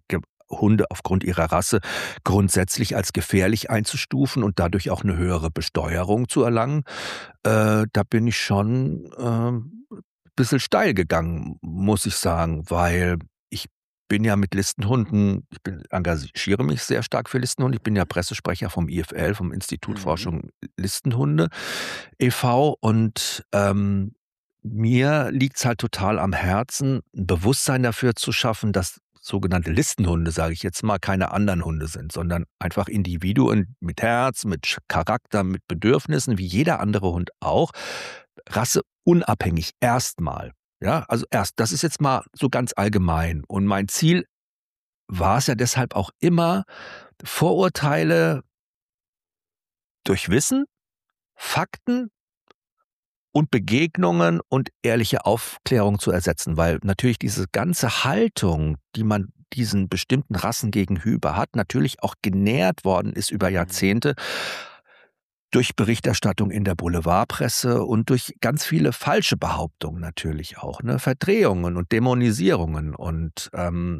Hunde aufgrund ihrer Rasse grundsätzlich als gefährlich einzustufen und dadurch auch eine höhere Besteuerung zu erlangen. Da bin ich schon ein bisschen steil gegangen, muss ich sagen, weil ich bin ja mit Listenhunden, engagiere mich sehr stark für Listenhunde. Ich bin ja Pressesprecher vom IFL, vom Institut Forschung Listenhunde e.V. und mir liegt's halt total am Herzen, ein Bewusstsein dafür zu schaffen, dass sogenannte Listenhunde, sage ich jetzt mal, keine anderen Hunde sind, sondern einfach Individuen mit Herz, mit Charakter, mit Bedürfnissen, wie jeder andere Hund auch, rasseunabhängig erstmal. Ja, also das ist jetzt mal so ganz allgemein. Und mein Ziel war es ja deshalb auch immer, Vorurteile durch Wissen, Fakten und Begegnungen und ehrliche Aufklärung zu ersetzen, weil natürlich diese ganze Haltung, die man diesen bestimmten Rassen gegenüber hat, natürlich auch genährt worden ist über Jahrzehnte durch Berichterstattung in der Boulevardpresse und durch ganz viele falsche Behauptungen natürlich auch, ne? Verdrehungen und Dämonisierungen. Und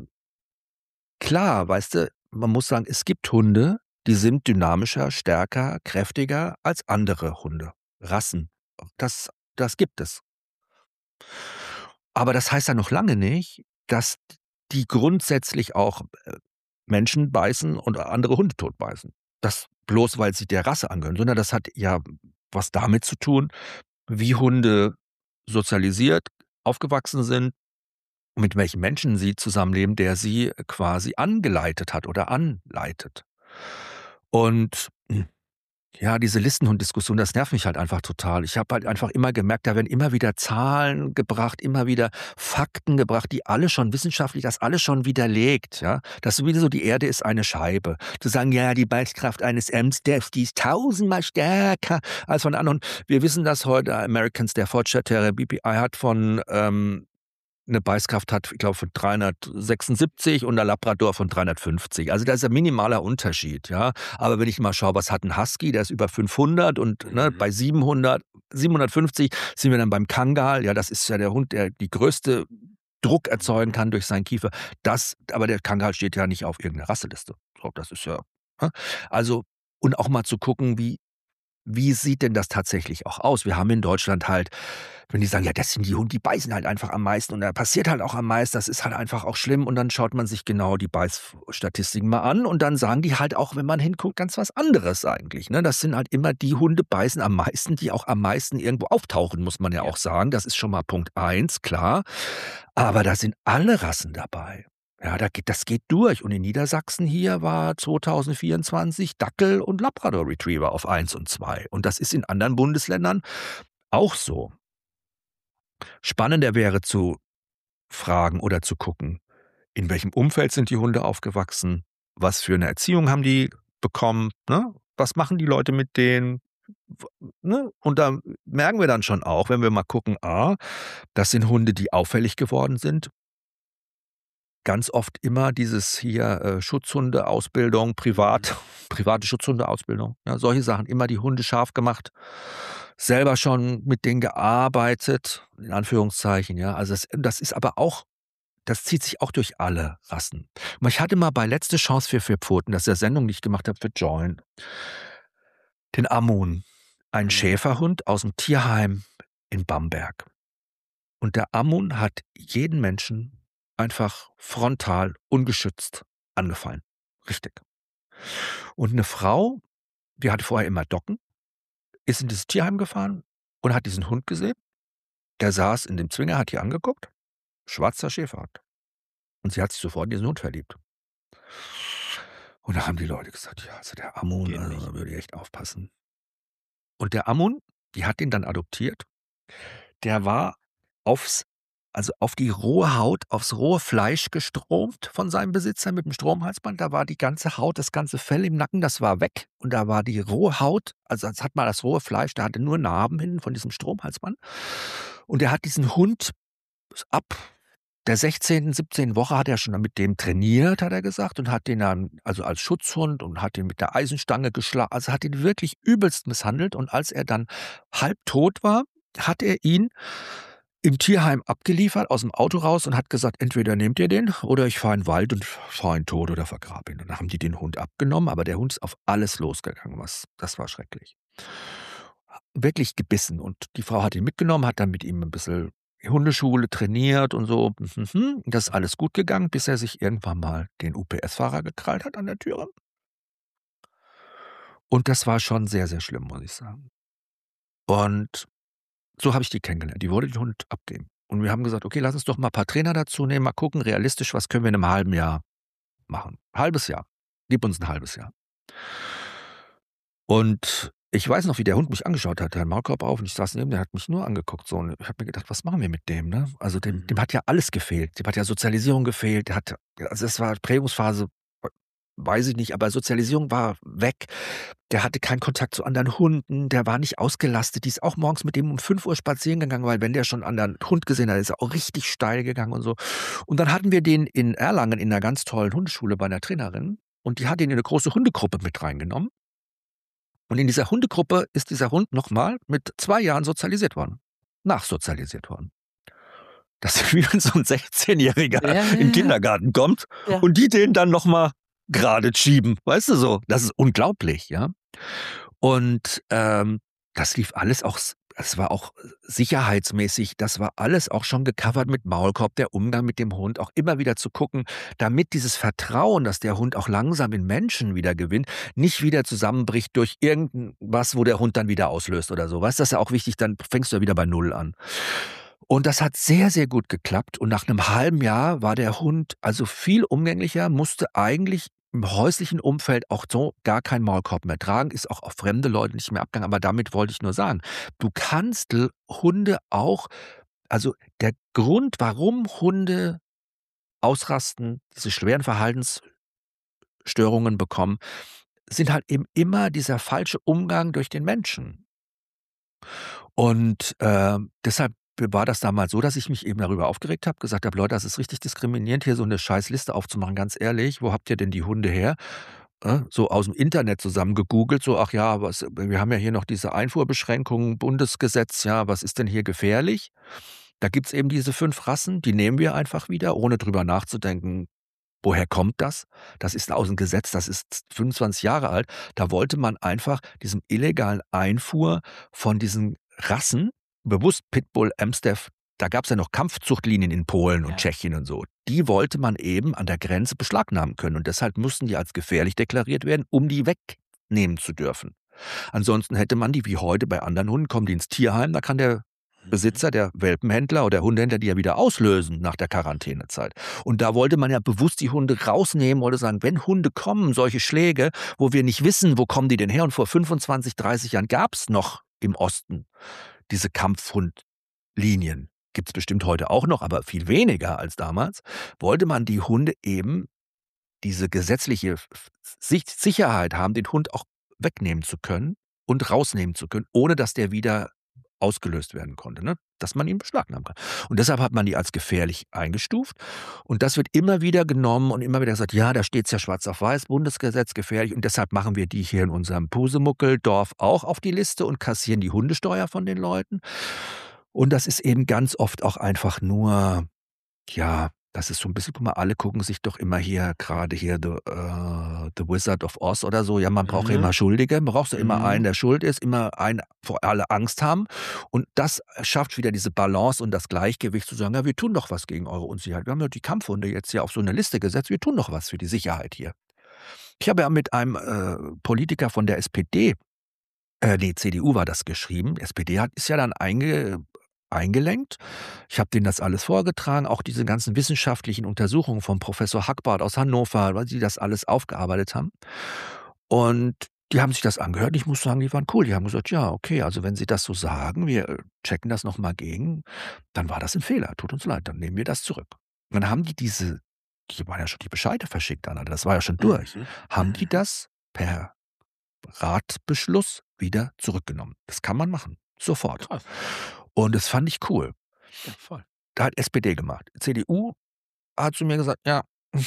klar, weißt du, man muss sagen, es gibt Hunde, die sind dynamischer, stärker, kräftiger als andere Hunde, Rassen. Das gibt es. Aber das heißt ja noch lange nicht, dass die grundsätzlich auch Menschen beißen und andere Hunde totbeißen. Das bloß, weil sie der Rasse angehören, sondern das hat ja was damit zu tun, wie Hunde sozialisiert, aufgewachsen sind, mit welchen Menschen sie zusammenleben, der sie quasi angeleitet hat oder anleitet. Und ja, diese Listenhund-Diskussion, das nervt mich halt einfach total. Ich habe halt einfach immer gemerkt, da werden immer wieder Zahlen gebracht, immer wieder Fakten gebracht, die alle schon wissenschaftlich, das alles schon widerlegt. Ja? Das ist sowieso, die Erde ist eine Scheibe. Zu sagen, ja, die Beißkraft eines Amstaff, die ist 1000-mal stärker als von anderen. Wir wissen das heute, American Staffordshire Terrier BPI hat von eine Beißkraft hat, ich glaube, von 376 und der Labrador von 350. Also da ist ein minimaler Unterschied, ja. Aber wenn ich mal schaue, was hat ein Husky, der ist über 500 und ne, bei 700, 750 sind wir dann beim Kangal. Ja, das ist ja der Hund, der die größte Druck erzeugen kann durch seinen Kiefer. Aber der Kangal steht ja nicht auf irgendeiner Rasseliste. So, das ist ja, also, und auch mal zu gucken, wie sieht denn das tatsächlich auch aus? Wir haben in Deutschland halt, wenn die sagen, ja, das sind die Hunde, die beißen halt einfach am meisten und da passiert halt auch am meisten, das ist halt einfach auch schlimm und dann schaut man sich genau die Beißstatistiken mal an und dann sagen die halt auch, wenn man hinguckt, ganz was anderes eigentlich. Ne? Das sind halt immer die Hunde beißen am meisten, die auch am meisten irgendwo auftauchen, muss man ja auch sagen. Das ist schon mal Punkt 1, klar. Aber da sind alle Rassen dabei. Ja, das geht durch. Und in Niedersachsen hier war 2024 Dackel und Labrador Retriever auf 1 und 2. Und das ist in anderen Bundesländern auch so. Spannender wäre zu fragen oder zu gucken, in welchem Umfeld sind die Hunde aufgewachsen? Was für eine Erziehung haben die bekommen? Ne? Was machen die Leute mit denen? Ne? Und da merken wir dann schon auch, wenn wir mal gucken, das sind Hunde, die auffällig geworden sind. Ganz oft immer dieses hier Schutzhundeausbildung, private Schutzhundeausbildung, ja, solche Sachen, immer die Hunde scharf gemacht, selber schon mit denen gearbeitet, in Anführungszeichen, ja. Also das ist aber auch, das zieht sich auch durch alle Rassen. Ich hatte mal bei Letzte Chance für vier Pfoten, das ist der Sendung, die ich gemacht habe für Join, den Amun, einen Schäferhund aus dem Tierheim in Bamberg. Und der Amun hat jeden Menschen einfach frontal, ungeschützt angefallen. Richtig. Und eine Frau, die hatte vorher immer Docken, ist in dieses Tierheim gefahren und hat diesen Hund gesehen. Der saß in dem Zwinger, hat die angeguckt. Schwarzer Schäferhund. Und sie hat sich sofort in diesen Hund verliebt. Und da haben die Leute gesagt, ja, also der Amun, da würde ich echt aufpassen. Und der Amun, die hat ihn dann adoptiert. Der war auf die rohe Haut, aufs rohe Fleisch gestromt von seinem Besitzer mit dem Stromhalsband. Da war die ganze Haut, das ganze Fell im Nacken, das war weg. Und da war die rohe Haut, also als hat man das rohe Fleisch, der hatte nur Narben hinten von diesem Stromhalsband. Und er hat diesen Hund ab der 16., 17. Woche hat er schon mit dem trainiert, hat er gesagt, und hat den dann, also als Schutzhund und hat den mit der Eisenstange geschlagen, also hat ihn wirklich übelst misshandelt. Und als er dann halb tot war, hat er ihn im Tierheim abgeliefert, aus dem Auto raus und hat gesagt, entweder nehmt ihr den oder ich fahre in den Wald und fahre ihn tot oder vergrabe ihn. Und dann haben die den Hund abgenommen, aber der Hund ist auf alles losgegangen. Das war schrecklich. Wirklich gebissen. Und die Frau hat ihn mitgenommen, hat dann mit ihm ein bisschen Hundeschule trainiert und so. Das ist alles gut gegangen, bis er sich irgendwann mal den UPS-Fahrer gekrallt hat an der Türe. Und das war schon sehr, sehr schlimm, muss ich sagen. Und so habe ich die kennengelernt. Die wollte den Hund abgeben. Und wir haben gesagt, okay, lass uns doch mal ein paar Trainer dazu nehmen, mal gucken, realistisch, was können wir in einem halben Jahr machen. Halbes Jahr. Gib uns ein halbes Jahr. Und ich weiß noch, wie der Hund mich angeschaut hat. Der hat einen Maulkorb auf und ich saß neben, der hat mich nur angeguckt. So. Und ich habe mir gedacht, was machen wir mit dem? Ne? Also dem hat ja alles gefehlt. Dem hat ja Sozialisierung gefehlt. Also es war Prägungsphase, weiß ich nicht, aber Sozialisierung war weg. Der hatte keinen Kontakt zu anderen Hunden, der war nicht ausgelastet. Die ist auch morgens mit dem um 5 Uhr spazieren gegangen, weil wenn der schon einen anderen Hund gesehen hat, ist er auch richtig steil gegangen und so. Und dann hatten wir den in Erlangen in einer ganz tollen Hundeschule bei einer Trainerin und die hat ihn in eine große Hundegruppe mit reingenommen. Und in dieser Hundegruppe ist dieser Hund nochmal mit 2 Jahren sozialisiert worden. Nachsozialisiert worden. Das ist wie wenn so ein 16-Jähriger in den Kindergarten kommt und die den dann nochmal gerade schieben. Weißt du so? Das ist unglaublich, ja. Und das lief alles auch, es war auch sicherheitsmäßig, das war alles auch schon gecovert mit Maulkorb, der Umgang mit dem Hund, auch immer wieder zu gucken, damit dieses Vertrauen, dass der Hund auch langsam in Menschen wieder gewinnt, nicht wieder zusammenbricht durch irgendwas, wo der Hund dann wieder auslöst oder so. Weißt du, das ist ja auch wichtig, dann fängst du ja wieder bei Null an. Und das hat sehr, sehr gut geklappt. Und nach einem halben Jahr war der Hund also viel umgänglicher, musste eigentlich im häuslichen Umfeld auch so gar keinen Maulkorb mehr tragen, ist auch auf fremde Leute nicht mehr abgegangen. Aber damit wollte ich nur sagen, du kannst Hunde auch, also der Grund, warum Hunde ausrasten, diese schweren Verhaltensstörungen bekommen, sind halt eben immer dieser falsche Umgang durch den Menschen. Und deshalb war das damals so, dass ich mich eben darüber aufgeregt habe, gesagt habe, Leute, das ist richtig diskriminierend, hier so eine scheiß Liste aufzumachen, ganz ehrlich, wo habt ihr denn die Hunde her? So aus dem Internet zusammen gegoogelt, so, ach ja, wir haben ja hier noch diese Einfuhrbeschränkungen, Bundesgesetz, ja, was ist denn hier gefährlich? Da gibt's eben diese 5 Rassen, die nehmen wir einfach wieder, ohne drüber nachzudenken, woher kommt das? Das ist aus dem Gesetz, das ist 25 Jahre alt. Da wollte man einfach diesem illegalen Einfuhr von diesen Rassen, bewusst Pitbull, Amstaff, da gab es ja noch Kampfzuchtlinien in Polen und Tschechien und so. Die wollte man eben an der Grenze beschlagnahmen können. Und deshalb mussten die als gefährlich deklariert werden, um die wegnehmen zu dürfen. Ansonsten hätte man die, wie heute bei anderen Hunden, kommen die ins Tierheim, da kann der Besitzer, der Welpenhändler oder der Hundehändler die ja wieder auslösen nach der Quarantänezeit. Und da wollte man ja bewusst die Hunde rausnehmen, wollte sagen, wenn Hunde kommen, solche Schläge, wo wir nicht wissen, wo kommen die denn her? Und vor 25, 30 Jahren gab es noch im Osten diese Kampfhundlinien. Gibt es bestimmt heute auch noch, aber viel weniger als damals. Wollte man die Hunde eben diese gesetzliche Sicherheit haben, den Hund auch wegnehmen zu können und rausnehmen zu können, ohne dass der wieder ausgelöst werden konnte, ne? Dass man ihn beschlagnahmen kann. Und deshalb hat man die als gefährlich eingestuft. Und das wird immer wieder genommen und immer wieder gesagt, ja, da steht es ja schwarz auf weiß, Bundesgesetz gefährlich. Und deshalb machen wir die hier in unserem Pusemuckeldorf auch auf die Liste und kassieren die Hundesteuer von den Leuten. Und das ist eben ganz oft auch einfach nur, ja, das ist so ein bisschen, guck mal, alle gucken sich doch immer hier gerade hier The Wizard of Oz oder so. Ja, man braucht ja immer Schuldige, man braucht ja immer einen, der schuld ist, immer einen, vor alle Angst haben. Und das schafft wieder diese Balance und das Gleichgewicht zu sagen, ja, wir tun doch was gegen eure Unsicherheit. Wir haben ja die Kampfhunde jetzt hier auf so eine Liste gesetzt, wir tun doch was für die Sicherheit hier. Ich habe ja mit einem Politiker von der SPD, nee, CDU war das geschrieben, SPD ist ja dann eingelenkt. Ich habe denen das alles vorgetragen, auch diese ganzen wissenschaftlichen Untersuchungen vom Professor Hackbart aus Hannover, weil die das alles aufgearbeitet haben. Und die haben sich das angehört. Ich muss sagen, die waren cool. Die haben gesagt, ja, okay, also wenn Sie das so sagen, wir checken das nochmal gegen, dann war das ein Fehler. Tut uns leid, dann nehmen wir das zurück. Und dann haben die waren ja schon die Bescheide verschickt, Anna, das war ja schon durch. Haben die das per Ratbeschluss wieder zurückgenommen. Das kann man machen. Sofort.
Krass.
Und das fand ich cool.
Ja, voll.
Da hat SPD gemacht. CDU hat zu mir gesagt, ja,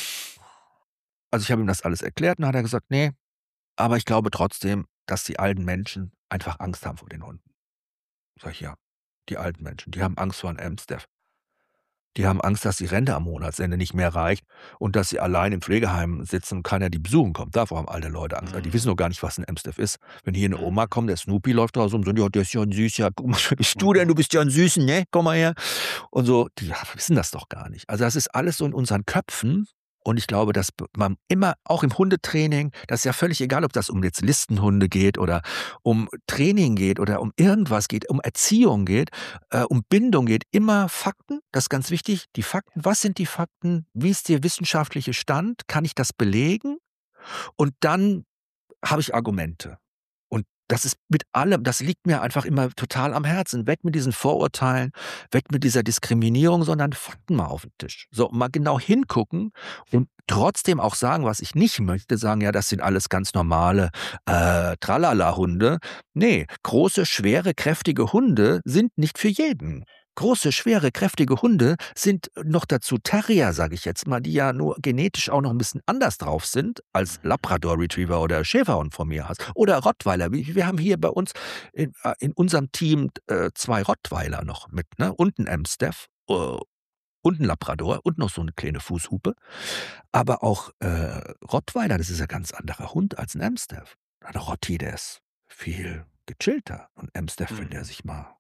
also ich habe ihm das alles erklärt und dann hat er gesagt, nee, aber ich glaube trotzdem, dass die alten Menschen einfach Angst haben vor den Hunden. Sag ich, ja, die alten Menschen. Die haben Angst vor einem Amstaff. Die haben Angst, dass die Rente am Monatsende nicht mehr reicht und dass sie allein im Pflegeheim sitzen und keiner die besuchen kommt. Davor haben alte Leute Angst. Die wissen noch gar nicht, was ein Amstaff ist. Wenn hier eine Oma kommt, der Snoopy läuft da so und so, ja, der ist ja ein Süßer. Guck mal, wer bist du denn? Du bist ja ein Süßen, ne? Komm mal her. Und so, die wissen das doch gar nicht. Also das ist alles so in unseren Köpfen. Und ich glaube, dass man immer, auch im Hundetraining, das ist ja völlig egal, ob das um jetzt Listenhunde geht oder um Training geht oder um irgendwas geht, um Erziehung geht, um Bindung geht, immer Fakten, das ist ganz wichtig, die Fakten, was sind die Fakten, wie ist der wissenschaftliche Stand, kann ich das belegen? Und dann habe ich Argumente. Und das ist mit allem, das liegt mir einfach immer total am Herzen. Weg mit diesen Vorurteilen, weg mit dieser Diskriminierung, sondern Fakten mal auf den Tisch. So, mal genau hingucken und trotzdem auch sagen, was ich nicht möchte, sagen, ja, das sind alles ganz normale Tralala-Hunde. Nee, große, schwere, kräftige Hunde sind nicht für jeden. Große, schwere, kräftige Hunde sind noch dazu Terrier, sage ich jetzt mal, die ja nur genetisch auch noch ein bisschen anders drauf sind, als Labrador Retriever oder Schäferhund von mir hast. Oder Rottweiler. Wir haben hier bei uns in unserem Team 2 Rottweiler noch mit, ne? Und ein Amstaff, und ein Labrador und noch so eine kleine Fußhupe. Aber auch Rottweiler, das ist ein ganz anderer Hund als ein Amstaff. Ein Rotti, der ist viel gechillter. Und Amstaff, wenn der sich mal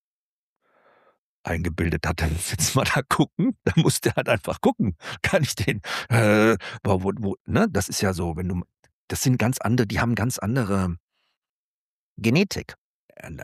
eingebildet hat, dann jetzt mal da gucken, dann muss der halt einfach gucken. Kann ich den, ne? Das ist ja so, das sind ganz andere, die haben ganz andere Genetik. Ein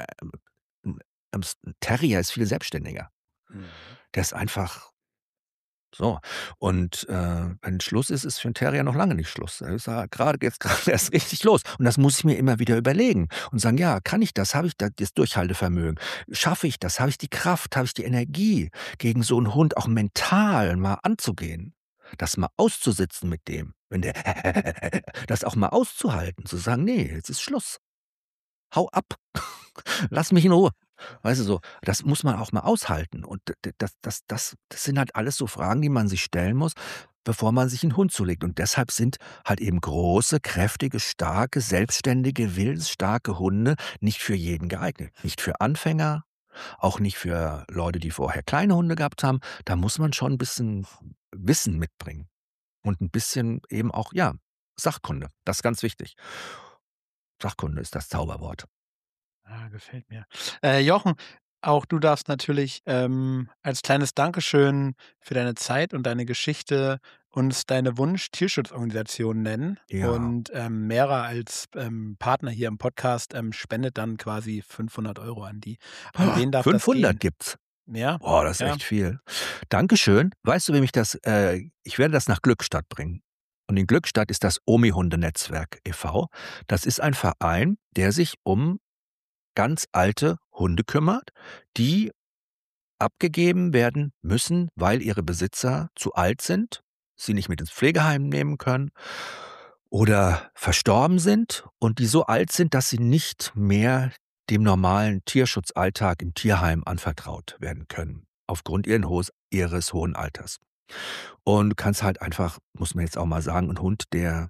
Terrier ist viel selbstständiger. Der ist einfach so. Und wenn Schluss ist, ist für einen Terrier noch lange nicht Schluss. Er ist gerade erst richtig los. Und das muss ich mir immer wieder überlegen und sagen, ja, kann ich das? Habe ich das Durchhaltevermögen? Schaffe ich das? Habe ich die Kraft? Habe ich die Energie, gegen so einen Hund auch mental mal anzugehen? Das mal auszusitzen mit dem, wenn der das auch mal auszuhalten, zu sagen, nee, jetzt ist Schluss. Hau ab. Lass mich in Ruhe. Weißt du so, das muss man auch mal aushalten. Und das sind halt alles so Fragen, die man sich stellen muss, bevor man sich einen Hund zulegt. Und deshalb sind halt eben große, kräftige, starke, selbstständige, willensstarke Hunde nicht für jeden geeignet. Nicht für Anfänger, auch nicht für Leute, die vorher kleine Hunde gehabt haben. Da muss man schon ein bisschen Wissen mitbringen. Und ein bisschen eben auch, ja, Sachkunde. Das ist ganz wichtig. Sachkunde ist das Zauberwort.
Gefällt mir. Jochen, auch du darfst natürlich als kleines Dankeschön für deine Zeit und deine Geschichte uns deine Wunsch-Tierschutzorganisation nennen.
Ja.
Und Mera als Partner hier im Podcast spendet dann quasi 500 € an die. An wen darf
500
das gehen?
gibt's.
Ja,
Boah, das ist
ja.
echt viel. Dankeschön. Weißt du, wem ich ich werde das nach Glückstadt bringen. Und in Glückstadt ist das Omi-Hunde-Netzwerk e.V. Das ist ein Verein, der sich um ganz alte Hunde kümmert, die abgegeben werden müssen, weil ihre Besitzer zu alt sind, sie nicht mit ins Pflegeheim nehmen können oder verstorben sind und die so alt sind, dass sie nicht mehr dem normalen Tierschutzalltag im Tierheim anvertraut werden können, aufgrund ihres hohen Alters. Und du kannst halt einfach, muss man jetzt auch mal sagen, ein Hund, der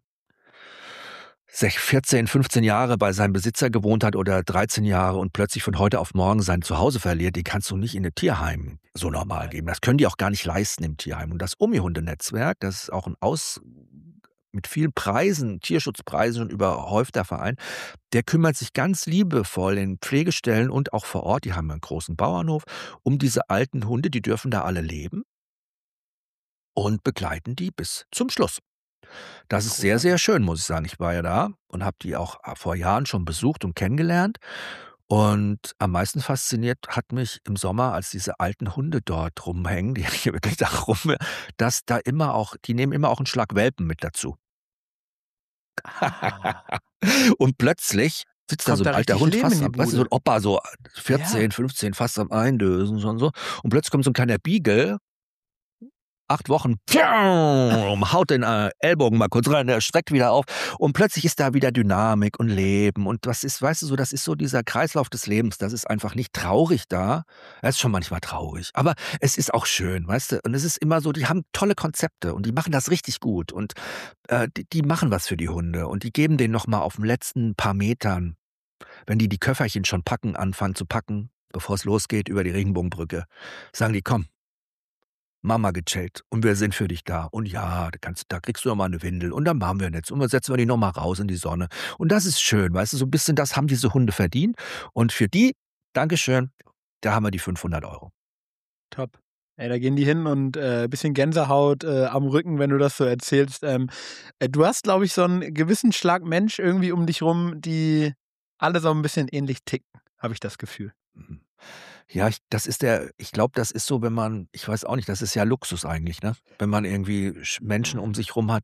14, 15 Jahre bei seinem Besitzer gewohnt hat oder 13 Jahre und plötzlich von heute auf morgen sein Zuhause verliert, die kannst du nicht in ein Tierheim so normal geben. Das können die auch gar nicht leisten im Tierheim. Und das Omi-Hunde-Netzwerk, das ist auch mit vielen Preisen, Tierschutzpreisen und überhäufter Verein, der kümmert sich ganz liebevoll in Pflegestellen und auch vor Ort, die haben einen großen Bauernhof, um diese alten Hunde, die dürfen da alle leben und begleiten die bis zum Schluss. Das ist sehr, sehr schön, muss ich sagen. Ich war ja da und habe die auch vor Jahren schon besucht und kennengelernt. Und am meisten fasziniert hat mich im Sommer, als diese alten Hunde dort rumhängen, die hier wirklich da rum, dass da die nehmen immer auch einen Schlag Welpen mit dazu. Und plötzlich sitzt da so
Kommt
ein
da
alter
richtig
Hund
Leben in
fast
die
weißt du, so ein
Bude.
Opa, so 14,
Ja.
15, fast am Eindösen und so. Und plötzlich kommt so ein kleiner Beagle, 8 Wochen, haut den Ellbogen mal kurz rein, der streckt wieder auf und plötzlich ist da wieder Dynamik und Leben und das ist, weißt du, so, das ist so dieser Kreislauf des Lebens, das ist einfach nicht traurig da, das ist schon manchmal traurig, aber es ist auch schön, weißt du, und es ist immer so, die haben tolle Konzepte und die machen das richtig gut und die machen was für die Hunde und die geben denen nochmal auf den letzten paar Metern, wenn die Köfferchen schon anfangen zu packen, bevor es losgeht über die Regenbogenbrücke, sagen die, komm, Mama gechillt und wir sind für dich da. Und ja, da kriegst du noch mal eine Windel und dann machen wir jetzt und dann setzen wir die noch mal raus in die Sonne. Und das ist schön, weißt du, so ein bisschen das haben diese Hunde verdient. Und für die, Dankeschön, da haben wir die 500 €.
Top. Ey, da gehen die hin und bisschen Gänsehaut am Rücken, wenn du das so erzählst. Du hast, glaube ich, so einen gewissen Schlag Mensch irgendwie um dich rum, die alle so ein bisschen ähnlich ticken, habe ich das Gefühl.
Mhm. Ja, ich glaube, das ist so, wenn man ich weiß auch nicht, das ist ja Luxus eigentlich, ne? Wenn man irgendwie Menschen um sich rum hat,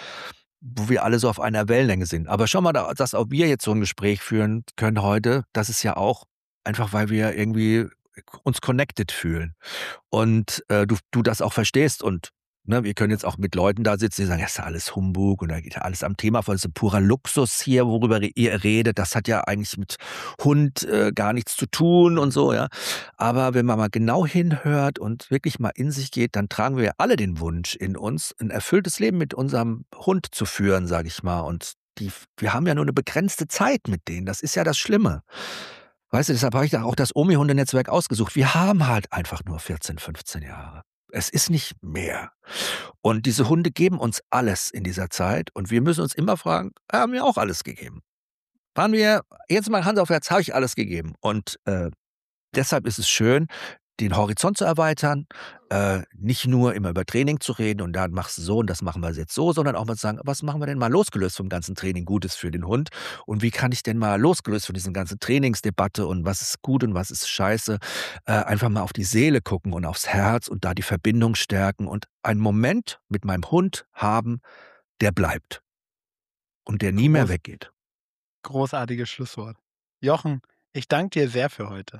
wo wir alle so auf einer Wellenlänge sind. Aber schau mal, dass auch wir jetzt so ein Gespräch führen können heute, das ist ja auch einfach, weil wir irgendwie uns connected fühlen und, du das auch verstehst und, ne, wir können jetzt auch mit Leuten da sitzen, die sagen: „Ja, ist ja alles Humbug und da geht ja alles am Thema vorbei. Das ist purer Luxus hier, worüber ihr redet. Das hat ja eigentlich mit Hund, gar nichts zu tun“ und so, ja. Aber wenn man mal genau hinhört und wirklich mal in sich geht, dann tragen wir ja alle den Wunsch in uns, ein erfülltes Leben mit unserem Hund zu führen, sage ich mal. Und wir haben ja nur eine begrenzte Zeit mit denen. Das ist ja das Schlimme. Weißt du, deshalb habe ich da auch das Omi-Hunde-Netzwerk ausgesucht. Wir haben halt einfach nur 14, 15 Jahre. Es ist nicht mehr. Und diese Hunde geben uns alles in dieser Zeit und wir müssen uns immer fragen: „Haben wir auch alles gegeben?“ Waren wir jetzt mal Hand auf Herz, habe ich alles gegeben? Und, deshalb ist es schön, den Horizont zu erweitern, nicht nur immer über Training zu reden und dann machst du so und das machen wir jetzt so, sondern auch mal zu sagen: „Was machen wir denn mal losgelöst vom ganzen Training Gutes für den Hund? Und wie kann ich denn mal losgelöst von diesen ganzen Trainingsdebatte und was ist gut und was ist scheiße, einfach mal auf die Seele gucken und aufs Herz und da die Verbindung stärken und einen Moment mit meinem Hund haben, der bleibt und der nie mehr
Groß,
weggeht.“
großartiges Schlusswort. Jochen, ich danke dir sehr für heute.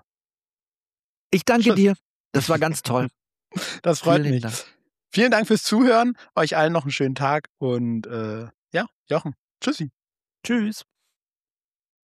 Ich danke
Tschüss.
dir. Das war ganz toll.
Das
Vielen
freut
lieben
mich.
Dank.
Vielen Dank fürs Zuhören. Euch allen noch einen schönen Tag und ja, Jochen, tschüssi.
Tschüss.